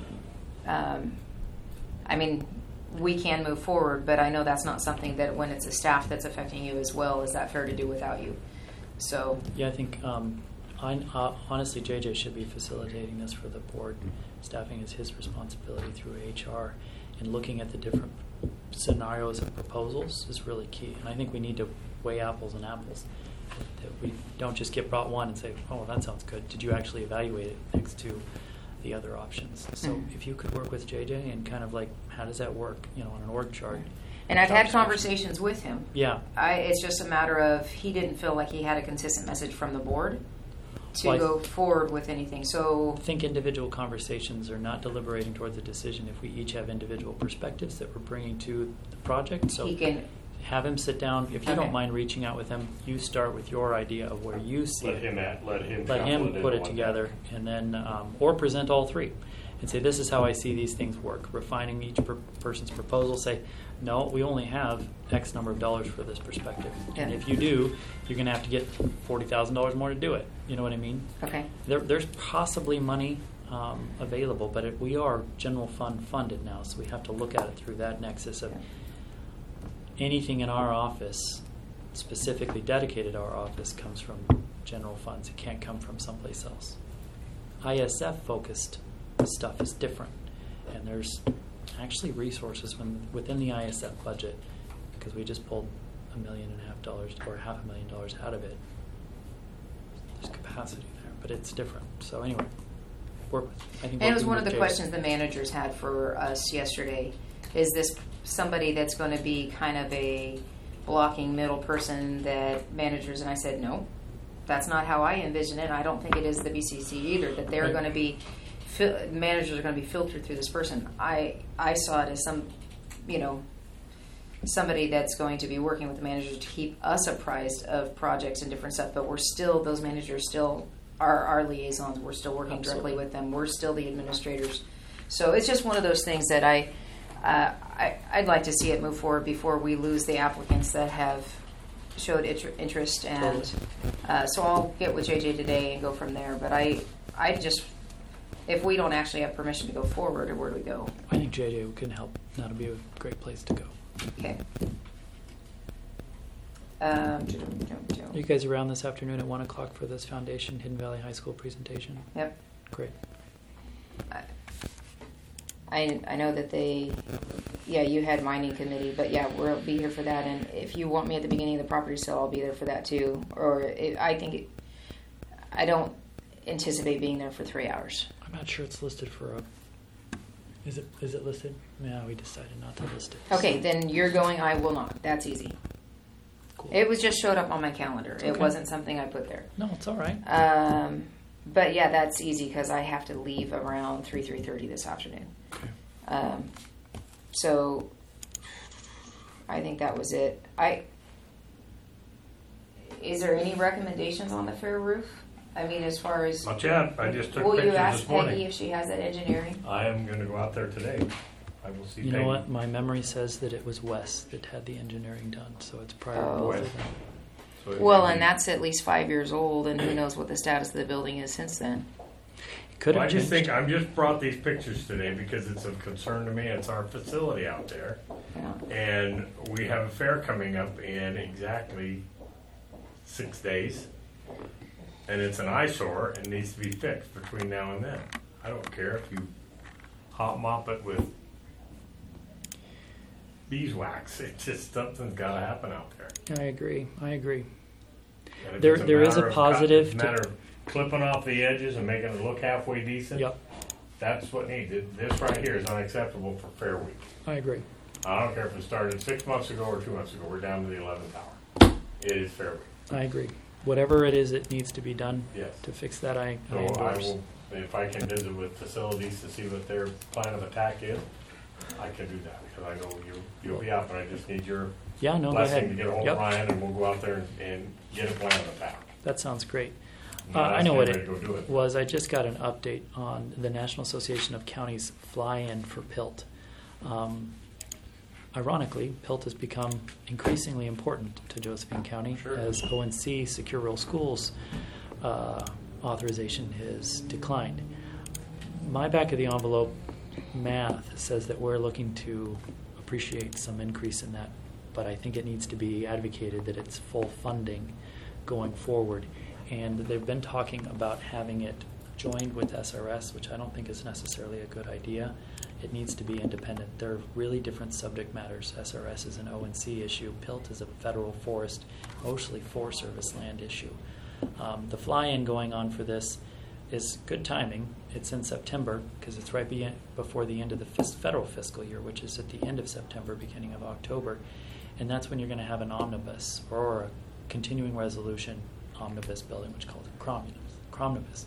we can move forward, but I know that's not something that when it's a staff that's affecting you as well, is that fair to do without you? So Yeah, I think honestly, JJ should be facilitating this for the board. Staffing is his responsibility through HR, and looking at the different scenarios of proposals is really key. And I think we need to weigh apples and apples. don't just get brought one and say, oh, well, that sounds good. Did you actually evaluate it next to the other options? So if you could work with JJ and kind of like, how does that work, on an org chart? And I've job had description. conversations with him. Yeah. It's just a matter of he didn't feel like he had a consistent message from the board to Well, go forward with anything. So I think individual conversations are not deliberating towards a decision if we each have individual perspectives that we're bringing to the project. So he can. have him sit down. If you Okay. don't mind reaching out with him, you start with your idea of where you see Let it. him Let him shuffle put into it one. together, and then or present all three, and say, "This is how I see these things work." Refining each person's proposal. Say, "No, we only have X number of dollars for this perspective, and Yeah. if you do, you're going to have to get $40,000 more to do it." You know what I mean? Okay. There's possibly money available, but we are general fund funded now, so we have to look at it through that nexus of anything in our office, specifically dedicated to our office, comes from general funds. It can't come from someplace else. ISF focused stuff is different, and there's actually resources within the ISF budget, because we just pulled $1.5 million or $500,000 out of it. There's capacity there, but it's different. So anyway, I think And it was working one of with the Jason- questions the managers had for us yesterday. Is this somebody that's going to be kind of a blocking middle person that managers? And I said, no, that's not how I envision it. I don't think it is the BCC either, that they're Right. going to be, managers are going to be filtered through this person. I saw it as somebody that's going to be working with the managers to keep us apprised of projects and different stuff, but those managers still are our liaisons. We're still working Absolutely. directly with them. We're still the administrators. So it's just one of those things that I'd like to see it move forward before we lose the applicants that have showed interest. And so I'll get with JJ today and go from there. But I just, if we don't actually have permission to go forward, where do we go? I think JJ can help. That'll be a great place to go. Okay. You guys around this afternoon at 1 o'clock for this Foundation Hidden Valley High School presentation? Yep. Great. I know that you had mining committee, but yeah, we'll be here for that. And if you want me at the beginning of the property sale, I'll be there for that too. I don't anticipate being there for 3 hours. I'm not sure it's listed for a. Is it listed? No, we decided not to list it. Okay, then you're going. I will not. That's easy. Cool. It was just showed up on my calendar. It Okay. wasn't something I put there. No, it's all right. But yeah, that's easy because I have to leave around 3:30 this afternoon. Okay. So I think that was it. Is there any recommendations on the fair roof? I mean, as far as Not yet. I just took will you pictures ask this morning. Peggy if she has that engineering? I am going to go out there today. I will see You Peggy. know what? My memory says that it was Wes that had the engineering done, so it's prior to Oh. both of Wes. them. So it Well, may and be- that's at least 5 years old, and who knows what the status of the building is since then. It could Well, I have just changed. think I just brought these pictures today because it's of concern to me. It's our facility out there, Yeah. and we have a fair coming up in exactly 6 days, and it's an eyesore and needs to be fixed between now and then. I don't care if you hot mop it with beeswax. It's just something's got to happen out there. I agree. And if There- it's there is a matter of positive it's a to- matter of clipping off the edges and making it look halfway decent. Yep, That's what needs. This right here is unacceptable for Fair Week. I agree. I don't care if it started 6 months ago or 2 months ago. We're down to the 11th hour. It is Fair Week. I agree. Whatever it is that needs to be done Yes. to fix that, I So I endorse. will, if I can visit with facilities to see what their plan of attack is, I can do that because I know you'll be out, but I just need your Yeah, no, go blessing ahead. to get a hold of Yep, Ryan and we'll go out there and get a plan of attack. that sounds great. Now I that's know what getting it ready to go do it. was. I just got an update on the National Association of Counties fly-in for PILT. Ironically, PILT has become increasingly important to Josephine County Sure. as ONC Secure Rural Schools authorization has declined. My back of the envelope math says that we're looking to appreciate some increase in that, but I think it needs to be advocated that it's full funding going forward. And they've been talking about having it joined with SRS, which I don't think is necessarily a good idea. It needs to be independent. They're really different subject matters. SRS is an ONC issue. PILT is a federal forest, mostly Forest Service land issue. The fly-in going on for this is good timing. It's in September because it's right before the end of the federal fiscal year, which is at the end of September, beginning of October. And that's when you're going to have an omnibus or a continuing resolution omnibus building, which is called a cromnibus.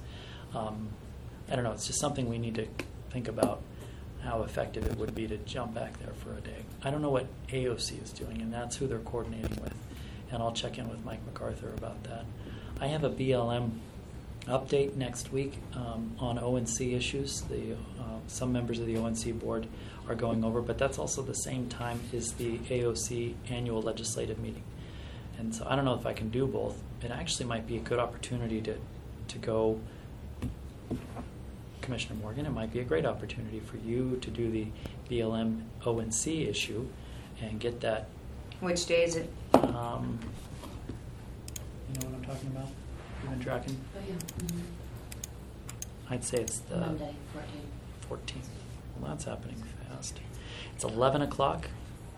I don't know. It's just something we need to think about how effective it would be to jump back there for a day. I don't know what AOC is doing, and that's who they're coordinating with. And I'll check in with Mike MacArthur about that. I have a BLM update next week on ONC issues. Some members of the ONC board are going over, but that's also the same time as the AOC annual legislative meeting. And so I don't know if I can do both. It actually might be a good opportunity to go, Commissioner Morgan, it might be a great opportunity for you to do the BLM ONC issue and get that. Which day is it? You know what I'm talking about? You've been tracking? Oh, yeah. Mm-hmm. I'd say it's the Monday, 14th. 14th. Well, that's happening fast. It's 11 o'clock.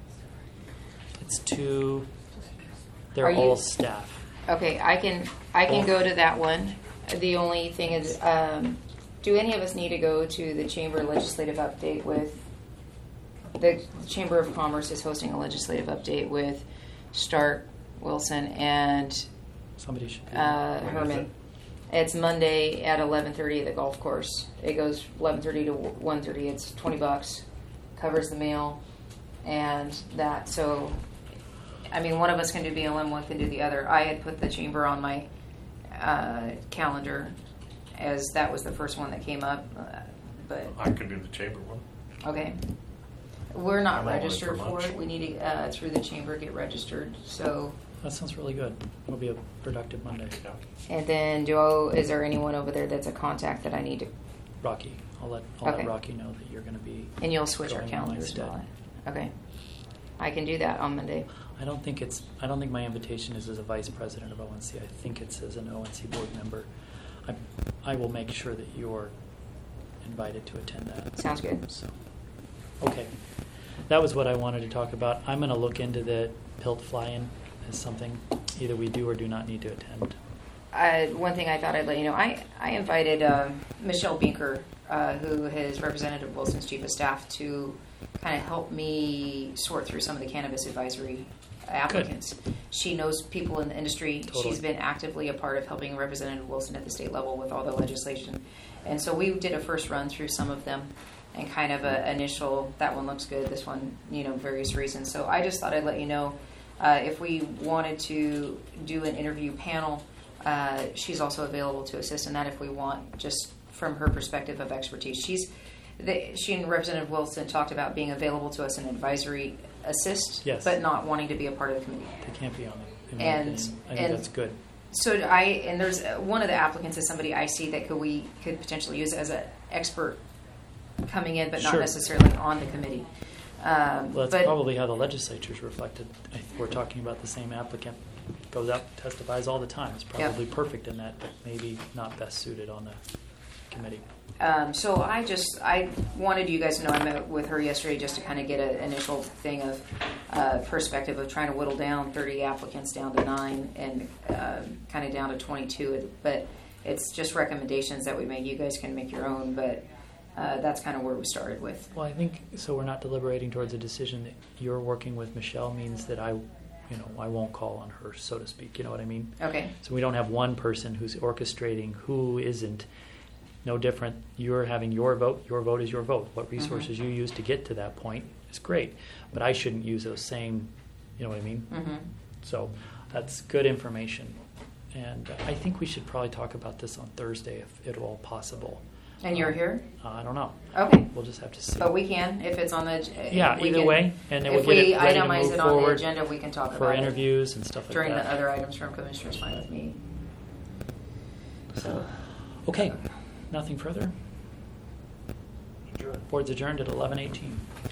It's two. They're Are you- all staff. Okay, I can go to that one. The only thing is, do any of us need to go to the Chamber legislative update with, the Chamber of Commerce is hosting a legislative update with Stark, Wilson, and Somebody should. Herman. It's Monday at 11:30 at the golf course. It goes 11:30 to 1:30. It's $20. Covers the meal, and that. So, I mean, one of us can do BLM, one can do the other. I had put the chamber on my calendar, as that was the first one that came up. But I could do the chamber one. okay, we're not I'm all in registered for for lunch. it. We need to through the chamber get registered. So. That sounds really good. It'll be a productive Monday. Yeah. And then, is there anyone over there that's a contact that I need to? Rocky, I'll let Okay. Rocky know that you're going to be. And you'll switch our going in my calendars and stead. all that. Okay, I can do that on Monday. I don't think my invitation is as a vice president of ONC. I think it's as an ONC board member. I will make sure that you're invited to attend that. Sounds good. So, okay, that was what I wanted to talk about. I'm going to look into the PILT fly-in as something either we do or do not need to attend. One thing I thought I'd let you know, I invited Michelle Binker, who is Representative Wilson's chief of staff, to kind of help me sort through some of the cannabis advisory applicants. Good. She knows people in the industry. Totally. She's been actively a part of helping Representative Wilson at the state level with all the legislation. And so we did a first run through some of them and kind of an initial, that one looks good, this one, various reasons. So I just thought I'd let you know if we wanted to do an interview panel, she's also available to assist in that if we want, just from her perspective of expertise. She and Representative Wilson talked about being available to us in advisory assist, Yes. but not wanting to be a part of the committee. They can't be on it. in my And- opinion. I think and- that's good. So there's one of the applicants is somebody I see that we could potentially use as an expert coming in, but not Sure. necessarily on the committee. Well, that's but probably how the legislature's reflected. We're talking about the same applicant. Goes out, testifies all the time. Is probably perfect in that, but maybe not best suited on the committee. So I wanted you guys to know I met with her yesterday just to kind of get an initial thing of perspective of trying to whittle down 30 applicants down to 9 and kind of down to 22. But it's just recommendations that we make. You guys can make your own, but that's kind of where we started with. Well, I think so. We're not deliberating towards a decision. That you're working with Michelle means that I won't call on her, so to speak. You know what I mean? Okay. So we don't have one person who's orchestrating who isn't. No different. You're having your vote. Your vote is your vote. What resources you use to get to that point is great, but I shouldn't use those same. You know what I mean? Mm-hmm. So that's good information, and I think we should probably talk about this on Thursday if at all possible. And you're here? I don't know. Okay. We'll just have to see. But we can, if it's on the... Yeah, we either can- way, and then if we'll get we it ready to itemize move it on the forward agenda, we can talk for about interviews and stuff it like during that. the other items from commissioners. Fine with me. So, Okay, nothing further. Board's adjourned at 11:18.